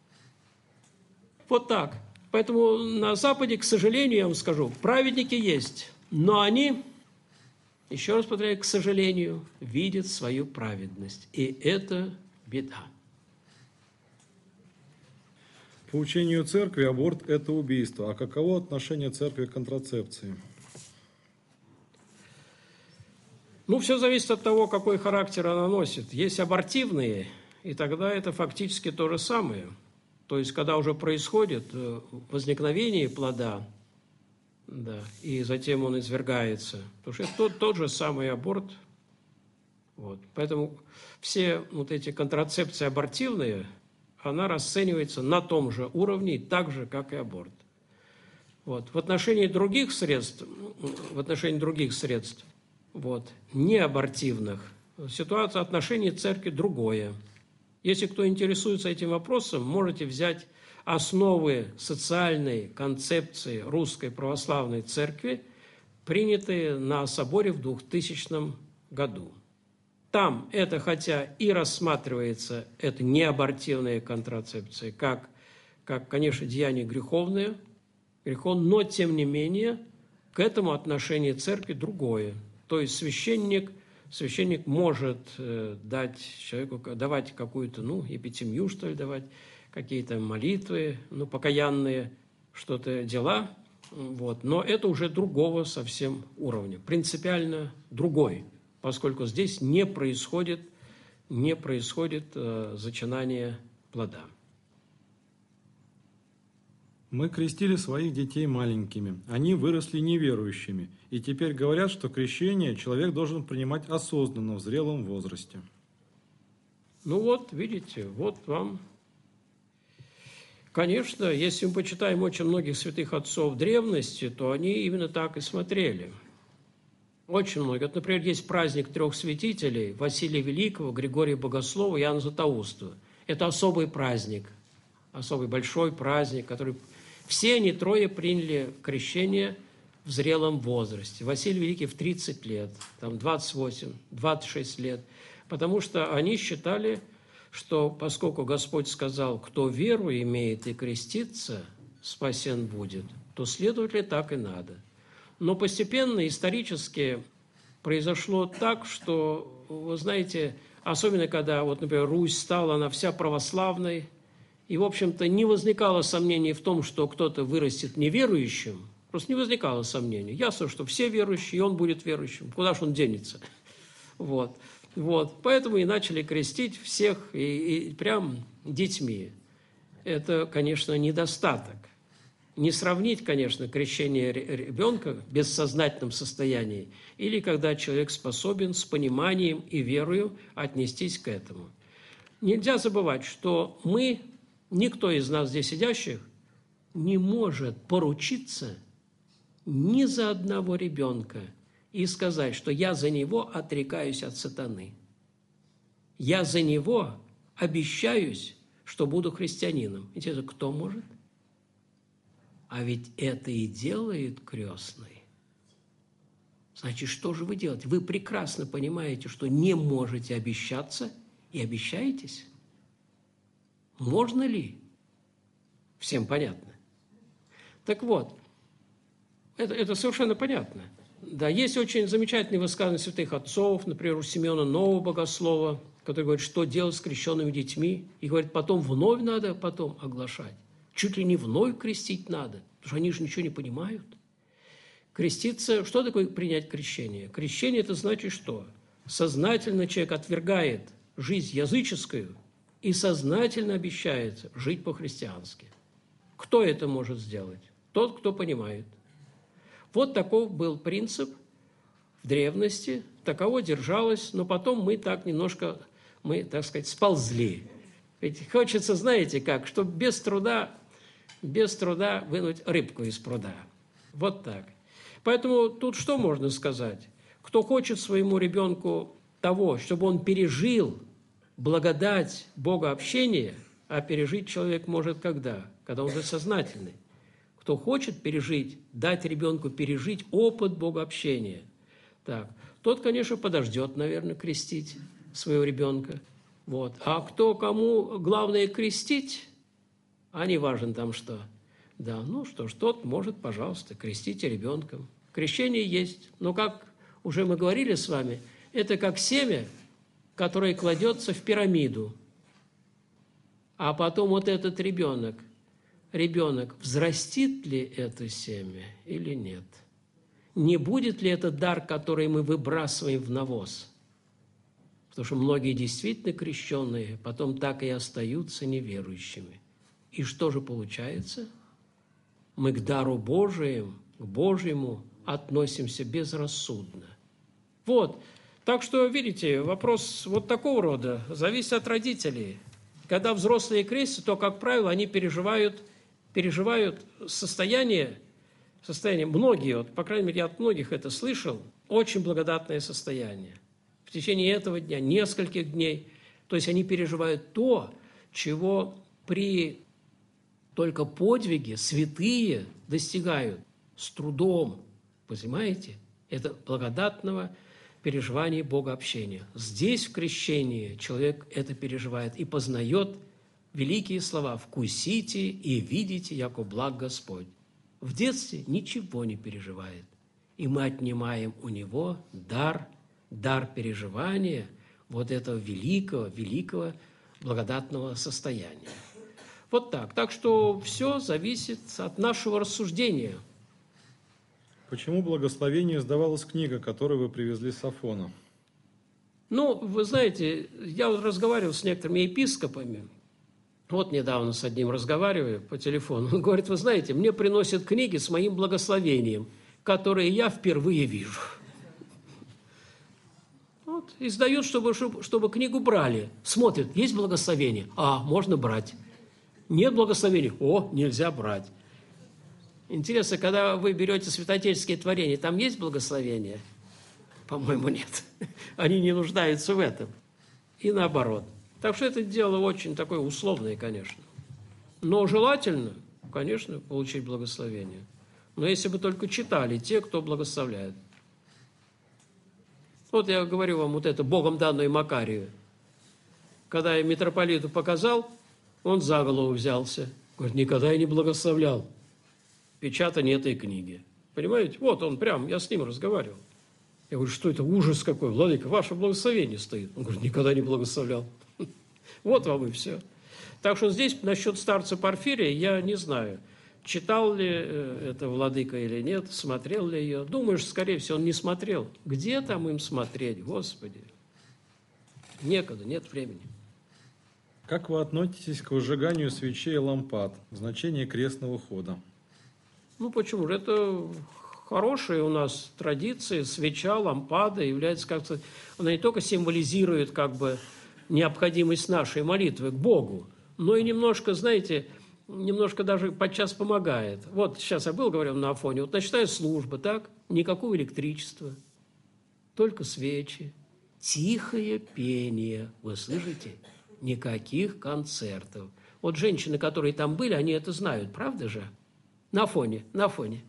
Вот так. Поэтому на Западе, к сожалению, я вам скажу, праведники есть, но они, еще раз повторяю, к сожалению, видят свою праведность. И это беда. По учению церкви аборт – это убийство. А каково отношение церкви к контрацепции? Ну, все зависит от того, какой характер она носит. Есть абортивные, и тогда это фактически то же самое. То есть, когда уже происходит возникновение плода, да, и затем он извергается. Потому что это тот, тот же самый аборт. Вот. Поэтому все вот эти контрацепции абортивные, она расценивается на том же уровне, так же, как и аборт. Вот. В отношении других средств, в отношении других средств, вот, неабортивных, ситуация отношений церкви другое. Если кто интересуется этим вопросом, можете взять основы социальной концепции Русской Православной Церкви, принятые на соборе в двухтысячном году. Там это, хотя и рассматривается, это неабортивная контрацепция, как, как, конечно, деяние греховное, греховное, но, тем не менее, к этому отношение церкви другое. То есть священник, священник может э, дать человеку, давать какую-то, ну, эпитемию, что ли, давать, какие-то молитвы, ну, покаянные, что-то, дела, вот. Но это уже другого совсем уровня, принципиально другой, поскольку здесь не происходит, не происходит э, зачинание плода. Мы крестили своих детей маленькими, они выросли неверующими, и теперь говорят, что крещение человек должен принимать осознанно в зрелом возрасте. Ну вот, видите, вот вам. Конечно, если мы почитаем очень многих святых отцов древности, то они именно так и смотрели. Очень много. Вот, например, есть праздник трех святителей: Василия Великого, Григория Богослова и Иоанна Златоустого. Это особый праздник, особый большой праздник, который... Все они трое приняли крещение в зрелом возрасте. Василий Великий в тридцать лет, там двадцать восемь, двадцать шесть лет, потому что они считали, что поскольку Господь сказал, кто веру имеет и крестится, спасен будет, то, следовательно, так и надо. Но постепенно, исторически произошло так, что, вы знаете, особенно когда, вот, например, Русь стала, она вся православной, и, в общем-то, не возникало сомнений в том, что кто-то вырастет неверующим, просто не возникало сомнений. Ясно, что все верующие, и он будет верующим. Куда же он денется? Вот. Вот. Поэтому и начали крестить всех, и, и прям детьми. Это, конечно, недостаток. Не сравнить, конечно, крещение ребенка в бессознательном состоянии или когда человек способен с пониманием и верою отнестись к этому. Нельзя забывать, что мы, никто из нас здесь сидящих, не может поручиться ни за одного ребенка и сказать, что я за него отрекаюсь от сатаны. Я за него обещаюсь, что буду христианином. Интересно, кто может? А ведь это и делает крестный. Значит, что же вы делаете? Вы прекрасно понимаете, что не можете обещаться и обещаетесь. Можно ли? Всем понятно. Так вот, это, это совершенно понятно. Да, есть очень замечательные высказывания святых отцов, например, у Симеона Нового Богослова, который говорит, что делать с крещенными детьми, и говорит, потом вновь надо потом оглашать. Чуть ли не вновь крестить надо, потому что они же ничего не понимают. Креститься, что такое принять крещение? Крещение – это значит что? Сознательно человек отвергает жизнь языческую и сознательно обещается жить по-христиански. Кто это может сделать? Тот, кто понимает. Вот таков был принцип в древности, таково держалось, но потом мы так немножко, мы, так сказать, сползли. Ведь хочется, знаете как, чтобы без труда, без труда вынуть рыбку из пруда. Вот так. Поэтому тут что можно сказать? Кто хочет своему ребенку того, чтобы он пережил благодать богообщения, а пережить человек может когда? Когда он уже сознательный. Кто хочет пережить, дать ребенку пережить опыт богообщения, так, тот, конечно, подождет, наверное, крестить своего ребенка. Вот. А кто, кому главное крестить, а не важно там что. Да, ну что ж, тот может, пожалуйста, крестите ребенком. Крещение есть, но, как уже мы говорили с вами, это как семя, которое кладется в пирамиду. А потом вот этот ребенок, ребенок, взрастит ли это семя или нет? Не будет ли это дар, который мы выбрасываем в навоз? Потому что многие действительно крещенные потом так и остаются неверующими. И что же получается? Мы к дару Божиему к Божьему относимся безрассудно. Вот. Так что, видите, вопрос вот такого рода зависит от родителей. Когда взрослые крестятся, то, как правило, они переживают, переживают состояние, состояние, многие, вот, по крайней мере, я от многих это слышал, очень благодатное состояние. В течение этого дня, нескольких дней. То есть они переживают то, чего при только подвиге святые достигают с трудом. Понимаете? Это благодатного переживания богообщения. Здесь в крещении человек это переживает и познает великие слова «вкусите и видите, яко благ Господь». В детстве ничего не переживает. И мы отнимаем у него дар, дар переживания вот этого великого, великого благодатного состояния. Вот так. Так что все зависит от нашего рассуждения. Почему благословению сдавалась книга, которую вы привезли с Афона? Ну, вы знаете, я вот разговаривал с некоторыми епископами. Вот недавно с одним разговариваю по телефону. Он говорит, вы знаете, мне приносят книги с моим благословением, которые я впервые вижу. Вот, издают, чтобы, чтобы книгу брали. Смотрят, есть благословение? А, можно брать. Нет благословения? О, нельзя брать. Интересно, когда вы берете святоотеческие творения, там есть благословение? По-моему, нет. Они не нуждаются в этом. И наоборот. Так что это дело очень такое условное, конечно. Но желательно, конечно, получить благословение. Но если бы только читали те, кто благословляет. Вот я говорю вам вот это Богом данное Макарию. Когда я митрополиту показал, он за голову взялся. Говорит, никогда я не благословлял печатание этой книги. Понимаете? Вот он прям, я с ним разговаривал. Я говорю, что это ужас какой, владыка, ваше благословение стоит. Он говорит, никогда не благословлял. Вот вам и все. Так что здесь насчет старца Порфирия я не знаю, читал ли это владыка или нет, смотрел ли ее. Думаешь, скорее всего, он не смотрел. Где там им смотреть, Господи? Некогда, нет времени. Как вы относитесь к выжиганию свечей и лампад? Значение крестного хода. Ну, почему же? Это хорошие у нас традиции. Свеча, лампада является как-то... Она не только символизирует как бы необходимость нашей молитвы к Богу, но и немножко, знаете, немножко даже подчас помогает. Вот сейчас я был, говорил, на Афоне, вот начинаю службу, так? Никакого электричества, только свечи, тихое пение, вы слышите? Никаких концертов. Вот женщины, которые там были, они это знают, правда же? На фоне, на фоне.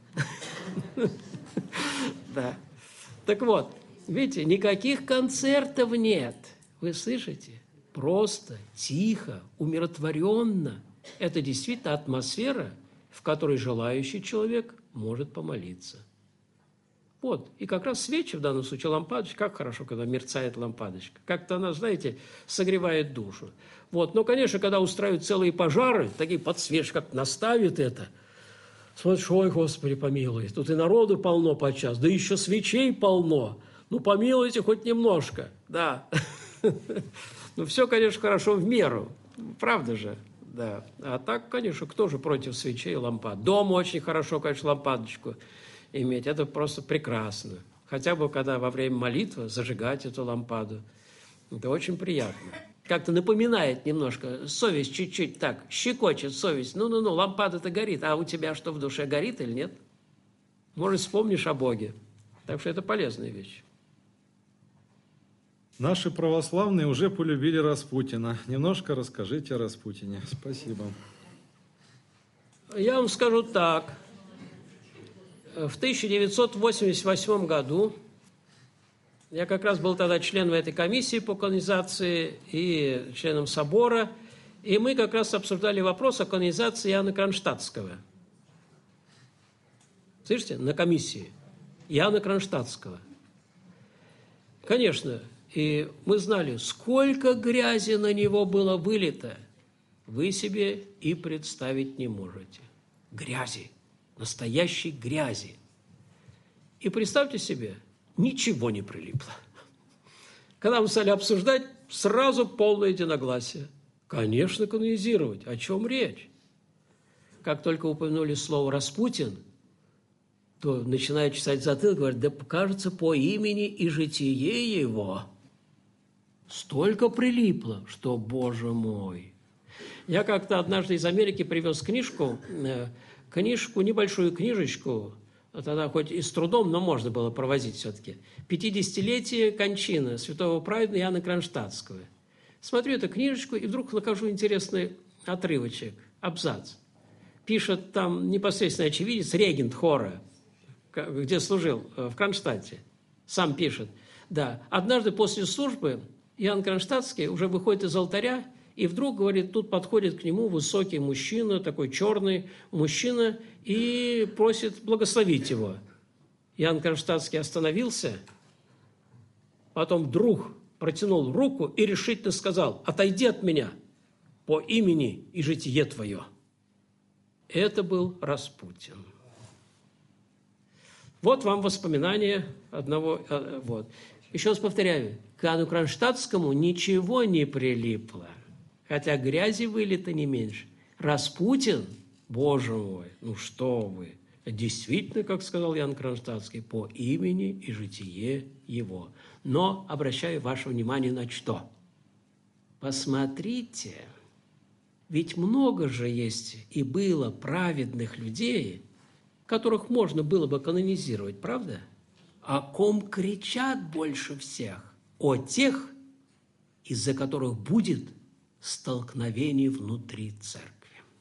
Да. Так вот, видите, никаких концертов нет. Вы слышите? Просто, тихо, умиротворенно. Это действительно атмосфера, в которой желающий человек может помолиться. Вот. И как раз свечи, в данном случае лампадочка, как хорошо, когда мерцает лампадочка. Как-то она, знаете, согревает душу. Вот. Но, конечно, когда устраивают целые пожары, такие подсвечи, как наставит это, смотришь, ой, Господи, помилуй, тут и народу полно подчас, да еще свечей полно. Ну, помилуйте хоть немножко, да. Ну, все, конечно, хорошо в меру, правда же, да. А так, конечно, кто же против свечей и лампад? Дома очень хорошо, конечно, лампадочку иметь, это просто прекрасно. Хотя бы, когда во время молитвы зажигать эту лампаду, это очень приятно. Как-то напоминает немножко, совесть чуть-чуть так, щекочет совесть. Ну-ну-ну, лампада-то горит, а у тебя что, в душе горит или нет? Может, вспомнишь о Боге. Так что это полезная вещь. Наши православные уже полюбили Распутина. Немножко расскажите о Распутине. Спасибо. Я вам скажу так. В тысяча девятьсот восемьдесят восьмом году я как раз был тогда членом этой комиссии по канонизации и членом собора, и мы как раз обсуждали вопрос о канонизации Иоанна Кронштадтского. Слышите? На комиссии. Иоанна Кронштадтского. Конечно, и мы знали, сколько грязи на него было вылито, вы себе и представить не можете. Грязи. Настоящей грязи. И представьте себе, ничего не прилипло. Когда мы стали обсуждать, сразу полное единогласие. Конечно, канонизировать. О чем речь? Как только упомянули слово «Распутин», то начинают чесать затылок, говорят, да кажется, по имени и житие его столько прилипло, что, Боже мой. Я как-то однажды из Америки привез книжку, книжку, небольшую книжечку, тогда хоть и с трудом, но можно было провозить все-таки. пятидесятилетие кончины святого праведного Иоанна Кронштадтского. Смотрю эту книжечку и вдруг нахожу интересный отрывочек, абзац. Пишет там непосредственно очевидец, регент хора, где служил в Кронштадте. Сам пишет. Да, однажды после службы Иоанн Кронштадтский уже выходит из алтаря, и вдруг, говорит, тут подходит к нему высокий мужчина, такой черный мужчина, и просит благословить его. Иоанн Кронштадтский остановился, потом вдруг протянул руку и решительно сказал: «Отойди от меня по имени и житие твое». Это был Распутин. Вот вам воспоминания одного... Вот. Еще раз повторяю, к Иоанну Кронштадтскому ничего не прилипло, хотя грязи вылито не меньше. Распутин, Боже мой, ну что вы, действительно, как сказал Иоанн Кронштадтский, по имени и житие его. Но обращаю ваше внимание на что? Посмотрите, ведь много же есть и было праведных людей, которых можно было бы канонизировать, правда? О ком кричат больше всех? О тех, из-за которых будет столкновение внутри церкви.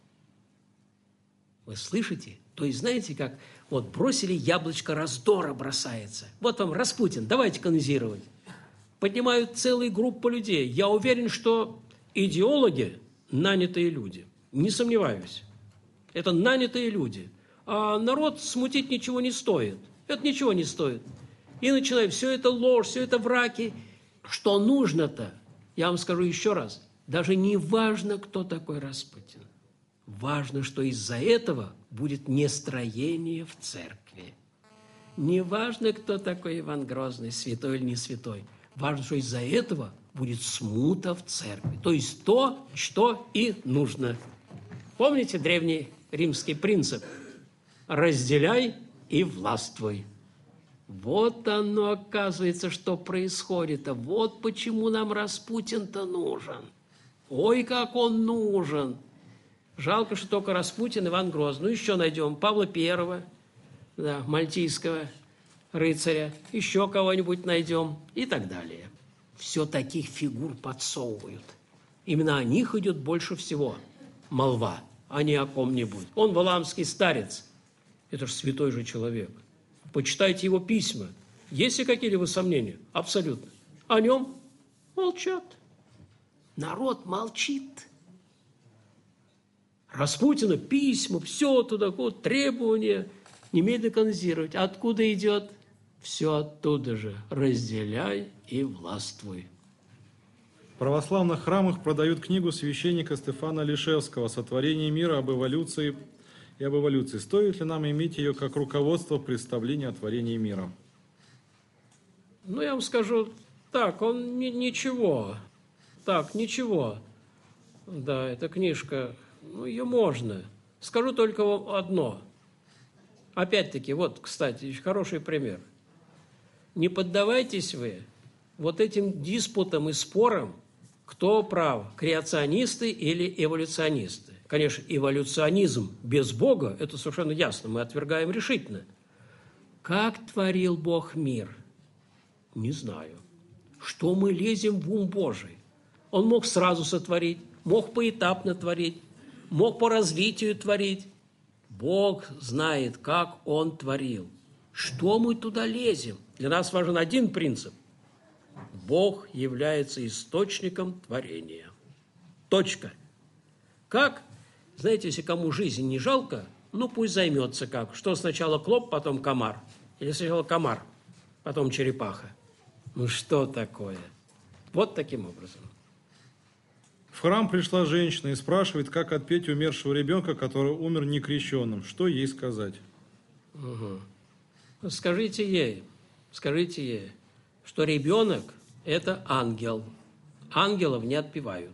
Вы слышите? То есть, знаете, как вот бросили яблочко раздора, бросается. Вот вам Распутин, давайте канонизировать. Поднимают целые группы людей. Я уверен, что идеологи – нанятые люди. Не сомневаюсь. Это нанятые люди. А народ смутить ничего не стоит. Это ничего не стоит. И начинают, все это ложь, все это враки. Что нужно-то? Я вам скажу еще раз. Даже не важно, кто такой Распутин. Важно, что из-за этого будет нестроение в церкви. Не важно, кто такой Иван Грозный, святой или не святой. Важно, что из-за этого будет смута в церкви. То есть то, что и нужно. Помните древний римский принцип? Разделяй и властвуй. Вот оно, оказывается, что происходит. А вот почему нам Распутин-то нужен. Ой, как он нужен. Жалко, что только Распутин, Иван Грозный. Ну, еще найдем Павла Первого, да, мальтийского рыцаря. Еще кого-нибудь найдем и так далее. Все таких фигур подсовывают. Именно о них идет больше всего молва, а не о ком-нибудь. Он валаамский старец. Это же святой же человек. Почитайте его письма. Есть ли какие-либо сомнения? Абсолютно. О нем молчат. Народ молчит. Распутина письма, все туда, вот, требования немедленно канонизировать. Откуда идет? Все оттуда же. Разделяй и властвуй. В православных храмах продают книгу священника Стефана Лишевского «Сотворение мира об эволюции и об эволюции». Стоит ли нам иметь ее как руководство представления о творении мира? Ну, я вам скажу так, он ни, ничего. Так, ничего. Да, эта книжка, ну, ее можно. Скажу только вам одно. Опять-таки, вот, кстати, хороший пример. Не поддавайтесь вы вот этим диспутам и спорам, кто прав, креационисты или эволюционисты. Конечно, эволюционизм без Бога, это совершенно ясно, мы отвергаем решительно. Как творил Бог мир? Не знаю. Что мы лезем в ум Божий? Он мог сразу сотворить, мог поэтапно творить, мог по развитию творить. Бог знает, как Он творил. Что мы туда лезем? Для нас важен один принцип. Бог является источником творения. Точка. Как? Знаете, если кому жизнь не жалко, ну пусть займется как. Что сначала клоп, потом комар. Или сначала комар, потом черепаха. Ну что такое? Вот таким образом. В храм пришла женщина и спрашивает, как отпеть умершего ребенка, который умер некрещенным. Что ей сказать? Угу. Скажите ей, скажите ей, что ребенок – это ангел. Ангелов не отпевают.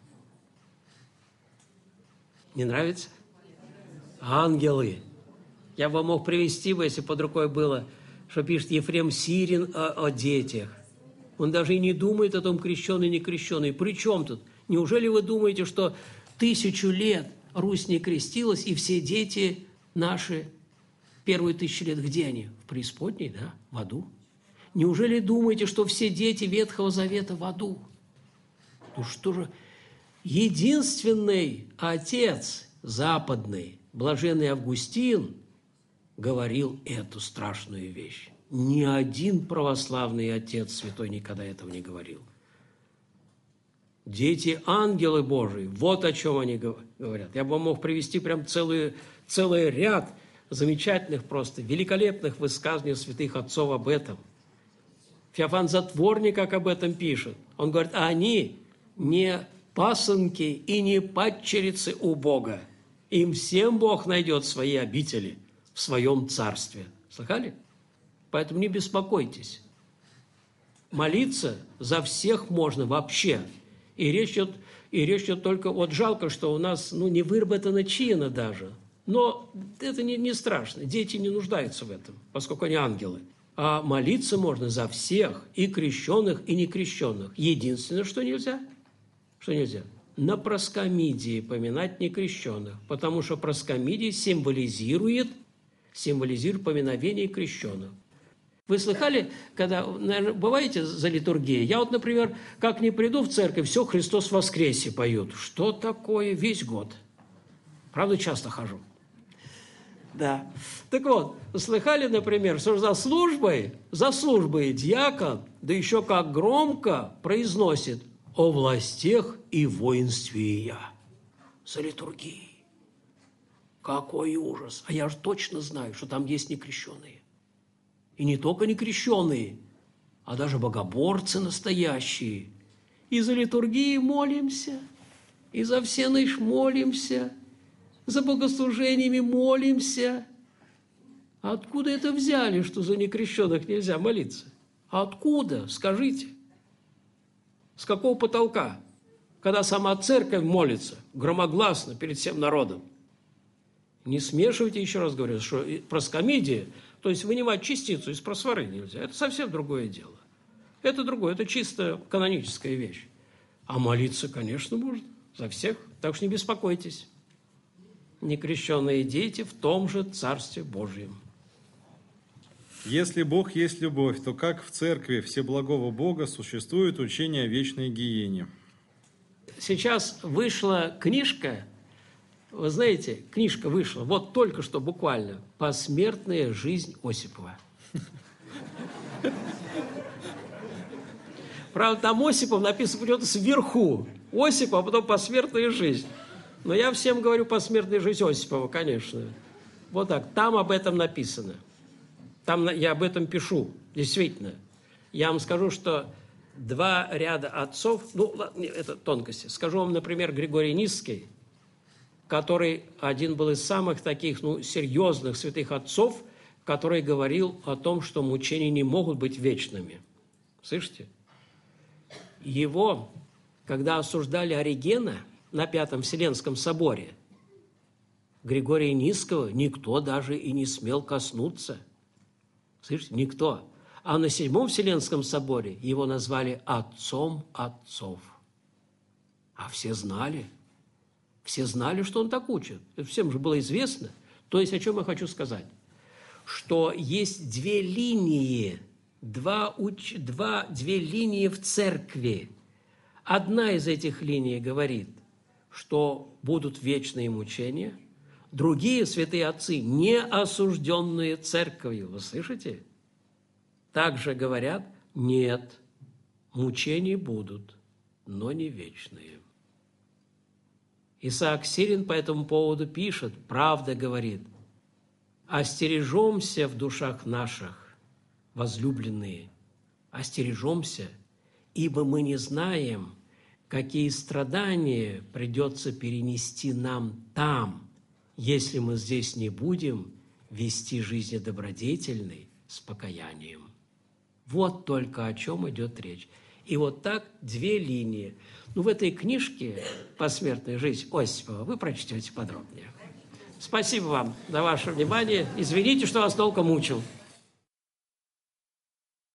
Не нравится? Ангелы. Я бы мог привести, если под рукой было, что пишет Ефрем Сирин о, о детях. Он даже и не думает о том, крещеный, не крещеный. При чем тут? Неужели вы думаете, что тысячу лет Русь не крестилась, и все дети наши первые тысячи лет, где они? В преисподней, да? В аду. Неужели думаете, что все дети Ветхого Завета в аду? Ну что же, единственный отец западный, блаженный Августин, говорил эту страшную вещь. Ни один православный отец святой никогда этого не говорил. Дети ангелы Божии, вот о чем они говорят. Я бы мог привести прям целый, целый ряд замечательных, просто великолепных высказываний святых отцов об этом. Феофан Затворник как об этом пишет. Он говорит, а они не пасынки и не падчерицы у Бога. Им всем Бог найдет свои обители в своем царстве. Слыхали? Поэтому не беспокойтесь. Молиться за всех можно вообще. И речь идет, и речь идет только... Вот жалко, что у нас ну, не выработана чина даже. Но это не, не страшно. Дети не нуждаются в этом, поскольку они ангелы. А молиться можно за всех, и крещенных, и некрещенных. Единственное, что нельзя, что нельзя, на проскомидии поминать некрещенных, потому что проскомидия символизирует, символизирует поминовение крещенных. Вы слыхали, когда, наверное, бываете за литургией? Я вот, например, как не приду в церковь, все «Христос воскресе» поют. Что такое весь год? Правда, часто хожу. Да. Так вот, слыхали, например, что за службой, за службой диакон, да еще как громко произносит «О властях и воинстве я» за литургией. Какой ужас! А я же точно знаю, что там есть некрещенные. И не только некрещенные, а даже богоборцы настоящие. И за литургией молимся, и за всеныш молимся, за богослужениями молимся. А откуда это взяли, что за некрещенных нельзя молиться? А откуда? Скажите. С какого потолка? Когда сама церковь молится громогласно перед всем народом. Не смешивайте, еще раз говорю, что проскомидия, то есть вынимать частицу из просворы нельзя. Это совсем другое дело. Это другое, это чисто каноническая вещь. А молиться, конечно, можно за всех. Так что не беспокойтесь. Некрещенные дети в том же Царстве Божьем. Если Бог есть любовь, то как в церкви Всеблагого Бога существует учение о вечной гиене? Сейчас вышла книжка, вы знаете, книжка вышла, вот только что буквально, «Посмертная жизнь Осипова». Правда, там Осипов написано почему-то сверху. Осипов, а потом «Посмертная жизнь». Но я всем говорю «Посмертная жизнь Осипова», конечно. Вот так, там об этом написано. Там я об этом пишу, действительно. Я вам скажу, что два ряда отцов, ну, это тонкости. Скажу вам, например, Григорий Нисский, который один был из самых таких, ну, серьезных святых отцов, который говорил о том, что мучения не могут быть вечными. Слышите? Его, когда осуждали Оригена на Пятом Вселенском соборе, Григория Нисского никто даже и не смел коснуться. Слышите? Никто. А на Седьмом Вселенском соборе его назвали отцом отцов. А все знали. Все знали, что он так учит. Это всем же было известно. То есть, о чем я хочу сказать? Что есть две линии, два, уч... два, две линии в церкви. Одна из этих линий говорит, что будут вечные мучения. Другие святые отцы, не осужденные церковью, вы слышите? Также говорят, нет, мучения будут, но не вечные. Исаак Сирин по этому поводу пишет, правда говорит, «Остережемся в душах наших, возлюбленные, остережемся, ибо мы не знаем, какие страдания придется перенести нам там, если мы здесь не будем вести жизнь добродетельной с покаянием». Вот только о чем идет речь. И вот так две линии. Ну, в этой книжке «Посмертная жизнь Осипова» вы прочтете подробнее. Спасибо вам за ваше внимание. Извините, что вас долго мучил.